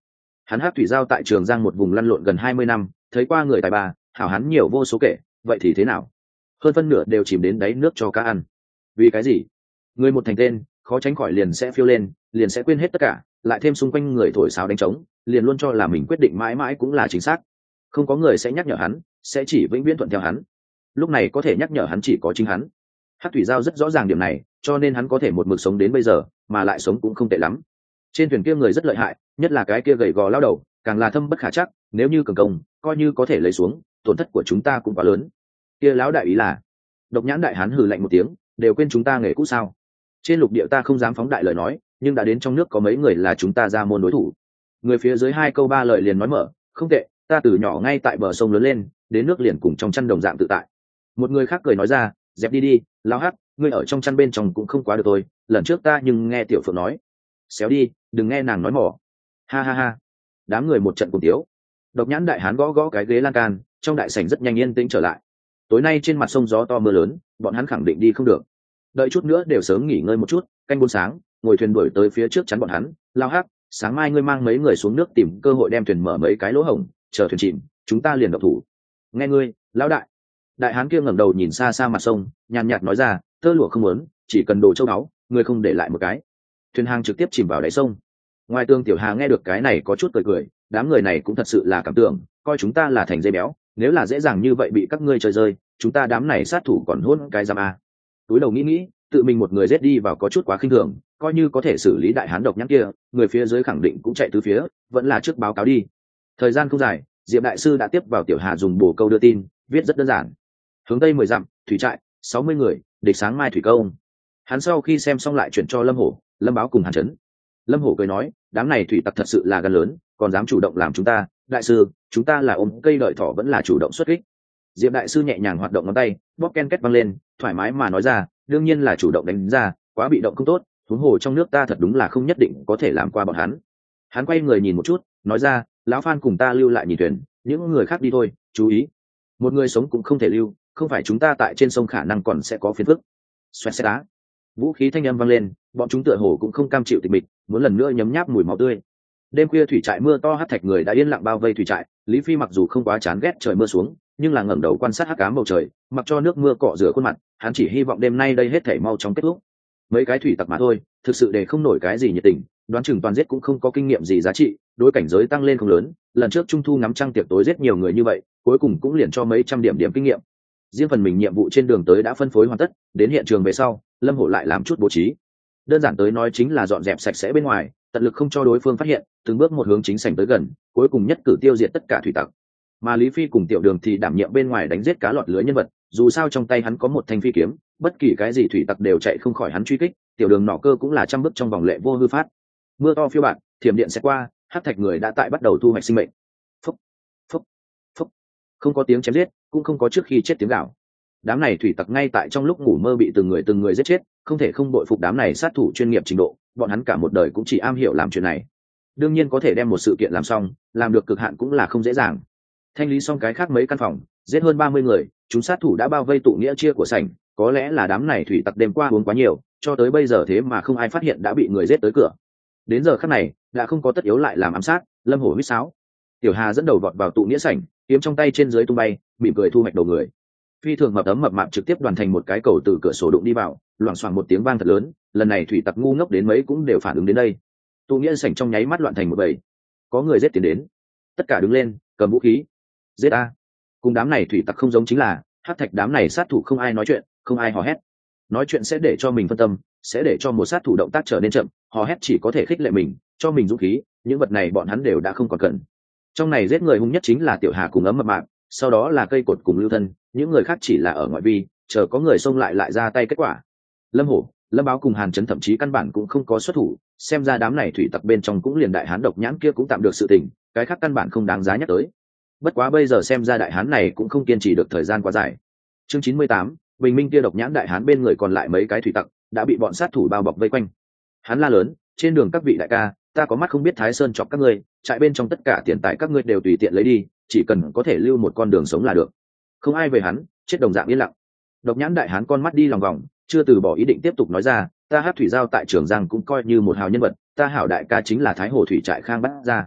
Hắn Hắc thủy giao tại Trường Giang một vùng lăn lộn gần 20 năm, thấy qua người tài ba, hảo hắn nhiều vô số kể, vậy thì thế nào? Hơn phân nửa đều chìm đến đáy nước cho cá ăn. Vì cái gì? Người một thành tên, khó tránh khỏi liền sẽ phiêu lên, liền sẽ quên hết tất cả, lại thêm xung quanh người thổi sáo đánh trống, liền luôn cho là mình quyết định mãi mãi cũng là chính xác. Không có người sẽ nhắc nhở hắn, sẽ chỉ vĩnh viễn thuận theo hắn. Lúc này có thể nhắc nhở hắn chỉ có chính hắn. Hắc thủy giao rất rõ ràng điểm này, cho nên hắn có thể một mực sống đến bây giờ, mà lại sống cũng không tệ lắm. Trên thuyền kia người rất lợi hại, nhất là cái kia gầy gò lao đầu, càng là thâm bất khả chắc, nếu như cường công, coi như có thể lấy xuống, tổn thất của chúng ta cũng quá lớn. Kia lão đại ý là? Độc Nhãn đại hán hừ lạnh một tiếng, đều quên chúng ta nghề cũ sao? Trên lục địa ta không dám phóng đại lời nói, nhưng đã đến trong nước có mấy người là chúng ta ra môn đối thủ. Người phía dưới 2 câu 3 lời liền nói mở, không tệ, ta từ nhỏ ngay tại bờ sông lớn lên, đến nước liền cùng trong chăn đồng dạng tự tại. Một người khác cười nói ra, dẹp đi đi, lão Hắc, ngươi ở trong chăn bên trong cũng không quá được tôi, lần trước ta nhưng nghe Tiểu Phượng nói. Xéo đi, đừng nghe nàng nói mỏ. Ha ha ha. Đám người một trận cùng tiếu. Độc Nhãn đại hán gõ gõ cái ghế lan can, trong đại sảnh rất nhanh yên tĩnh trở lại. Tối nay trên mặt sông gió to mưa lớn, bọn hắn khẳng định đi không được. Đợi chút nữa đều sớm nghỉ ngơi một chút, canh 4 sáng, ngồi thuyền đuổi tới phía trước chắn bọn hắn. Lao Hắc, sáng mai ngươi mang mấy người xuống nước tìm cơ hội đem thuyền mở mấy cái lỗ hổng, chờ thuyền chìm, chúng ta liền động thủ. Nghe ngươi, lão đại. Đại hán kia ngẩng đầu nhìn xa xa mặt sông, nhàn nhạt nói ra, tơ lụa không muốn, chỉ cần đồ châu báu, ngươi không để lại một cái. Thuyền hàng trực tiếp chìm vào đáy sông. Ngoài Tương Tiểu Hà nghe được cái này có chút cười cười, đám người này cũng thật sự là cảm tưởng, coi chúng ta là thành dây béo, nếu là dễ dàng như vậy bị các ngươi chơi rơi, chúng ta đám này sát thủ còn hôn cái giam a. Túi đầu nghĩ, tự mình một người giết đi vào có chút quá khinh thường, coi như có thể xử lý đại hán độc nhãn kia, người phía dưới khẳng định cũng chạy tứ phía, vẫn là trước báo cáo đi. Thời gian không dài, Diệp đại sư đã tiếp vào Tiểu Hà dùng bổ câu đưa tin, viết rất đơn giản. Hướng tây 10 dặm, thủy trại, 60 người, địch sáng mai thủy công. Hắn sau khi xem xong lại chuyển cho Lâm Hổ, Lâm Báo cùng Hàn Chấn. Lâm Hổ cười nói, đám này thủy tặc thật sự là gan lớn, còn dám chủ động làm chúng ta, đại sư, chúng ta là ôm cây đợi thỏ vẫn là chủ động xuất kích. Diệp đại sư nhẹ nhàng hoạt động ngón tay, bóp ken két văng lên, thoải mái mà nói ra, đương nhiên là chủ động đánh ra, quá bị động không tốt, huống hồ trong nước ta thật đúng là không nhất định có thể làm qua bọn hắn. Hắn quay người nhìn một chút, nói ra, lão Phan cùng ta lưu lại nhìn thuyền, những người khác đi thôi, chú ý, một người sống cũng không thể lưu, không phải chúng ta tại trên sông khả năng còn sẽ có phiền phức. Xoẹt xẹt đá, vũ khí thanh âm vang lên, bọn chúng tựa hồ cũng không cam chịu tịch mịch, muốn lần nữa nhấm nháp mùi máu tươi. Đêm khuya thủy trại mưa to hắt thạch người đã yên lặng bao vây thủy trại. Lý Phi mặc dù không quá chán ghét trời mưa xuống, nhưng là ngẩng đầu quan sát hắc ám bầu trời, mặc cho nước mưa cọ rửa khuôn mặt, hắn chỉ hy vọng đêm nay đây hết thảy mau chóng kết thúc. Mấy cái thủy tặc mà thôi, thực sự để không nổi cái gì nhiệt tình, đoán chừng toàn giết cũng không có kinh nghiệm gì giá trị, đối cảnh giới tăng lên không lớn. Lần trước trung thu ngắm trăng tiệc tối giết nhiều người như vậy, cuối cùng cũng liền cho mấy trăm điểm kinh nghiệm. Riêng phần mình nhiệm vụ trên đường tới đã phân phối hoàn tất, đến hiện trường về sau, Lâm Hổ lại làm chút bố trí. Đơn giản tới nói chính là dọn dẹp sạch sẽ bên ngoài, tận lực không cho đối phương phát hiện, từng bước một hướng chính sảnh tới gần, cuối cùng nhất cử tiêu diệt tất cả thủy tặc. Mà Lý Phi cùng Tiểu Đường thì đảm nhiệm bên ngoài đánh giết cá lọt lưới nhân vật, dù sao trong tay hắn có một thanh phi kiếm, bất kỳ cái gì thủy tặc đều chạy không khỏi hắn truy kích. Tiểu Đường nỏ cơ cũng là trăm bước trong vòng lệ vô hư phát. Mưa to phiêu bạt, thiểm điện sẽ qua, hắc thạch người đã tại bắt đầu thu hoạch sinh mệnh. Phúc, phúc, phúc. Không có tiếng chém giết, cũng không có trước khi chết tiếng gào. Đám này thủy tặc ngay tại trong lúc ngủ mơ bị từng người giết chết, không thể không bội phục đám này sát thủ chuyên nghiệp trình độ, bọn hắn cả một đời cũng chỉ am hiểu làm chuyện này. Đương nhiên có thể đem một sự kiện làm xong, làm được cực hạn cũng là không dễ dàng. Thanh lý xong cái khác mấy căn phòng, giết hơn 30 người, chúng sát thủ đã bao vây tụ nghĩa chia của sảnh, có lẽ là đám này thủy tặc đêm qua uống quá nhiều, cho tới bây giờ thế mà không ai phát hiện đã bị người giết tới cửa. Đến giờ khắc này, đã không có tất yếu lại làm ám sát, Lâm Hổ huýt sáo. Tiểu Hà dẫn đầu vọt vào tụ nghĩa sảnh, kiếm trong tay trên dưới tung bay, mỉm cười thu hoạch đầu người. Phi thường mập mạp trực tiếp đoàn thành một cái cầu từ cửa sổ đụng đi vào, loảng xoảng một tiếng vang thật lớn, lần này thủy tặc ngu ngốc đến mấy cũng đều phản ứng đến đây. Tụ nghĩa sảnh trong nháy mắt loạn thành một bầy. Có người giết tiến đến, tất cả đứng lên, cầm vũ khí. Giết a! Cùng đám này thủy tặc không giống chính là, hắc thạch đám này sát thủ không ai nói chuyện, không ai hò hét. Nói chuyện sẽ để cho mình phân tâm, sẽ để cho một sát thủ động tác trở nên chậm, hò hét chỉ có thể khích lệ mình, cho mình dũng khí, những vật này bọn hắn đều đã không còn cần. Trong này giết người hung nhất chính là Tiểu Hà cùng Ấm mập mạp, sau đó là Cây Cột cùng Lưu Thân, những người khác chỉ là ở ngoại vi, chờ có người xông lại ra tay kết quả. Lâm Hổ, Lâm Báo cùng Hàn Chấn thậm chí căn bản cũng không có xuất thủ, xem ra đám này thủy tặc bên trong cũng liền đại hán độc nhãn kia cũng tạm được sự tình, cái khác căn bản không đáng giá nhắc tới. Bất quá bây giờ xem ra đại hán này cũng không kiên trì được thời gian quá dài. Chương 98, Bình Minh kia độc nhãn đại hán bên người còn lại mấy cái thủy tặc đã bị bọn sát thủ bao bọc vây quanh. Hắn la lớn, trên đường các vị đại ca, ta có mắt không biết Thái Sơn chọc các ngươi, trại bên trong tất cả tiền tài các ngươi đều tùy tiện lấy đi, chỉ cần có thể lưu một con đường sống là được. Không ai về hắn, chết đồng dạng yên lặng. Độc nhãn đại hán con mắt đi lòng vòng, chưa từ bỏ ý định tiếp tục nói ra, ta Hát thủy giao tại Trường Giang cũng coi như một hào nhân vật, ta hảo đại ca chính là Thái Hồ thủy trại Khang Bát Gia.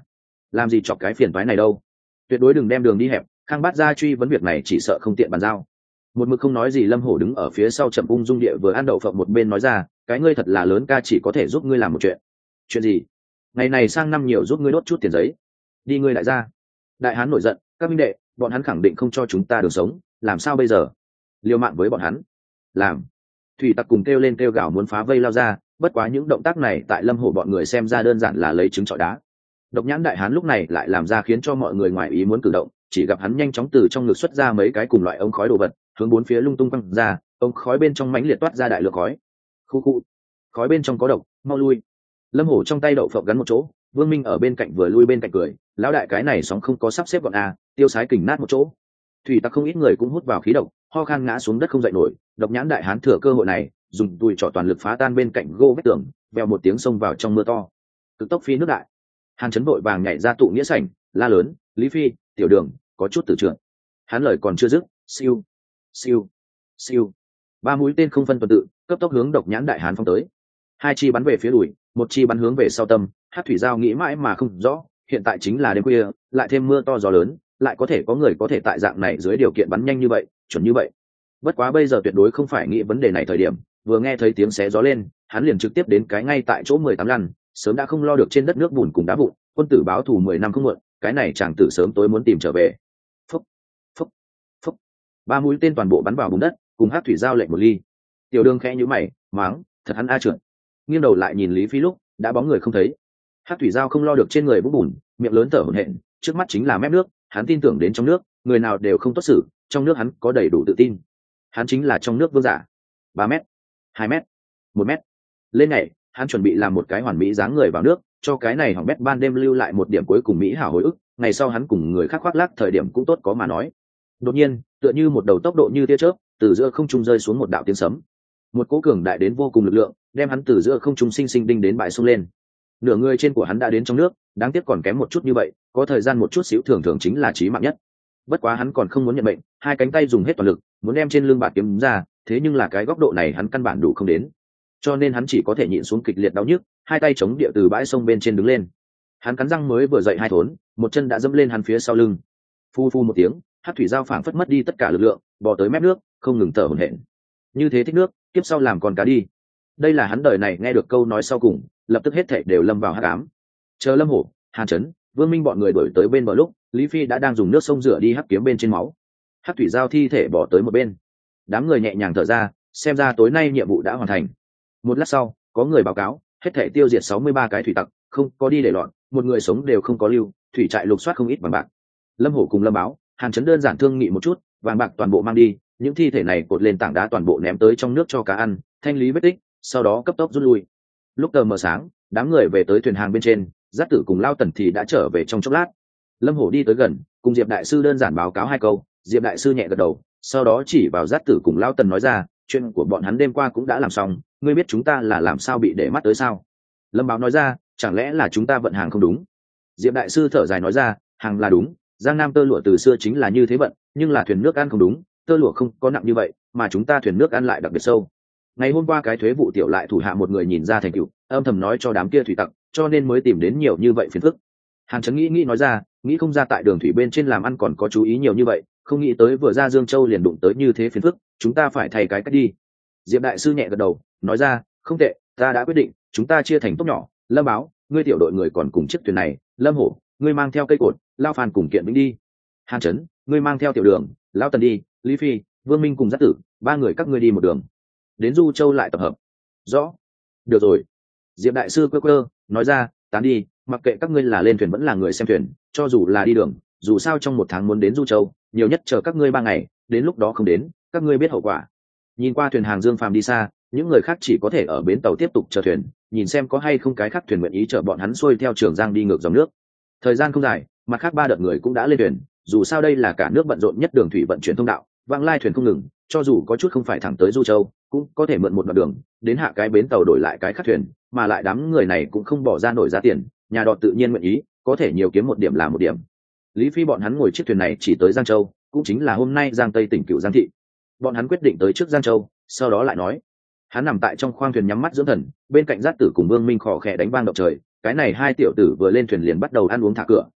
làm gì chọc cái phiền toái này đâu. Tuyệt đối đừng đem đường đi hẹp, Khang Bát Gia truy vấn việc này chỉ sợ không tiện bàn giao. Một mực không nói gì Lâm Hổ đứng ở phía sau chậm ung dung địa vừa ăn đậu phộng một bên nói ra, cái ngươi thật là lớn ca, chỉ có thể giúp ngươi làm một chuyện. Chuyện gì? Ngày này sang năm nhiều giúp ngươi đốt chút tiền giấy. Đi ngươi đại gia. Đại hán nổi giận, các minh đệ, bọn hắn khẳng định không cho chúng ta đường sống, làm sao bây giờ? Liều mạng với bọn hắn. Làm. Thủy tặc cùng kêu lên kêu gào muốn phá vây lao ra, bất quá những động tác này tại Lâm Hổ bọn người xem ra đơn giản là lấy trứng trọi đá. Độc nhãn đại hán lúc này lại làm ra khiến cho mọi người ngoài ý muốn cử động, chỉ gặp hắn nhanh chóng từ trong ngực xuất ra mấy cái cùng loại ống khói đồ vật, hướng bốn phía lung tung quăng ra, ống khói bên trong mãnh liệt toát ra đại lượng khói. Khu khu, khói bên trong có độc, mau lui. Lâm Hổ trong tay đậu phộng gắn một chỗ, Vương Minh ở bên cạnh vừa lui bên cạnh cười, lão đại cái này sóng không có sắp xếp gọn a, tiêu sái kình nát một chỗ. Thủy tặc không ít người cũng hút vào khí độc, ho khan ngã xuống đất không dậy nổi. Độc nhãn đại hán thừa cơ hội này, dùng tùi trỏ toàn lực phá tan bên cạnh gô vách tường, vèo một tiếng xông vào trong mưa to. Cực tốc phi nước đại. Hàn Chấn vội vàng nhảy ra tụ nghĩa sảnh, la lớn, Lý Phi, Tiểu Đường, có chút tử trưởng. Hắn lời còn chưa dứt, siêu, siêu, siêu, ba mũi tên không phân tuần tự, cấp tốc hướng độc nhãn đại hán phong tới. Hai chi bắn về phía đùi, một chi bắn hướng về sau tâm. Hát thủy giao nghĩ mãi mà không rõ, hiện tại chính là đêm khuya, lại thêm mưa to gió lớn, lại có thể có người có thể tại dạng này dưới điều kiện bắn nhanh như vậy, chuẩn như vậy. Bất quá bây giờ tuyệt đối không phải nghĩ vấn đề này thời điểm, vừa nghe thấy tiếng xé gió lên, hắn liền trực tiếp đến cái ngay tại chỗ 18 lăn, sớm đã không lo được trên đất nước bùn cùng đá vụn, quân tử báo thù 10 năm không muộn, cái này chàng tử sớm tối muốn tìm trở về. Phúc, phúc, phúc. Ba mũi tên toàn bộ bắn vào bùn đất, cùng Hát thủy giao lệnh một ly. Tiểu Đường khẽ nhíu mày, mắng, thật hắn a trượt. Nghiêng đầu lại nhìn Lý Phi lúc, đã bóng người không thấy. Hát thủy giao không lo được trên người vũng bùn, miệng lớn thở hổn hển, trước mắt chính là mép nước, hắn tin tưởng đến trong nước, người nào đều không tốt xử, trong nước hắn có đầy đủ tự tin. Hắn chính là trong nước vương giả. 3 mét, 2 mét, 1 mét. Lên nhảy, hắn chuẩn bị làm một cái hoàn mỹ dáng người vào nước, cho cái này hỏng bét ban đêm lưu lại một điểm cuối cùng mỹ hảo hồi ức, ngày sau hắn cùng người khác khoác lác thời điểm cũng tốt có mà nói. Đột nhiên, tựa như một đầu tốc độ như tia chớp, từ giữa không trung rơi xuống một đạo tiếng sấm. Một cỗ cường đại đến vô cùng lực lượng, đem hắn từ giữa không trung sinh sinh đinh đến bại sông lên. Nửa người trên của hắn đã đến trong nước, đáng tiếc còn kém một chút như vậy, có thời gian một chút xíu thường thường chính là chí mạng nhất. Bất quá hắn còn không muốn nhận bệnh, hai cánh tay dùng hết toàn lực, muốn đem trên lưng bạt kiếm ra, thế nhưng là cái góc độ này hắn căn bản đủ không đến, cho nên hắn chỉ có thể nhịn xuống kịch liệt đau nhức, hai tay chống địa từ bãi sông bên trên đứng lên. Hắn cắn răng mới vừa dậy hai thốn, một chân đã dẫm lên hắn phía sau lưng. Phu phu một tiếng, Hát thủy giao phảng phất mất đi tất cả lực lượng, bò tới mép nước, không ngừng thở hổn hển. Như thế thích nước, kiếp sau làm con cá đi. Đây là hắn đời này nghe được câu nói sau cùng, lập tức hết thảy đều lâm vào hắc ám. Chờ Lâm Hổ, Hàn Chấn, Vương Minh bọn người đuổi tới bên bờ lúc, Lý Phi đã đang dùng nước sông rửa đi hắc kiếm bên trên máu. Hát thủy giao thi thể bỏ tới một bên. Đám người nhẹ nhàng thở ra, xem ra tối nay nhiệm vụ đã hoàn thành. Một lát sau, có người báo cáo, hết thảy tiêu diệt 63 cái thủy tặc, không có đi để loạn, một người sống đều không có lưu, thủy trại lục soát không ít vàng bạc. Lâm Hổ cùng Lâm Báo, Hàn Chấn đơn giản thương nghị một chút, vàng bạc toàn bộ mang đi, những thi thể này cột lên tảng đá toàn bộ ném tới trong nước cho cá ăn, thanh lý vết tích, sau đó cấp tốc rút lui. Lúc tờ mờ sáng, đám người về tới thuyền hàng bên trên, Giác Tử cùng Lao Tần thì đã trở về trong chốc lát. Lâm Hổ đi tới gần, cùng Diệp đại sư đơn giản báo cáo hai câu, Diệp đại sư nhẹ gật đầu, sau đó chỉ vào Giác Tử cùng Lao Tần nói ra, chuyện của bọn hắn đêm qua cũng đã làm xong, ngươi biết chúng ta là làm sao bị để mắt tới sao? Lâm Báo nói ra, chẳng lẽ là chúng ta vận hàng không đúng? Diệp đại sư thở dài nói ra, hàng là đúng, Giang Nam tơ lụa từ xưa chính là như thế vận, nhưng là thuyền nước ăn không đúng, tơ lụa không có nặng như vậy, mà chúng ta thuyền nước ăn lại đặc biệt sâu. Ngày hôm qua cái thuế vụ tiểu lại thủ hạ một người nhìn ra thành tựu, âm thầm nói cho đám kia thủy tặc, cho nên mới tìm đến nhiều như vậy phiền phức. Hàn Chấn nghĩ nói ra, nghĩ không ra tại đường thủy bên trên làm ăn còn có chú ý nhiều như vậy, không nghĩ tới vừa ra Dương Châu liền đụng tới như thế phiền phức, chúng ta phải thay cái cách đi. Diệp đại sư nhẹ gật đầu, nói ra, không tệ, ta đã quyết định, chúng ta chia thành tốt nhỏ. Lâm Báo, ngươi tiểu đội người còn cùng chiếc thuyền này, Lâm Hổ, ngươi mang theo cây cột, Lao Phan cùng kiện binh đi. Hàn Chấn, ngươi mang theo Tiểu Đường, Lão Tần đi, Lý Phi, Vương Minh cùng Giác Tử, ba người các ngươi đi một đường, đến Du Châu lại tập hợp. Rõ. Được rồi. Diệp đại sư quơ nói ra, tán đi, mặc kệ các ngươi là lên thuyền vẫn là người xem thuyền, cho dù là đi đường, dù sao trong 1 tháng muốn đến Du Châu, nhiều nhất chờ các ngươi 3 ngày, đến lúc đó không đến, các ngươi biết hậu quả. Nhìn qua thuyền hàng Dương Phàm đi xa, những người khác chỉ có thể ở bến tàu tiếp tục chờ thuyền, nhìn xem có hay không cái khác thuyền nguyện ý chở bọn hắn xuôi theo Trường Giang đi ngược dòng nước. Thời gian không dài, mặt khác 3 đợt người cũng đã lên thuyền, dù sao đây là cả nước bận rộn nhất đường thủy vận chuyển thông đạo, vãng lai thuyền không ngừng, cho dù có chút không phải thẳng tới Du Châu, cũng có thể mượn một đoạn đường, đến hạ cái bến tàu đổi lại cái khác thuyền, mà lại đám người này cũng không bỏ ra nổi giá tiền, nhà đò tự nhiên nguyện ý, có thể nhiều kiếm một điểm là một điểm. Lý Phi bọn hắn ngồi chiếc thuyền này chỉ tới Giang Châu, cũng chính là hôm nay Giang Tây tỉnh Cửu Giang thị. Bọn hắn quyết định tới trước Giang Châu, sau đó lại nói. Hắn nằm tại trong khoang thuyền nhắm mắt dưỡng thần, bên cạnh Giác Tử cùng Vương Minh khò khè đánh vang động trời, cái này hai tiểu tử vừa lên thuyền liền bắt đầu ăn uống thả cửa,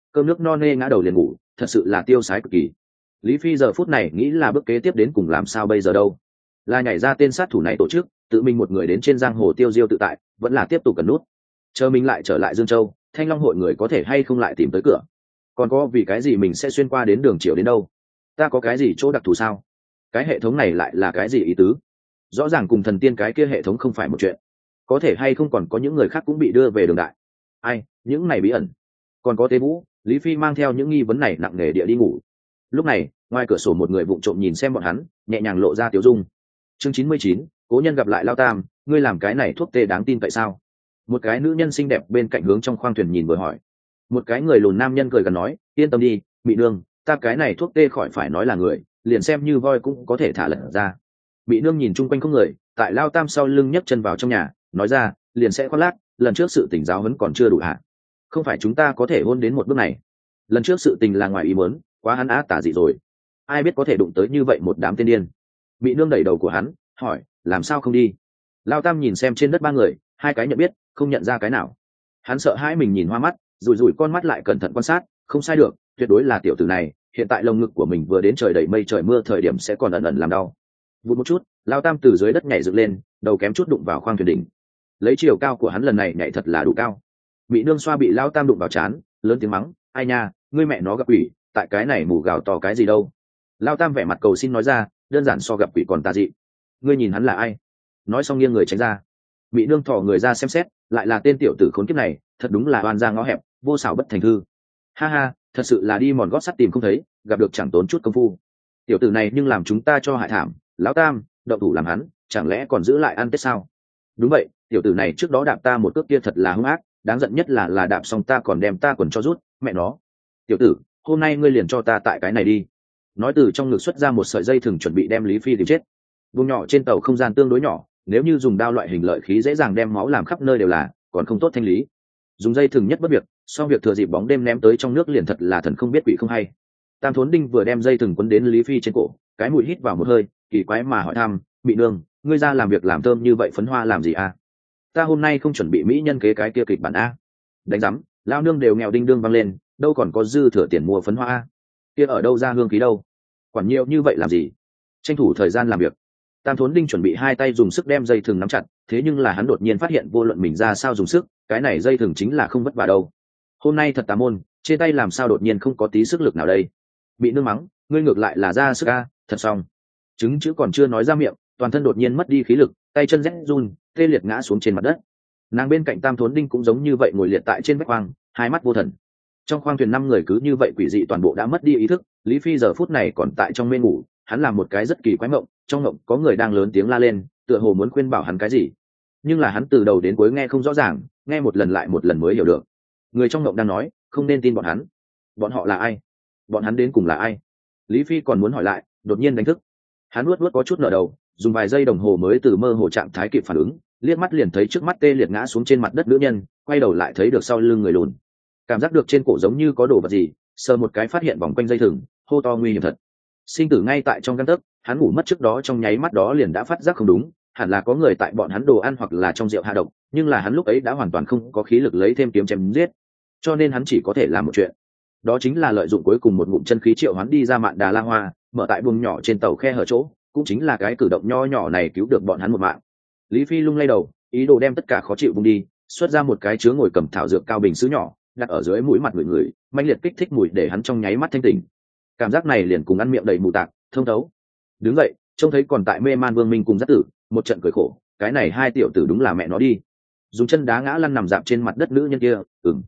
cơm nước no nê ngã đầu liền ngủ, thật sự là tiêu sái cực kỳ. Lý Phi giờ phút này nghĩ là bước kế tiếp đến cùng làm sao bây giờ đâu, là nhảy ra tên sát thủ này tổ chức, tự mình một người đến trên giang hồ tiêu diêu tự tại, vẫn là tiếp tục cần nút chờ mình lại trở lại Dương Châu, Thanh Long hội người có thể hay không lại tìm tới cửa, còn có vì cái gì mình sẽ xuyên qua đến đường triều đến đâu, ta có cái gì chỗ đặc thù sao, cái hệ thống này lại là cái gì ý tứ, rõ ràng cùng thần tiên cái kia hệ thống không phải một chuyện, có thể hay không còn có những người khác cũng bị đưa về đường đại, ai những này bí ẩn, còn có Tế Vũ. Lý Phi mang theo những nghi vấn này nặng nề địa đi ngủ. Lúc này ngoài cửa sổ một người vụng trộm nhìn xem bọn hắn, nhẹ nhàng lộ ra tiếu dung. Chương 99, cố nhân gặp lại Lao Tam, ngươi làm cái này thuốc tê đáng tin tại sao? Một cái nữ nhân xinh đẹp bên cạnh hướng trong khoang thuyền nhìn vừa hỏi. Một cái người lùn nam nhân cười gần nói, yên tâm đi Mị Nương, ta cái này thuốc tê khỏi phải nói là người, liền xem như voi cũng có thể thả lật ra. Mị Nương nhìn chung quanh không người, tại Lao Tam sau lưng nhấc chân vào trong nhà, nói ra, liền sẽ khoác lác, lần trước sự tỉnh giáo huấn còn chưa đủ hả? Không phải chúng ta có thể hôn đến một bước này, lần trước sự tình là ngoài ý muốn, quá hắn á tả dị rồi, ai biết có thể đụng tới như vậy một đám tên điên. Mị Nương đẩy đầu của hắn hỏi, làm sao không đi? Lao Tam nhìn xem trên đất ba người, hai cái nhận biết, không nhận ra cái nào. Hắn sợ hãi mình nhìn hoa mắt, rủi rủi con mắt lại cẩn thận quan sát, không sai được, tuyệt đối là tiểu tử này, hiện tại lồng ngực của mình vừa đến trời đầy mây trời mưa thời điểm sẽ còn ẩn ẩn làm đau. Vụt một chút, Lao Tam từ dưới đất nhảy dựng lên, đầu kém chút đụng vào khoang thuyền đỉnh. Lấy chiều cao của hắn lần này nhảy thật là đủ cao. Mị Nương xoa bị Lao Tam đụng vào trán, lớn tiếng mắng, ai nha, ngươi mẹ nó gặp quỷ, tại cái này mù gào to cái gì đâu. Lao Tam vẻ mặt cầu xin nói ra, đơn giản so gặp quỷ còn tà dị. Ngươi nhìn hắn là ai? Nói xong nghiêng người tránh ra. Mị Nương thò người ra xem xét, lại là tên tiểu tử khốn kiếp này, thật đúng là oan ra ngõ hẹp, vô xảo bất thành thư. Ha ha, thật sự là đi mòn gót sắt tìm không thấy, gặp được chẳng tốn chút công phu. Tiểu tử này nhưng làm chúng ta cho hại thảm, lão Tam, động thủ làm hắn, chẳng lẽ còn giữ lại ăn tết sao? Đúng vậy, tiểu tử này trước đó đạp ta một cước kia thật là hung ác, đáng giận nhất là đạp xong ta còn đem ta quần cho rút, mẹ nó. Tiểu tử, hôm nay ngươi liền cho ta tại cái này đi. Nói từ trong ngực xuất ra một sợi dây thừng chuẩn bị đem Lý Phi tìm chết. Vùng nhỏ trên tàu không gian tương đối nhỏ, nếu như dùng đao loại hình lợi khí dễ dàng đem máu làm khắp nơi đều là, còn không tốt thanh lý. Dùng dây thừng nhất bất việc, so việc thừa dịp bóng đêm ném tới trong nước liền thật là thần không biết quỷ không hay. Tam Thốn Đinh vừa đem dây thừng quấn đến Lý Phi trên cổ, cái mũi hít vào một hơi, kỳ quái mà hỏi thăm, Mị Nương, ngươi ra làm việc làm thơm như vậy phấn hoa làm gì à? Ta hôm nay không chuẩn bị mỹ nhân kế cái kia kịch bản a. Đánh rắm, lao nương đều nghèo đinh đương văng lên, đâu còn có dư thừa tiền mua phấn hoa a. Kia ở đâu ra hương khí đâu? Quản nhiều như vậy làm gì? Tranh thủ thời gian làm việc. Tam Thốn Đinh chuẩn bị hai tay dùng sức đem dây thừng nắm chặt, thế nhưng là hắn đột nhiên phát hiện vô luận mình ra sao dùng sức, cái này dây thừng chính là không vất vả đâu. Hôm nay thật tà môn, trên tay làm sao đột nhiên không có tí sức lực nào đây? Bị nương mắng, ngươi ngược lại là ra sức a, thật xong. Chứng chữ còn chưa nói ra miệng, toàn thân đột nhiên mất đi khí lực, tay chân rẽ run, tê liệt ngã xuống trên mặt đất. Nàng bên cạnh Tam Thốn Đinh cũng giống như vậy ngồi liệt tại trên vách khoang, hai mắt vô thần. Trong khoang thuyền 5 người cứ như vậy quỷ dị toàn bộ đã mất đi ý thức. Lý Phi giờ phút này còn tại trong mê ngủ, hắn làm một cái rất kỳ quái mộng, trong mộng có người đang lớn tiếng la lên, tựa hồ muốn khuyên bảo hắn cái gì, nhưng là hắn từ đầu đến cuối nghe không rõ ràng, nghe một lần lại một lần mới hiểu được. Người trong mộng đang nói, không nên tin bọn hắn. Bọn họ là ai? Bọn hắn đến cùng là ai? Lý Phi còn muốn hỏi lại, đột nhiên đánh thức. Hắn luốt có chút nở đầu, dùng vài giây đồng hồ mới từ mơ hồ trạng thái kịp phản ứng, liếc mắt liền thấy trước mắt tê liệt ngã xuống trên mặt đất nữ nhân, quay đầu lại thấy được sau lưng người lùn, cảm giác được trên cổ giống như có đồ vật gì, sờ một cái phát hiện vòng quanh dây thừng, hô to nguy hiểm thật. Sinh tử ngay tại trong gang tấc, hắn ngủ mất trước đó trong nháy mắt đó liền đã phát giác không đúng, hẳn là có người tại bọn hắn đồ ăn hoặc là trong rượu hạ độc, nhưng là hắn lúc ấy đã hoàn toàn không có khí lực lấy thêm kiếm chém giết, cho nên hắn chỉ có thể làm một chuyện, đó chính là lợi dụng cuối cùng một ngụm chân khí triệu hắn đi ra Mạn Đà La Hoa, mở tại buồng nhỏ trên tàu khe hở chỗ, cũng chính là cái cử động nho nhỏ này cứu được bọn hắn một mạng. Lý Phi lung lay đầu, ý đồ đem tất cả khó chịu bung đi, xuất ra một cái chứa ngồi cầm thảo dược cao bình sứ nhỏ, đặt ở dưới mũi mặt người, mãnh liệt kích thích mùi để hắn trong nháy mắt thanh tỉnh. Cảm giác này liền cùng ăn miệng đầy mù tạc, thông thấu. Đứng vậy, trông thấy còn tại mê man Vương Minh cùng Dắt Tử, một trận cười khổ, cái này hai tiểu tử đúng là mẹ nó đi. Dùng chân đá ngã lăn nằm dạp trên mặt đất nữ nhân kia,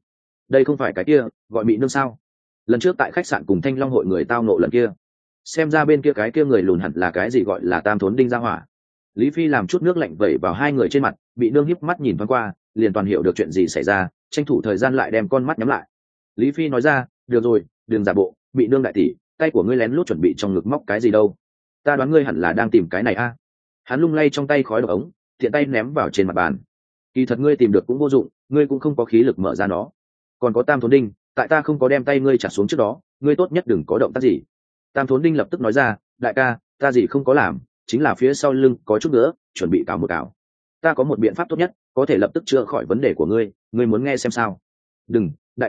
đây không phải cái kia, gọi Mị Nương sao? Lần trước tại khách sạn cùng Thanh Long hội người tao nộ lần kia, xem ra bên kia cái kia người lùn hẳn là cái gì gọi là Tam Thốn Đinh ra hỏa. Lý Phi làm chút nước lạnh vẩy vào hai người trên mặt, Mị Nương híp mắt nhìn thoáng qua, liền toàn hiểu được chuyện gì xảy ra, tranh thủ thời gian lại đem con mắt nhắm lại. Lý Phi nói ra, được rồi, đừng giả bộ, Mị Nương đại tỷ, tay của ngươi lén lút chuẩn bị trong ngực móc cái gì đâu? Ta đoán ngươi hẳn là đang tìm cái này a. Hắn lung lay trong tay khói độc ống, tiện tay ném vào trên mặt bàn. Kỳ thật ngươi tìm được cũng vô dụng, ngươi cũng không có khí lực mở ra nó. Còn có Tam Thốn Đinh, tại ta không có đem tay ngươi trả xuống trước đó, ngươi tốt nhất đừng có động tác gì. Tam Thốn Đinh lập tức nói ra, đại ca, ta gì không có làm, chính là phía sau lưng có chút nữa, chuẩn bị cào một cào. Ta có một biện pháp tốt nhất, có thể lập tức chữa khỏi vấn đề của ngươi, ngươi muốn nghe xem sao? Đừng, đại ca,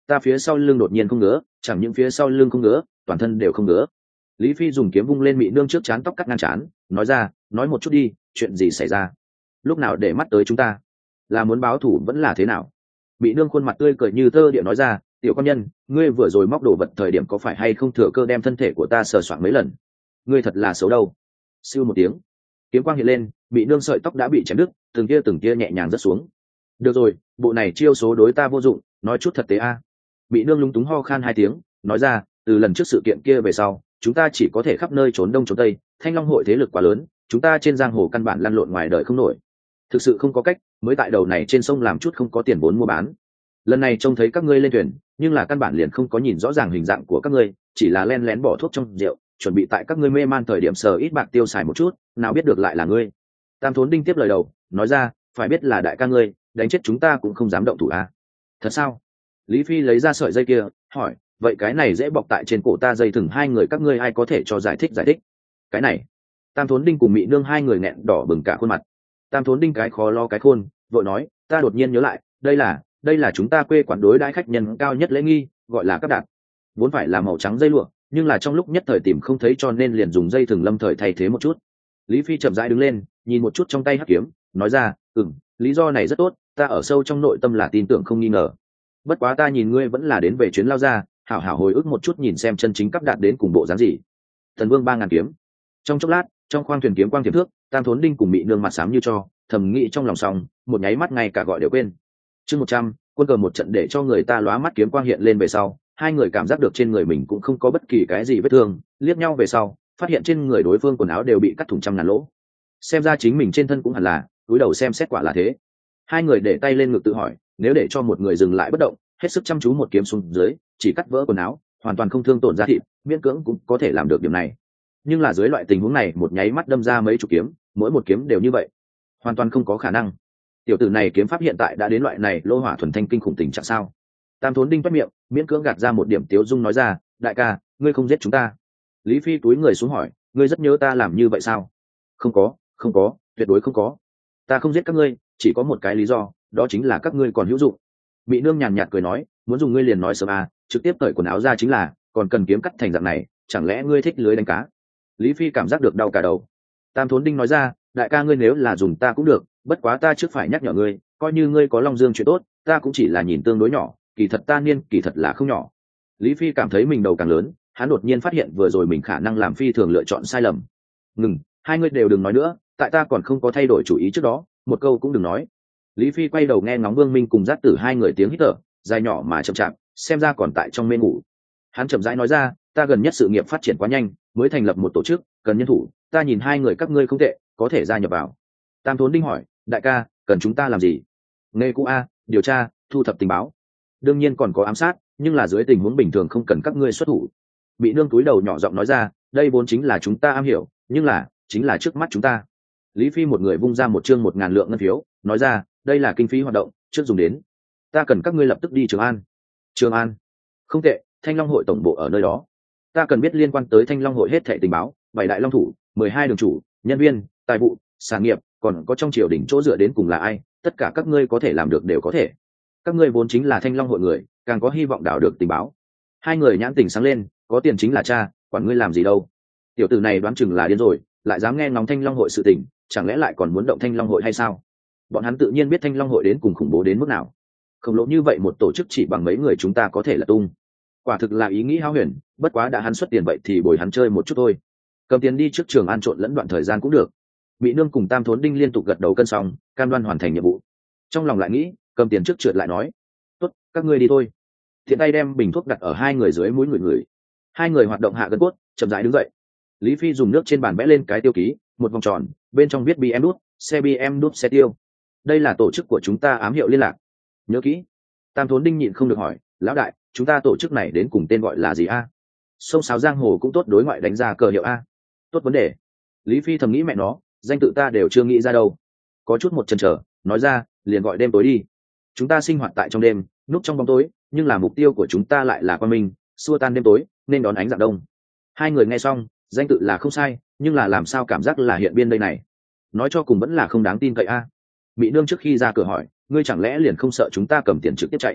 ta phía sau lưng đột nhiên không ngứa, chẳng những phía sau lưng không ngứa, toàn thân đều không ngứa. Lý Phi dùng kiếm vung lên Mị Nương trước chán tóc cắt ngang chán, nói ra, nói một chút đi, chuyện gì xảy ra? Lúc nào để mắt tới chúng ta? Là muốn báo thù vẫn là thế nào? Mị Nương khuôn mặt tươi cười như tơ địa nói ra, tiểu quan nhân, ngươi vừa rồi móc đồ vật thời điểm có phải hay không thừa cơ đem thân thể của ta sờ soạng mấy lần? Ngươi thật là xấu đâu. Siêu một tiếng, kiếm quang hiện lên, Mị Nương sợi tóc đã bị chém đứt, từng tia nhẹ nhàng rớt xuống. Được rồi, bộ này chiêu số đối ta vô dụng, nói chút thật tế a. Mị Nương lúng túng ho khan hai tiếng, nói ra, từ lần trước sự kiện kia về sau, chúng ta chỉ có thể khắp nơi trốn đông trốn tây, Thanh Long hội thế lực quá lớn, chúng ta trên giang hồ căn bản lăn lộn ngoài đời không nổi, thực sự không có cách, mới tại đầu này trên sông làm chút không có tiền vốn mua bán. Lần này trông thấy các ngươi lên thuyền, nhưng là căn bản liền không có nhìn rõ ràng hình dạng của các ngươi, chỉ là len lén bỏ thuốc trong rượu, chuẩn bị tại các ngươi mê man thời điểm sờ ít bạc tiêu xài một chút, nào biết được lại là ngươi. Tam Thốn Đinh tiếp lời đầu, nói ra, phải biết là đại ca ngươi, đánh chết chúng ta cũng không dám động thủ a. Thật sao? Lý Phi lấy ra sợi dây kia, hỏi, vậy cái này dễ bọc tại trên cổ ta dây thừng hai người các ngươi ai có thể cho giải thích? Cái này. Tam Thốn Đinh cùng Mị Nương hai người nghẹn đỏ bừng cả khuôn mặt. Tam Thốn Đinh cái khó lo cái khôn, vội nói, ta đột nhiên nhớ lại, đây là chúng ta quê quản đối đãi khách nhân cao nhất lễ nghi, gọi là cáp đạt. Vốn phải là màu trắng dây lụa, nhưng là trong lúc nhất thời tìm không thấy cho nên liền dùng dây thừng lâm thời thay thế một chút. Lý Phi chậm rãi đứng lên, nhìn một chút trong tay hắc kiếm, nói ra, lý do này rất tốt, ta ở sâu trong nội tâm là tin tưởng không nghi ngờ. Bất quá ta nhìn ngươi vẫn là đến về chuyến lao ra, hảo hảo hồi ức một chút nhìn xem chân chính cáp đạt đến cùng bộ dáng gì. Thần Vương 3000 kiếm. Trong chốc lát, trong khoang thuyền kiếm quang tiềm thước, Tam Thốn Đinh cùng Mị Nương mặt xám như cho, thầm nghĩ trong lòng xong, một nháy mắt ngay cả gọi đều quên. Chương 100, quân cờ một trận để cho người ta lóa mắt kiếm quang hiện lên về sau, hai người cảm giác được trên người mình cũng không có bất kỳ cái gì vết thương, liếc nhau về sau, phát hiện trên người đối phương quần áo đều bị cắt thủng trăm ngàn lỗ. Xem ra chính mình trên thân cũng hẳn là, cúi đầu xem xét quả là thế. Hai người để tay lên ngực tự hỏi, nếu để cho một người dừng lại bất động, hết sức chăm chú một kiếm xuống dưới, chỉ cắt vỡ quần áo, hoàn toàn không thương tổn da thịt, miễn cưỡng cũng có thể làm được điểm này. Nhưng là dưới loại tình huống này, một nháy mắt đâm ra mấy chục kiếm, mỗi một kiếm đều như vậy, hoàn toàn không có khả năng. Tiểu tử này kiếm pháp hiện tại đã đến loại này lô hỏa thuần thanh kinh khủng tình trạng sao? Tam Thốn Đinh toét miệng, miễn cưỡng gạt ra một điểm tiếu dung nói ra, đại ca, ngươi không giết chúng ta. Lý Phi túi người xuống hỏi, ngươi rất nhớ ta làm như vậy sao? Không có, tuyệt đối không có. Ta không giết các ngươi, chỉ có một cái lý do, đó chính là các ngươi còn hữu dụng. Mị Nương nhàn nhạt cười nói, muốn dùng ngươi liền nói sớm à, trực tiếp cởi quần áo ra chính là, còn cần kiếm cắt thành dạng này, chẳng lẽ ngươi thích lưới đánh cá? Lý Phi cảm giác được đau cả đầu. Tam Thốn Đinh nói ra, đại ca ngươi nếu là dùng ta cũng được, bất quá ta trước phải nhắc nhở ngươi, coi như ngươi có Long Dương chuyện tốt, ta cũng chỉ là nhìn tương đối nhỏ, kỳ thật ta niên kỳ thật là không nhỏ. Lý Phi cảm thấy mình đầu càng lớn, hắn đột nhiên phát hiện vừa rồi mình khả năng làm phi thường lựa chọn sai lầm. Ngừng, hai ngươi đều đừng nói nữa, tại ta còn không có thay đổi chủ ý trước đó, một câu cũng đừng nói. Lý Phi quay đầu nghe ngóng Vương Minh cùng Giác Tử hai người tiếng hít thở, dài nhỏ mà chậm chạp, xem ra còn tại trong mê ngủ. Hắn chậm rãi nói ra, ta gần nhất sự nghiệp phát triển quá nhanh, mới thành lập một tổ chức, cần nhân thủ, ta nhìn hai người các ngươi không tệ, có thể gia nhập vào. Tam Thốn Đinh hỏi, đại ca, cần chúng ta làm gì? Nghề cũ a, điều tra, thu thập tình báo. Đương nhiên còn có ám sát, nhưng là dưới tình huống bình thường không cần các ngươi xuất thủ. Bị Nương túi đầu nhỏ giọng nói ra, đây vốn chính là chúng ta am hiểu, nhưng là chính là trước mắt chúng ta. Lý Phi một người vung ra một chương 1000 lượng ngân phiếu, nói ra, đây là kinh phí hoạt động, trước dùng đến. Ta cần các ngươi lập tức đi Trường An. Trường An? Không tệ, Thanh Long hội tổng bộ ở nơi đó. Ta cần biết liên quan tới Thanh Long hội hết thảy tình báo, 7 đại long thủ, 12 đường chủ, nhân viên, tài vụ, sản nghiệp, còn có trong triều đình chỗ dựa đến cùng là ai, tất cả các ngươi có thể làm được đều có thể. Các ngươi vốn chính là Thanh Long hội người, càng có hy vọng đào được tình báo. Hai người nhãn tình sáng lên, có tiền chính là cha, quản ngươi làm gì đâu. Tiểu tử này đoán chừng là điên rồi, lại dám nghe ngóng Thanh Long hội sự tình, chẳng lẽ lại còn muốn động Thanh Long hội hay sao? Bọn hắn tự nhiên biết Thanh Long hội đến cùng khủng bố đến mức nào. Khổng lồ như vậy một tổ chức chỉ bằng mấy người chúng ta có thể là tung. Quả thực là ý nghĩ hão huyền, bất quá đã hắn xuất tiền vậy thì bồi hắn chơi một chút thôi. Cầm tiền đi trước Trường An trộn lẫn đoạn thời gian cũng được. Bị Nương cùng Tam Thốn Đinh liên tục gật đầu cân xong, cam đoan hoàn thành nhiệm vụ. Trong lòng lại nghĩ, cầm tiền trước trượt lại nói, tốt, các ngươi đi thôi. Thiện tay đem bình thuốc đặt ở hai người dưới mũi người. Hai người hoạt động hạ gân cốt, chậm rãi đứng dậy. Lý Phi dùng nước trên bàn vẽ lên cái tiêu ký, một vòng tròn, bên trong viết BM đút, xe BM đút xe tiêu. Đây là tổ chức của chúng ta, ám hiệu liên lạc. Nhớ kỹ. Tam Thốn Đinh nhịn không được hỏi, lão đại, chúng ta tổ chức này đến cùng tên gọi là gì a? Sông sáo giang hồ cũng tốt, đối ngoại đánh ra cờ hiệu a. Tốt vấn đề. Lý Phi thầm nghĩ mẹ nó, danh tự ta đều chưa nghĩ ra đâu. Có chút một chần chờ, nói ra, liền gọi đêm tối đi. Chúng ta sinh hoạt tại trong đêm, núp trong bóng tối, nhưng là mục tiêu của chúng ta lại là quang minh, xua tan đêm tối, nên đón ánh rạng đông. Hai người nghe xong, danh tự là không sai, nhưng là làm sao cảm giác là hiện biên đây này? Nói cho cùng vẫn là không đáng tin cậy a. Mị Nương trước khi ra cửa hỏi, ngươi chẳng lẽ liền không sợ chúng ta cầm tiền trực tiếp chạy?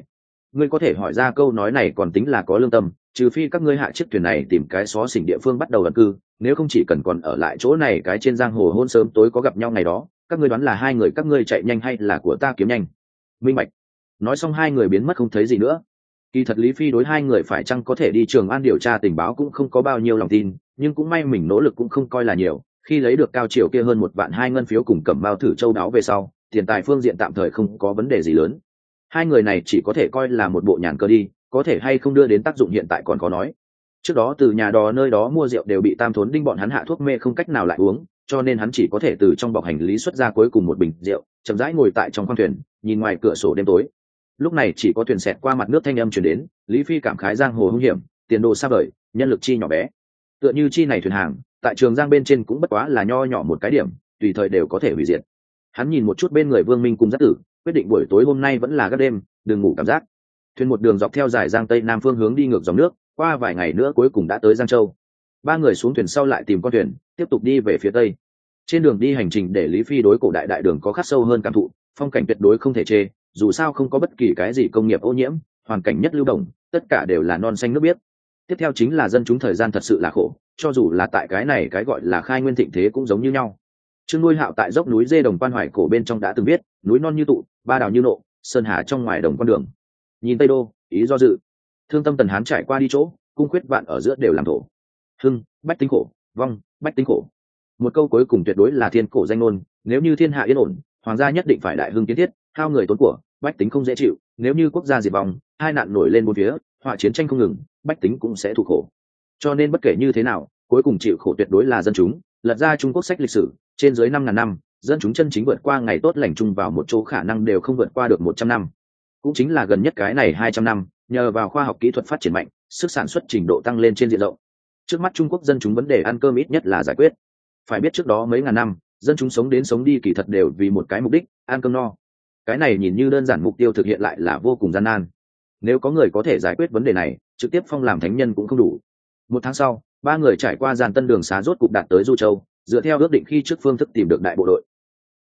ngươi có thể hỏi ra câu nói này còn tính là có lương tâm, trừ phi các ngươi hạ chiếc thuyền này tìm cái xó xỉnh địa phương bắt đầu ẩn cư, nếu không chỉ cần còn ở lại chỗ này cái trên giang hồ hôn sớm tối có gặp nhau ngày đó. Các ngươi đoán là hai người các ngươi chạy nhanh hay là của ta kiếm nhanh? Minh bạch. Nói xong hai người biến mất không thấy gì nữa. Kỳ thật Lý Phi đối hai người phải chăng có thể đi Trường An điều tra tình báo cũng không có bao nhiêu lòng tin, nhưng cũng may mình nỗ lực cũng không coi là nhiều. Khi lấy được cao triều kia hơn 1.200.000 ngân phiếu cùng cẩm bao thử châu đáo về sau, tiền tài phương diện tạm thời không có vấn đề gì lớn. Hai người này chỉ có thể coi là một bộ nhàn cơ đi, có thể hay không đưa đến tác dụng hiện tại còn khó nói. Trước đó từ nhà đò nơi đó mua rượu đều bị Tam Thốn Đinh bọn hắn hạ thuốc mê không cách nào lại uống, cho nên hắn chỉ có thể từ trong bọc hành lý xuất ra cuối cùng một bình rượu, chậm rãi ngồi tại trong khoang thuyền, nhìn ngoài cửa sổ đêm tối. Lúc này chỉ có thuyền xẹt qua mặt nước thanh âm truyền đến, Lý Phi cảm khái giang hồ hung hiểm, tiền đồ xa vời, nhân lực chi nhỏ bé. Tựa như chi này thuyền hàng, tại Trường Giang bên trên cũng bất quá là nho nhỏ một cái điểm, tùy thời đều có thể hủy diệt. Hắn nhìn một chút bên người Vương Minh cùng Giác Tử, quyết định buổi tối hôm nay vẫn là gác đêm, đừng ngủ cảm giác. Thuyền một đường dọc theo dải Giang Tây Nam phương hướng đi ngược dòng nước, qua vài ngày nữa cuối cùng đã tới Giang Châu. Ba người xuống thuyền sau lại tìm con thuyền, tiếp tục đi về phía tây. Trên đường đi hành trình để Lý Phi đối cổ đại đại đường có khắc sâu hơn cảm thụ, phong cảnh tuyệt đối không thể chê, dù sao không có bất kỳ cái gì công nghiệp ô nhiễm, hoàn cảnh nhất lưu động, tất cả đều là non xanh nước biếc. Tiếp theo chính là dân chúng thời gian thật sự là khổ, cho dù là tại cái này cái gọi là khai nguyên thịnh thế cũng giống như nhau. Trương Nuôi Hạo tại dốc núi Dê Đồng Quan Hoài cổ bên trong đã từng viết, núi non như tụ, ba đào như nộ, sơn hà trong ngoài đồng con đường. Nhìn Tây Đô, ý do dự. Thương tâm Tần Hán trải qua đi chỗ, cung khuyết vạn ở giữa đều làm thổ. Hưng, bách tính khổ, vong, bách tính khổ. Một câu cuối cùng tuyệt đối là thiên cổ danh ngôn, nếu như thiên hạ yên ổn, hoàng gia nhất định phải đại hưng kiến thiết, hao người tốn của, bách tính không dễ chịu, nếu như quốc gia diệt vong, hai nạn nổi lên bốn phía, họa chiến tranh không ngừng, bách tính cũng sẽ thụ khổ. Cho nên bất kể như thế nào, cuối cùng chịu khổ tuyệt đối là dân chúng. Lật ra Trung Quốc sách lịch sử, trên dưới 5.000 năm, dân chúng chân chính vượt qua ngày tốt lành chung vào một chỗ khả năng đều không vượt qua được 100 năm. Cũng chính là gần nhất cái này 200 năm, nhờ vào khoa học kỹ thuật phát triển mạnh, sức sản xuất trình độ tăng lên trên diện rộng. Trước mắt Trung Quốc dân chúng vấn đề ăn cơm ít nhất là giải quyết. Phải biết trước đó mấy ngàn năm, dân chúng sống đến sống đi kỳ thật đều vì một cái mục đích, ăn cơm no. Cái này nhìn như đơn giản, mục tiêu thực hiện lại là vô cùng gian nan. Nếu có người có thể giải quyết vấn đề này, trực tiếp phong làm thánh nhân cũng không đủ. Một tháng sau, ba người trải qua Giàn Tân đường xá rốt cục đạt tới Du Châu, dựa theo ước định khi trước phương thức tìm được đại bộ đội.